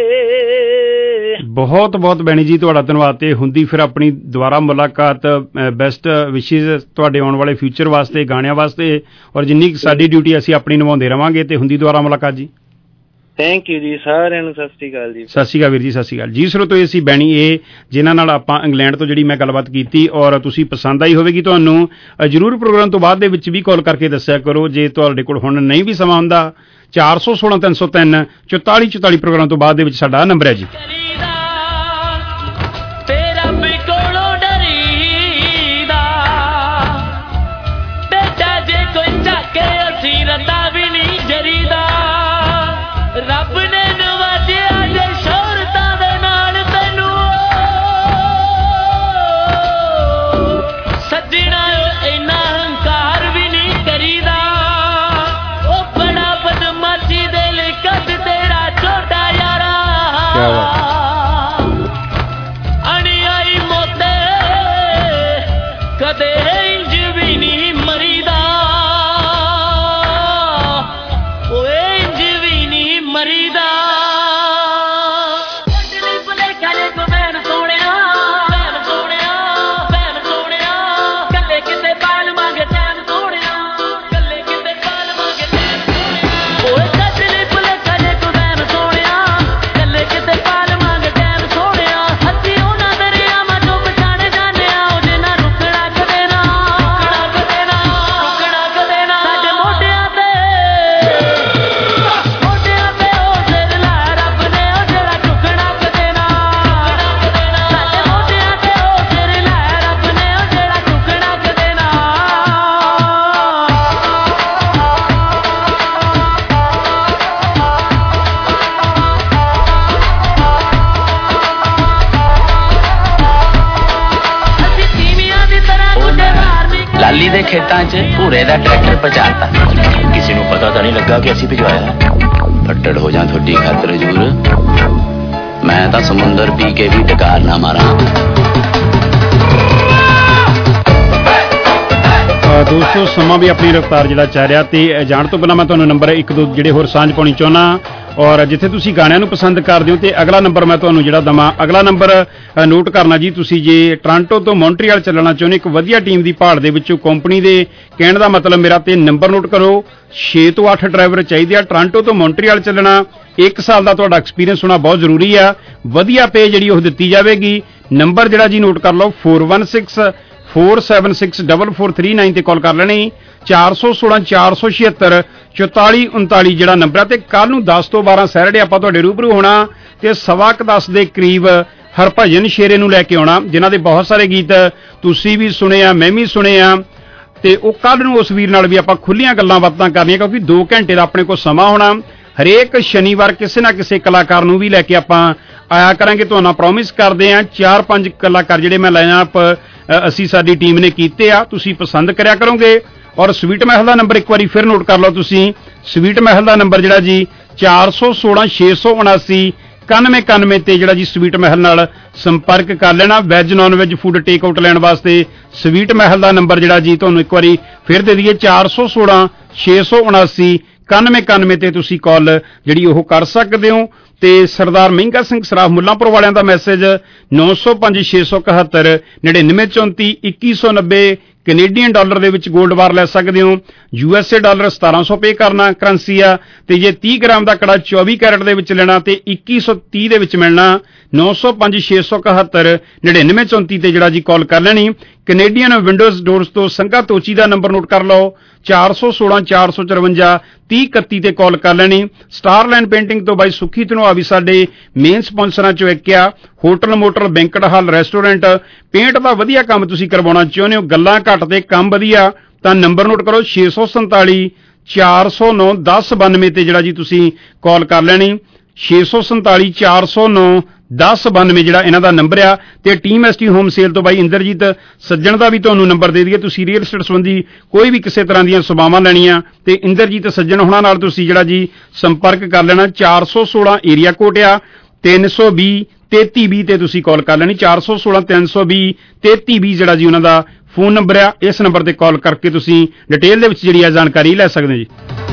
ਬਹੁਤ ਬਹੁਤ ਬੈਣੀ ਜੀ ਤੁਹਾਡਾ ਧੰਨਵਾਦ। ਤੇ ਹੁੰਦੀ ਫਿਰ ਆਪਣੀ ਦੁਬਾਰਾ ਮੁਲਾਕਾਤ। ਬੈਸਟ ਵਿਸ਼ੇਜ਼ ਤੁਹਾਡੇ ਆਉਣ ਵਾਲੇ ਫਿਊਚਰ ਵਾਸਤੇ, ਗਾਣਿਆਂ ਵਾਸਤੇ, ਔਰ ਜਿੰਨੀ ਸਾਡੀ ਡਿਊਟੀ ਅਸੀਂ ਆਪਣੀ ਨਿਭਾਉਂਦੇ ਰਵਾਂਗੇ। ਤੇ ਹੁੰਦੀ ਦੁਬਾਰਾ ਮੁਲਾਕਾਤ ਜੀ। ਥੈਂਕ ਯੂ ਜੀ ਸਾਰਿਆਂ ਨੂੰ। ਸਤਿ ਸ਼੍ਰੀ ਅਕਾਲ ਜੀ। ਸਤਿ ਸ਼੍ਰੀ ਅਕਾਲ ਵੀਰ ਜੀ। ਸਤਿ ਸ਼੍ਰੀ ਅਕਾਲ ਜੀ। ਸਰੋਤੋ ਇਹ ਸੀ ਬੈਣੀ ਏ ਜਿਨ੍ਹਾਂ ਨਾਲ ਆਪਾਂ ਇੰਗਲੈਂਡ ਤੋਂ ਜਿਹੜੀ ਮੈਂ ਗੱਲਬਾਤ ਕੀਤੀ, ਔਰ ਤੁਸੀਂ ਪਸੰਦ ਆਈ ਹੋਵੇਗੀ ਤੁਹਾਨੂੰ। ਜ਼ਰੂਰ ਪ੍ਰੋਗਰਾਮ ਤੋਂ ਬਾਅਦ ਦੇ ਵਿੱਚ ਵੀ ਕਾਲ ਕਰਕੇ ਦੱਸਿਆ ਕਰੋ। ਜੇ ਤੁਹਾਡੇ ਕੋਲ ਹੁਣ ਨਹੀਂ ਵੀ ਸਮਾਂ ਹੁੰਦਾ, ਚਾਰ ਸੌ ਸੋਲਾਂ ਤਿੰਨ ਸੌ ਤਿੰਨ ਚੁਤਾਲੀ ਚੁਤਾਲੀ ਪ੍ਰੋਗਰਾਮ ਤੋਂ ਬਾਅਦ ਦੇ ਵਿੱਚ ਸਾਡਾ ਨੰਬਰ ਹੈ ਜੀ। ਰੱਬ ਨੇ ਨਵਾਜਿਆ ਜੇ ਸ਼ੋਹਰਤਾਂ ਦੇ ਨਾਲ ਤੈਨੂੰ, ਸੱਜਣਾ ਇੰਨਾ ਹੰਕਾਰ ਵੀ ਨਹੀਂ ਕਰੀਦਾ। ਉਹ ਬੜਾ ਬਦਮਾਸ਼ੀ ਦੇ ਲਈ ਕੱਦ ਤੇਰਾ ਛੋਟਾ ਯਾਰਾ, ਅਣਿਆਈ ਮੋਤੇ ਕਦੇ ਇੰਜ ਵੀ ਨਹੀਂ ਮਰੀਦਾ। ਮਰੀਦਾ ਭਲੇ ਕਰੇ ਕੋ ਭੈਣ ਸੋਹਣਿਆ, ਭੈਣ ਸੋਹਣਿਆ, ਭੈਣ ਸੋਹਣਿਆ, ਕੱਲੇ ਕਿਤੇ ਬਾਲ ਮੰਗੇ ਚੈਨ ਸੋਹਣਿਆ, ਕੱਲੇ ਕਿਤੇ ਬਾਲ ਮੰਗੇ ਚੈਨ ਸੋਹਣਿਆ। ਓਏ ਕੱਲੇ ਭਲੇ ਕਰੇ ਕੋ ਭੈਣ ਸੋਹਣਿਆ, ਕੱਲੇ ਕਿਤੇ ਬਾਲ ਮੰਗੇ ਚੈਨ ਸੋਹਣਿਆ। ਅਸੀਂ ਉਹਨਾਂ ਦਰਿਆਵਾਂ ਚੋਂ ਪਛਾਣੇ ਜਾਂਦੇ ਆ, ਉਹ ਜਿੰਨਾ ਰੁਕਣਾ ਕਦੇ ਨਾ, ਰੁਕਣਾ ਕਦੇ ਨਾ, ਰੁਕਣਾ ਕਦੇ ਨਾ। ਸਾਡੇ ਮੋਢਿਆਂ ਤੇ ਲਾਲੀ ਦੇ ਖੇਤਾਂ 'ਚ ਭੂਰੇ ਦਾ ਟਰੈਕਟਰ ਪਹੁੰਚਾਤਾ। ਕਿਸੇ ਨੂੰ ਪਤਾ ਤਾਂ ਨਹੀਂ ਲੱਗਾ ਕਿ ਅਸੀਂ ਭਿਜਵਾਇਆ। ਫੱਟੜ ਹੋ ਜਾ ਤੁਹਾਡੀ ਖਾਤਰ ਹਜ਼ੂਰ, ਮੈਂ ਤਾਂ ਸਮੁੰਦਰ ਪੀ ਕੇ ਵੀ ਡਕਾਰ ਨਾ ਮਾਰਾਂ। ਦੋਸਤੋ ਸਮਾਂ ਵੀ ਆਪਣੀ ਰਫ਼ਤਾਰ ਜਿਹੜਾ ਚੱਲ ਰਿਹਾ, ਤੇ ਜਾਣ ਤੋਂ ਪਹਿਲਾਂ ਮੈਂ ਤੁਹਾਨੂੰ ਨੰਬਰ ਇੱਕ ਦੋ ਜਿਹੜੇ ਹੋਰ ਸਾਂਝ ਪਾਉਣੀ ਚਾਹੁੰਦਾ, ਔਰ ਜਿੱਥੇ ਤੁਸੀਂ ਗਾਣਿਆਂ ਨੂੰ ਪਸੰਦ ਕਰਦੇ ਹੋ। ਤੇ ਅਗਲਾ ਨੰਬਰ ਮੈਂ ਤੁਹਾਨੂੰ ਜਿਹੜਾ ਦਵਾਂ, ਅਗਲਾ ਨੰਬਰ ਨੋਟ ਕਰਨਾ ਜੀ ਤੁਸੀਂ। ਜੇ ਟੋਰਾਂਟੋ ਤੋਂ ਮੌਂਟਰੀਅਲ ਚੱਲਣਾ ਚਾਹੁੰਦੇ, ਇੱਕ ਵਧੀਆ ਟੀਮ ਦੀ ਭਾਲ ਦੇ ਵਿੱਚੋਂ ਕੰਪਨੀ ਦੇ ਕਹਿਣ ਦਾ ਮਤਲਬ ਮੇਰਾ, ਤੇ ਨੰਬਰ ਨੋਟ ਕਰੋ। ਛੇ ਤੋਂ ਅੱਠ ਡਰਾਈਵਰ ਚਾਹੀਦੇ ਆ। ਟੋਰਾਂਟੋ ਤੋਂ ਮੌਂਟਰੀਅਲ ਚੱਲਣਾ, ਇੱਕ ਸਾਲ ਦਾ ਤੁਹਾਡਾ ਐਕਸਪੀਰੀਅੰਸ ਹੋਣਾ ਬਹੁਤ ਜ਼ਰੂਰੀ ਆ। ਵਧੀਆ ਪੇ ਜਿਹੜੀ ਉਹ ਦਿੱਤੀ ਜਾਵੇਗੀ। ਨੰਬਰ ਜਿਹੜਾ ਜੀ ਨੋਟ ਕਰ ਲਓ, four one six four seven six double four three nine ਤੇ ਕਾਲ ਕਰ ਲੈਣੀ। ਚਾਰ ਸੌ ਸੋਲਾਂ ਚਾਰ ਸੌ ਛਿਅੱਤਰ ਚੁਤਾਲੀ ਉਨਤਾਲੀ ਜਿਹੜਾ ਨੰਬਰ ਹੈ। ਤੇ ਕੱਲ ਨੂੰ ਦਸ ਤੋਂ ਬਾਰਾਂ ਸੈਟਰਡੇ ਆਪਾਂ ਤੁਹਾਡੇ ਰੂਬਰੂ ਹੋਣਾ, ਤੇ ਸਵਾ ਕੁ ਦਸ ਦੇ ਕਰੀਬ ਹਰਭਜਨ ਸ਼ੇਰੇ ਨੂੰ ਲੈ ਕੇ ਆਉਣਾ, ਜਿਨ੍ਹਾਂ ਦੇ ਬਹੁਤ ਸਾਰੇ ਗੀਤ ਤੁਸੀਂ ਵੀ ਸੁਣੇ ਆ, ਮੈਂ ਵੀ ਸੁਣੇ ਆ। ਤੇ ਉਹ ਕੱਲ ਨੂੰ ਉਸ ਵੀਰ ਨਾਲ ਵੀ ਆਪਾਂ ਖੁੱਲੀਆਂ ਗੱਲਾਂ ਬਾਤਾਂ ਕਰਨੀਆਂ, ਕਿਉਂਕਿ ਦੋ ਘੰਟੇ ਦਾ ਆਪਣੇ ਕੋਲ ਸਮਾਂ ਹੋਣਾ। ਹਰੇਕ ਸ਼ਨੀਵਾਰ ਕਿਸੇ ਨਾ ਕਿਸੇ ਕਲਾਕਾਰ ਨੂੰ ਵੀ ਲੈ ਕੇ ਆਪਾਂ ਆਇਆ ਕਰਾਂਗੇ। ਤੁਹਾਨੂੰ ਪ੍ਰੋਮਿਸ ਕਰਦੇ ਆ ਚਾਰ ਪੰਜ ਕਲਾਕਾਰ ਜਿਹੜੇ ਮੈਂ ਲਾਈਨ ਅਪ ਅਸੀਂ ਸਾਡੀ ਟੀਮ ਨੇ ਕੀਤੇ ਆ, ਤੁਸੀਂ ਪਸੰਦ ਕਰਿਆ ਕਰੋਗੇ। ਔਰ ਸਵੀਟ ਮਹਿਲ ਦਾ ਨੰਬਰ ਇੱਕ ਵਾਰੀ ਫਿਰ ਨੋਟ ਕਰ ਲਓ ਤੁਸੀਂ। ਸਵੀਟ ਮਹਿਲ ਦਾ ਨੰਬਰ ਜਿਹੜਾ ਜੀ ਚਾਰ ਸੌ ਸੋਲਾਂ ਛੇ ਸੌ ਉਨਾਸੀ ਇਕਾਨਵੇਂ ਇਕਾਨਵੇਂ ਤੇ ਜਿਹੜਾ ਜੀ ਸਵੀਟ ਮਹਿਲ ਨਾਲ ਸੰਪਰਕ ਕਰ ਲੈਣਾ। Veg non veg food take out ਲੈਣ ਵਾਸਤੇ ਸਵੀਟ ਮਹਿਲ ਦਾ ਨੰਬਰ ਜਿਹੜਾ ਜੀ ਤੁਹਾਨੂੰ ਇੱਕ ਵਾਰੀ ਫਿਰ ਦੇ ਦਈਏ, ਚਾਰ ਸੌ ਸੋਲਾਂ ਛੇ ਸੌ ਉਨਾਸੀ ਇਕਾਨਵੇਂ ਇਕਾਨਵੇਂ ਤੇ ਤੁਸੀਂ ਕਾਲ ਜਿਹੜੀ ਉਹ ਕਰ ਸਕਦੇ ਹੋ। ਤੇ ਸਰਦਾਰ ਮਹਿੰਗਾ ਸਿੰਘ ਸਰਾਫ ਮੁੱਲਾਂਪੁਰ ਵਾਲਿਆਂ ਦਾ ਮੈਸੇਜ ਨੌ ਸੌ ਪੰਜ ਛੇ ਸੌ ਇਕਹੱਤਰ ਨੜਿਨਵੇਂ ਚੌਂਤੀ ਇੱਕੀ ਸੌ ਨੱਬੇ ਕੈਨੇਡੀਅਨ ਡਾਲਰ ਦੇ ਵਿੱਚ 골ਡ ਬਾਰ ਲੈ ਸਕਦੇ ਹੋ। ਯੂ ਐਸ ਏ ਡਾਲਰ ਸਤਾਰਾਂ ਸੌ ਪੇ ਕਰਨਾ ਕਰੰਸੀ ਆ। ਤੇ ਜੇ ਤੀਹ ਗ੍ਰਾਮ ਦਾ ਕੜਾ ਚੌਵੀ ਕੈਰਟ ਦੇ ਵਿੱਚ ਲੈਣਾ ਤੇ ਇੱਕੀ ਸੌ ਤੀਹ ਦੇ ਵਿੱਚ ਮਿਲਣਾ। ਨੌ ਸੌ ਪੰਜ ਛੇ ਸੌ ਇਕਹੱਤਰ ਨੜਿਨਵੇਂ ਚੌਂਤੀ ਤੇ ਜਿਹੜਾ ਜੀ ਕਾਲ ਕਰ ਲੈਣੀ। ਕੈਨੇਡੀਅਨ ਵਿੰਡੋਜ਼ ਡੋਰਸ ਤੋਂ ਸੰਘਾ ਤੋਚੀ ਦਾ ਨੰਬਰ ਨੋਟ ਕਰ ਲਓ, ਚਾਰ ਸੌ ਸੋਲਾਂ ਚਾਰ ਸੌ ਚੁਰੰਜਾ ਤੀਹ ਇਕੱਤੀ ਤੇ ਕਾਲ ਕਰ ਲੈਣੀ। ਸਟਾਰਲਾਈਨ ਪੇਂਟਿੰਗ ਤੋਂ ਬਾਈ ਸੁੱਖੀ ਧਨੋਆ ਵੀ ਸਾਡੇ ਮੇਨ ਸਪਾਂਸਰਾਂ ਚੋਂ ਇੱਕ ਆ। Hotel motel banquet hall restaurant paint ਦਾ ਵਧੀਆ ਕੰਮ ਤੁਸੀਂ ਕਰਵਾਉਣਾ ਚਾਹੁੰਦੇ ਹੋ, ਗੱਲਾਂ ਘੱਟ ਤੇ ਕੰਮ ਵਧੀਆ, ਤਾਂ ਨੰਬਰ ਨੋਟ ਕਰੋ ਛੇ ਸੌ ਸੰਤਾਲੀ ਚਾਰ ਸੌ ਨੌ ਦਸ ਬਾਨਵੇਂ ਤੇ ਜਿਹੜਾ ਜੀ ਤੁਸੀਂ ਕਾਲ ਕਰ ਲੈਣੀ। ਛੇ ਸੌ ਸੰਤਾਲੀ ਚਾਰ ਸੌ ਨੌ ਦਸ ਬਾਨਵੇਂ ਜਿਹੜਾ ਇਹਨਾਂ ਦਾ ਨੰਬਰ ਆ। ਤੇ ਟੀਮ ਐਸਟੀ ਹੋਮ ਸੇਲ ਤੋਂ ਬਾਈ ਇੰਦਰਜੀਤ ਸੱਜਣ ਦਾ ਵੀ ਤੁਹਾਨੂੰ ਨੰਬਰ ਦੇ ਦਈਏ। ਤੁਸੀਂ ਰੀਅਲ estate ਸੰਬੰਧੀ ਕੋਈ ਵੀ ਕਿਸੇ ਤਰ੍ਹਾਂ ਦੀਆਂ ਸੇਵਾਵਾਂ ਲੈਣੀਆਂ ਤੇ ਇੰਦਰਜੀਤ ਸੱਜਣ ਹੋਣਾ ਨਾਲ ਤੁਸੀਂ ਜਿਹੜਾ ਜੀ ਸੰਪਰਕ ਕਰ ਲੈਣਾ। ਚਾਰ ਸੌ ਸੋਲਾਂ ਏਰੀਆ ਕੋਡ ਆ, ਤਿੰਨ ਸੌ ਵੀਹ ਤੇਤੀ ਵੀਹ ਤੇ ਤੁਸੀਂ ਕਾਲ ਕਰ ਲੈਣੀ। ਚਾਰ ਸੌ ਸੋਲਾਂ ਤਿੰਨ ਸੌ ਵੀਹ ਤੇਤੀ ਵੀਹ ਜਿਹੜਾ ਜੀ ਉਹਨਾਂ ਦਾ ਫੋਨ ਨੰਬਰ ਆ, ਇਸ ਨੰਬਰ ਤੇ ਕਾਲ ਕਰਕੇ ਤੁਸੀਂ ਡਿਟੇਲ ਦੇ ਵਿੱਚ ਜਿਹੜੀ ਆ ਜਾਣਕਾਰੀ ਲੈ ਸਕਦੇ ਹੋ ਜੀ।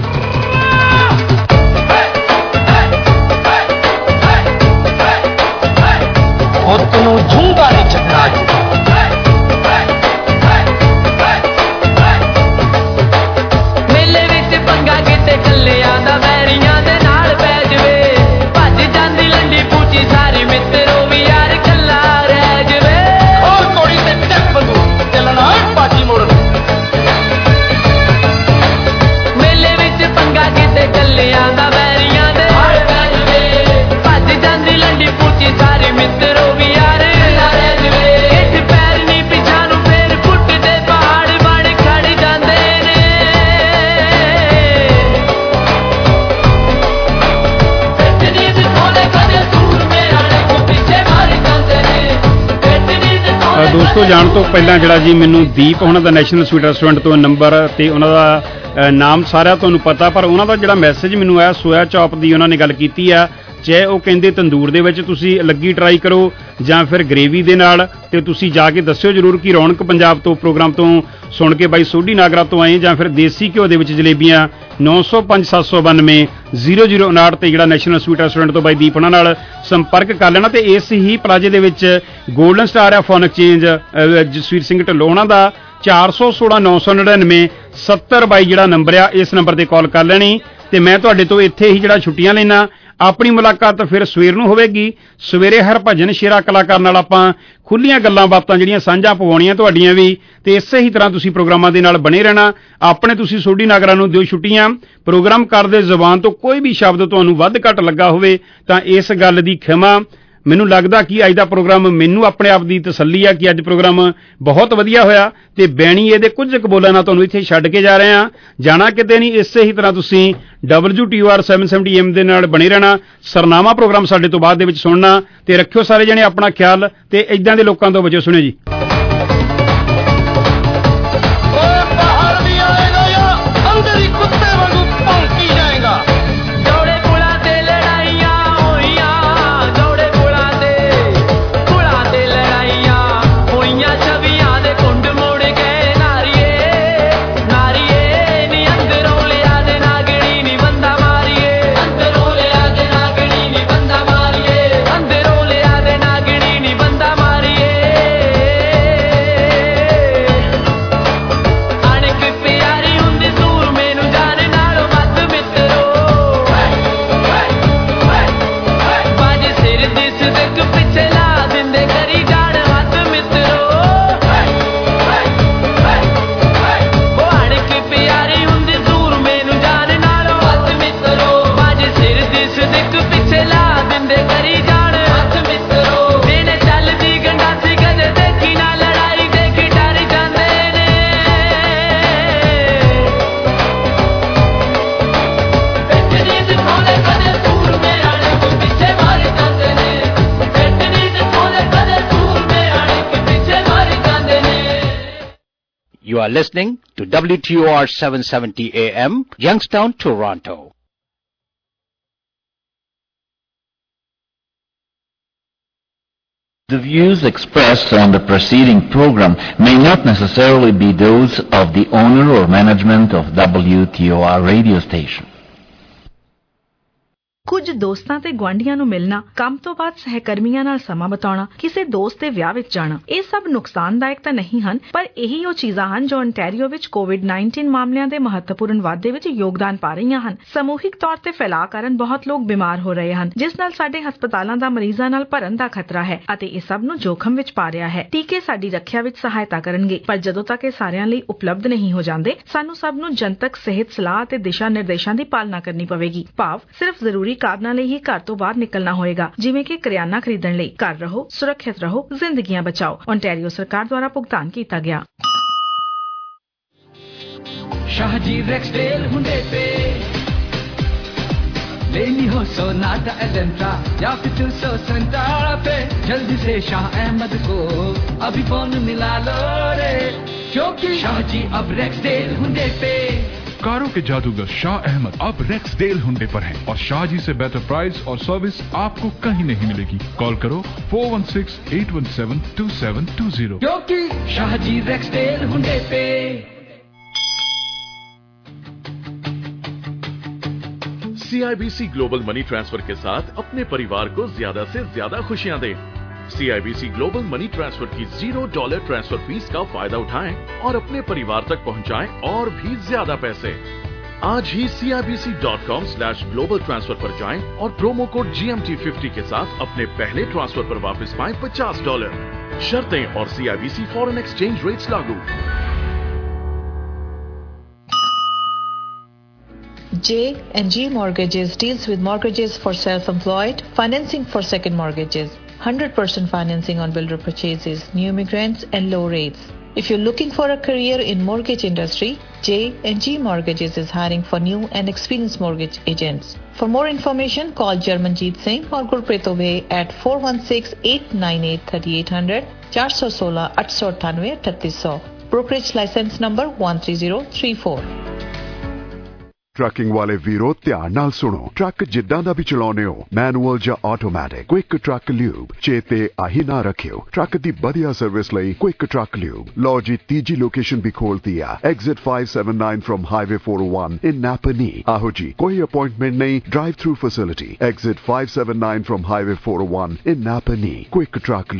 ਦੋਸਤੋ ਜਾਣ ਤੋਂ ਪਹਿਲਾਂ ਜਿਹੜਾ ਜੀ ਮੈਨੂੰ ਦੀਪ ਉਹਨਾਂ ਦਾ ਨੈਸ਼ਨਲ ਸਵੀਟ ਰੈਸਟੋਰੈਂਟ ਤੋਂ ਨੰਬਰ ਤੇ ਉਹਨਾਂ ਦਾ ਨਾਮ ਸਾਰਿਆਂ ਤੁਹਾਨੂੰ ਪਤਾ, ਪਰ ਉਹਨਾਂ ਦਾ ਜਿਹੜਾ ਮੈਸੇਜ ਮੈਨੂੰ ਆਇਆ ਸੋਇਆ ਚੌਪ ਦੀ ਉਹਨਾਂ ਨੇ ਗੱਲ ਕੀਤੀ ਆ, ਚਾਹੇ ਉਹ ਕਹਿੰਦੇ ਤੰਦੂਰ ਦੇ ਵਿੱਚ ਤੁਸੀਂ ਲੱਗੀ ਟਰਾਈ ਕਰੋ ਜਾਂ ਫਿਰ ਗ੍ਰੇਵੀ ਦੇ ਨਾਲ, ਤੇ ਤੁਸੀਂ ਜਾ ਕੇ ਦੱਸਿਓ ਜ਼ਰੂਰ ਕਿ ਰੌਣਕ ਪੰਜਾਬ ਤੋਂ ਪ੍ਰੋਗਰਾਮ ਤੋਂ ਸੁਣ ਕੇ ਬਾਈ ਸੋਢੀ ਨਾਗਰਾ ਤੋਂ ਆਏ ਜਾਂ ਫਿਰ ਦੇਸੀ ਘਿਓ ਦੇ ਵਿੱਚ ਜਲੇਬੀਆਂ ਨੌ ਸੌ ਪੰਜ ਸੱਤ ਸੌ ਬਾਨਵੇਂ ਜ਼ੀਰੋ ਜ਼ੀਰੋ ਉਨਾਹਠ ਤੇ ਜਿਹੜਾ ਨੈਸ਼ਨਲ ਸਵੀਟ ਰੈਸਟੋਰੈਂਟ ਤੋਂ ਬਾਈ ਦੀਪ ਉਹਨਾਂ ਨਾਲ ਸੰਪਰਕ ਕਰ ਲੈਣਾ। ਤੇ ਇਸ ਹੀ ਪਲਾਜੇ ਦੇ ਵਿੱਚ ਗੋਲਡਨ ਸਟਾਰ ਆ ਫੋਨ ਐਕਸਚੇਂਜ ਜਸਵੀਰ ਸਿੰਘ ਢਿੱਲੋਂ ਉਹਨਾਂ ਦਾ ਚਾਰ ਸੌ ਸੋਲਾਂ ਨੌ ਸੌ ਨੜਿਨਵੇਂ ਸੱਤਰ ਬਾਈ ਜਿਹੜਾ ਨੰਬਰ ਆ, ਇਸ ਨੰਬਰ ਤੇ ਕਾਲ ਕਰ ਲੈਣੀ। ਤੇ ਮੈਂ ਤੁਹਾਡੇ ਤੋਂ ਇੱਥੇ ਹੀ ਜਿਹੜਾ ਛੁੱਟੀਆਂ ਲੈਣਾ, ਆਪਣੀ ਮੁਲਾਕਾਤ ਫਿਰ ਸਵੇਰ ਨੂੰ ਹੋਵੇਗੀ। ਸਵੇਰੇ ਹਰਭਜਨ ਸ਼ੇਰਾ ਕਲਾਕਾਰ ਨਾਲ ਆਪਾਂ ਖੁੱਲੀਆਂ ਗੱਲਾਂ ਬਾਤਾਂ ਜਿਹੜੀਆਂ ਸਾਂਝਾਂ ਪਵਾਉਣੀਆਂ ਤੁਹਾਡੀਆਂ ਵੀ, ਤੇ ਇਸੇ ਹੀ ਤਰ੍ਹਾਂ ਤੁਸੀਂ ਪ੍ਰੋਗਰਾਮਾਂ ਦੇ ਨਾਲ ਬਣੇ ਰਹਿਣਾ। ਆਪਣੇ ਤੁਸੀਂ ਸੋਢੀ ਨਾਗਰਾ ਨੂੰ ਦਿਓ ਛੁੱਟੀਆਂ। ਪ੍ਰੋਗਰਾਮ ਕਰਦੇ ਜ਼ੁਬਾਨ ਤੋਂ ਕੋਈ ਵੀ ਸ਼ਬਦ ਤੁਹਾਨੂੰ ਵੱਧ ਘੱਟ ਲੱਗਾ ਹੋਵੇ ਤਾਂ ਇਸ ਗੱਲ ਦੀ ਖਿਮਾ। ਮੈਨੂੰ ਲੱਗਦਾ ਕਿ ਅੱਜ ਦਾ ਪ੍ਰੋਗਰਾਮ, ਮੈਨੂੰ ਆਪਣੇ ਆਪ ਦੀ ਤਸੱਲੀ ਆ ਕਿ ਅੱਜ ਪ੍ਰੋਗਰਾਮ ਬਹੁਤ ਵਧੀਆ ਹੋਇਆ, ਤੇ ਬੈਣੀ ਇਹਦੇ ਕੁਝ ਕੁ ਬੋਲਾਂ ਨਾਲ ਤੁਹਾਨੂੰ ਇੱਥੇ ਛੱਡ ਕੇ ਜਾ ਰਹੇ ਹਾਂ। ਜਾਣਾ ਕਿਤੇ ਨਹੀਂ, ਇਸੇ ਹੀ ਤਰ੍ਹਾਂ ਤੁਸੀਂ ਡਬਲਯੂ ਟੀ ਓ ਆਰ ਸੱਤ ਸੌ ਸੱਤਰ ਐਮ ਦੇ ਨਾਲ ਬਣੇ ਰਹਿਣਾ। ਸਰਨਾਮਾ ਪ੍ਰੋਗਰਾਮ ਸਾਡੇ ਤੋਂ ਬਾਅਦ ਦੇ ਵਿੱਚ ਸੁਣਨਾ, ਤੇ ਰੱਖਿਓ ਸਾਰੇ ਜਣੇ ਆਪਣਾ ਖਿਆਲ, ਤੇ ਇਦਾਂ ਦੇ ਲੋਕਾਂ ਤੋਂ ਬਚੋ। ਸੁਣਿਓ ਜੀ। You are listening to W T O R seven seventy A M, Youngstown, Toronto. The views expressed on the preceding program may not necessarily be those of the owner or management of W T O R radio station. ਕੁਝ ਦੋਸਤਾਂ ਤੇ ਗੁਆਂਢੀਆਂ ਨੂੰ ਮਿਲਣਾ, ਕੰਮ ਤੋਂ ਬਾਅਦ ਸਹਿਕਰਮੀਆਂ ਨਾਲ ਸਮਾਂ ਬਿਤਾਉਣਾ, ਕਿਸੇ ਦੋਸਤ ਦੇ ਵਿਆਹ ਵਿੱਚ ਜਾਣਾ, ਇਹ ਸਭ ਨੁਕਸਾਨਦਾਇਕ ਤਾਂ ਨਹੀਂ ਹਨ, ਪਰ ਇਹੀ ਉਹ ਚੀਜ਼ਾਂ ਹਨ ਜੋ ontario ਵਿੱਚ ਕੋਵਿਡ ਉੱਨੀ ਮਾਮਲਿਆਂ ਦੇ ਮਹੱਤਵਪੂਰਨ ਵਾਧੇ ਵਿੱਚ ਯੋਗਦਾਨ ਪਾ ਰਹੀਆਂ ਹਨ। ਸਮੂਹਿਕ ਤੌਰ ਤੇ ਫੈਲਾਅ ਕਾਰਨ ਬਹੁਤ ਲੋਕ ਬਿਮਾਰ ਹੋ ਰਹੇ ਹਨ, ਜਿਸ ਨਾਲ ਸਾਡੇ ਹਸਪਤਾਲਾਂ ਦਾ ਮਰੀਜ਼ਾਂ ਨਾਲ ਭਰਨ ਦਾ ਖਤਰਾ ਹੈ ਅਤੇ ਇਹ ਸਭ ਨੂੰ ਜੋਖਮ ਵਿੱਚ ਪਾ ਰਿਹਾ ਹੈ। ਟੀਕੇ ਸਾਡੀ ਰੱਖਿਆ ਵਿੱਚ ਸਹਾਇਤਾ ਕਰਨਗੇ, ਪਰ ਜਦੋਂ ਤੱਕ ਇਹ ਸਾਰਿਆਂ ਲਈ ਉਪਲਬਧ ਨਹੀਂ ਹੋ ਜਾਂਦੇ, ਸਾਨੂੰ ਸਭ ਨੂੰ ਜਨਤਕ ਸਿਹਤ ਸਲਾਹ ਅਤੇ ਦਿਸ਼ਾ ਨਿਰਦੇਸ਼ਾਂ ਦੀ ਪਾਲਣਾ ਕਰਨੀ ਪਵੇਗੀ। ਭਾਵ ਸਿਰਫ ਜ਼ਰੂਰੀ ਕਾਰਨਾਂ ਲਈ ਹੀ ਘਰ ਤੋਂ ਬਾਹਰ ਨਿਕਲਣਾ ਹੋਏਗਾ, ਜਿਵੇਂ ਕਿ ਕਰਿਆਨਾ ਖਰੀਦਣ ਲਈ। ਘਰ ਰਹੋ, ਸੁਰੱਖਿਅਤ ਰਹੋ, ਜ਼ਿੰਦਗੀਆਂ ਬਚਾਓ। ontario ਸਰਕਾਰ ਦੁਆਰਾ ਭੁਗਤਾਨ ਕੀਤਾ ਗਿਆ। शाहजी रेक्सडेल हुंडे पे लेनी हो सोनाटा एलेंट्रा या फिर टू सौ संतारा पे, जल्दी से शाह अहमद को अभी फोन मिला लो रे, क्योंकि शाहजी अब रेक्सडेल हुंडे पे कारों के जादूगर शाह अहमद अब रेक्सडेल हुंडे पर हैं और शाह जी से बेहतर प्राइस और सर्विस आपको कहीं नहीं मिलेगी। कॉल करो four one six eight one seven two seven two zero, क्योंकि शाह जी रेक्सडेल हुंडे पे। सीआईबीसी ग्लोबल मनी ट्रांसफर के साथ अपने परिवार को ज्यादा से ज्यादा खुशियां दें। सीआईबीसी ग्लोबल मनी ट्रांसफर की जीरो डॉलर ट्रांसफर फीस का फायदा उठाएं और अपने परिवार तक पहुंचाएं और भी ज्यादा पैसे। आज ही C I B C dot com slash global transfer पर जाएं और promo code G M T fifty के साथ अपने पहले ट्रांसफर पर वापस पाएं पचास डॉलर। शर्तें और सीआईबीसी फॉरेन एक्सचेंज रेट्स लागू। J and G Mortgages deals with mortgages for self-employed, financing for second mortgages, one hundred percent financing on builder purchases, new immigrants and low rates. If you're looking for a career in mortgage industry, J and G Mortgages is hiring for new and experienced mortgage agents. For more information, call Jarmanjeet Singh or Gurpreet Obey at four one six, eight nine eight, three eight zero zero, four one six, eight eight eight, three zero zero. Brokerage license number one three zero three four. Trucking वाले वीरो ध्यान नाल सुनो। Truck जिद्दां दा भी चलाउने हो, manual ਜਾਂ ਆਟੋਮੈਟਿਕ, क्विक ट्रक ल्यूब चेते आही ना रखियो। ट्रक दी बढ़िया सर्विस ਲਈ क्विक ट्रक ल्यूब। लो जी तीजी लोकेशन भी खोल दिया, exit five seventy-nine from highway four oh one in Napanee. आहो जी, कोई अपॉइंटमेंट नहीं, drive through facility. Exit five seventy-nine from highway four oh one in Napanee. Quick truck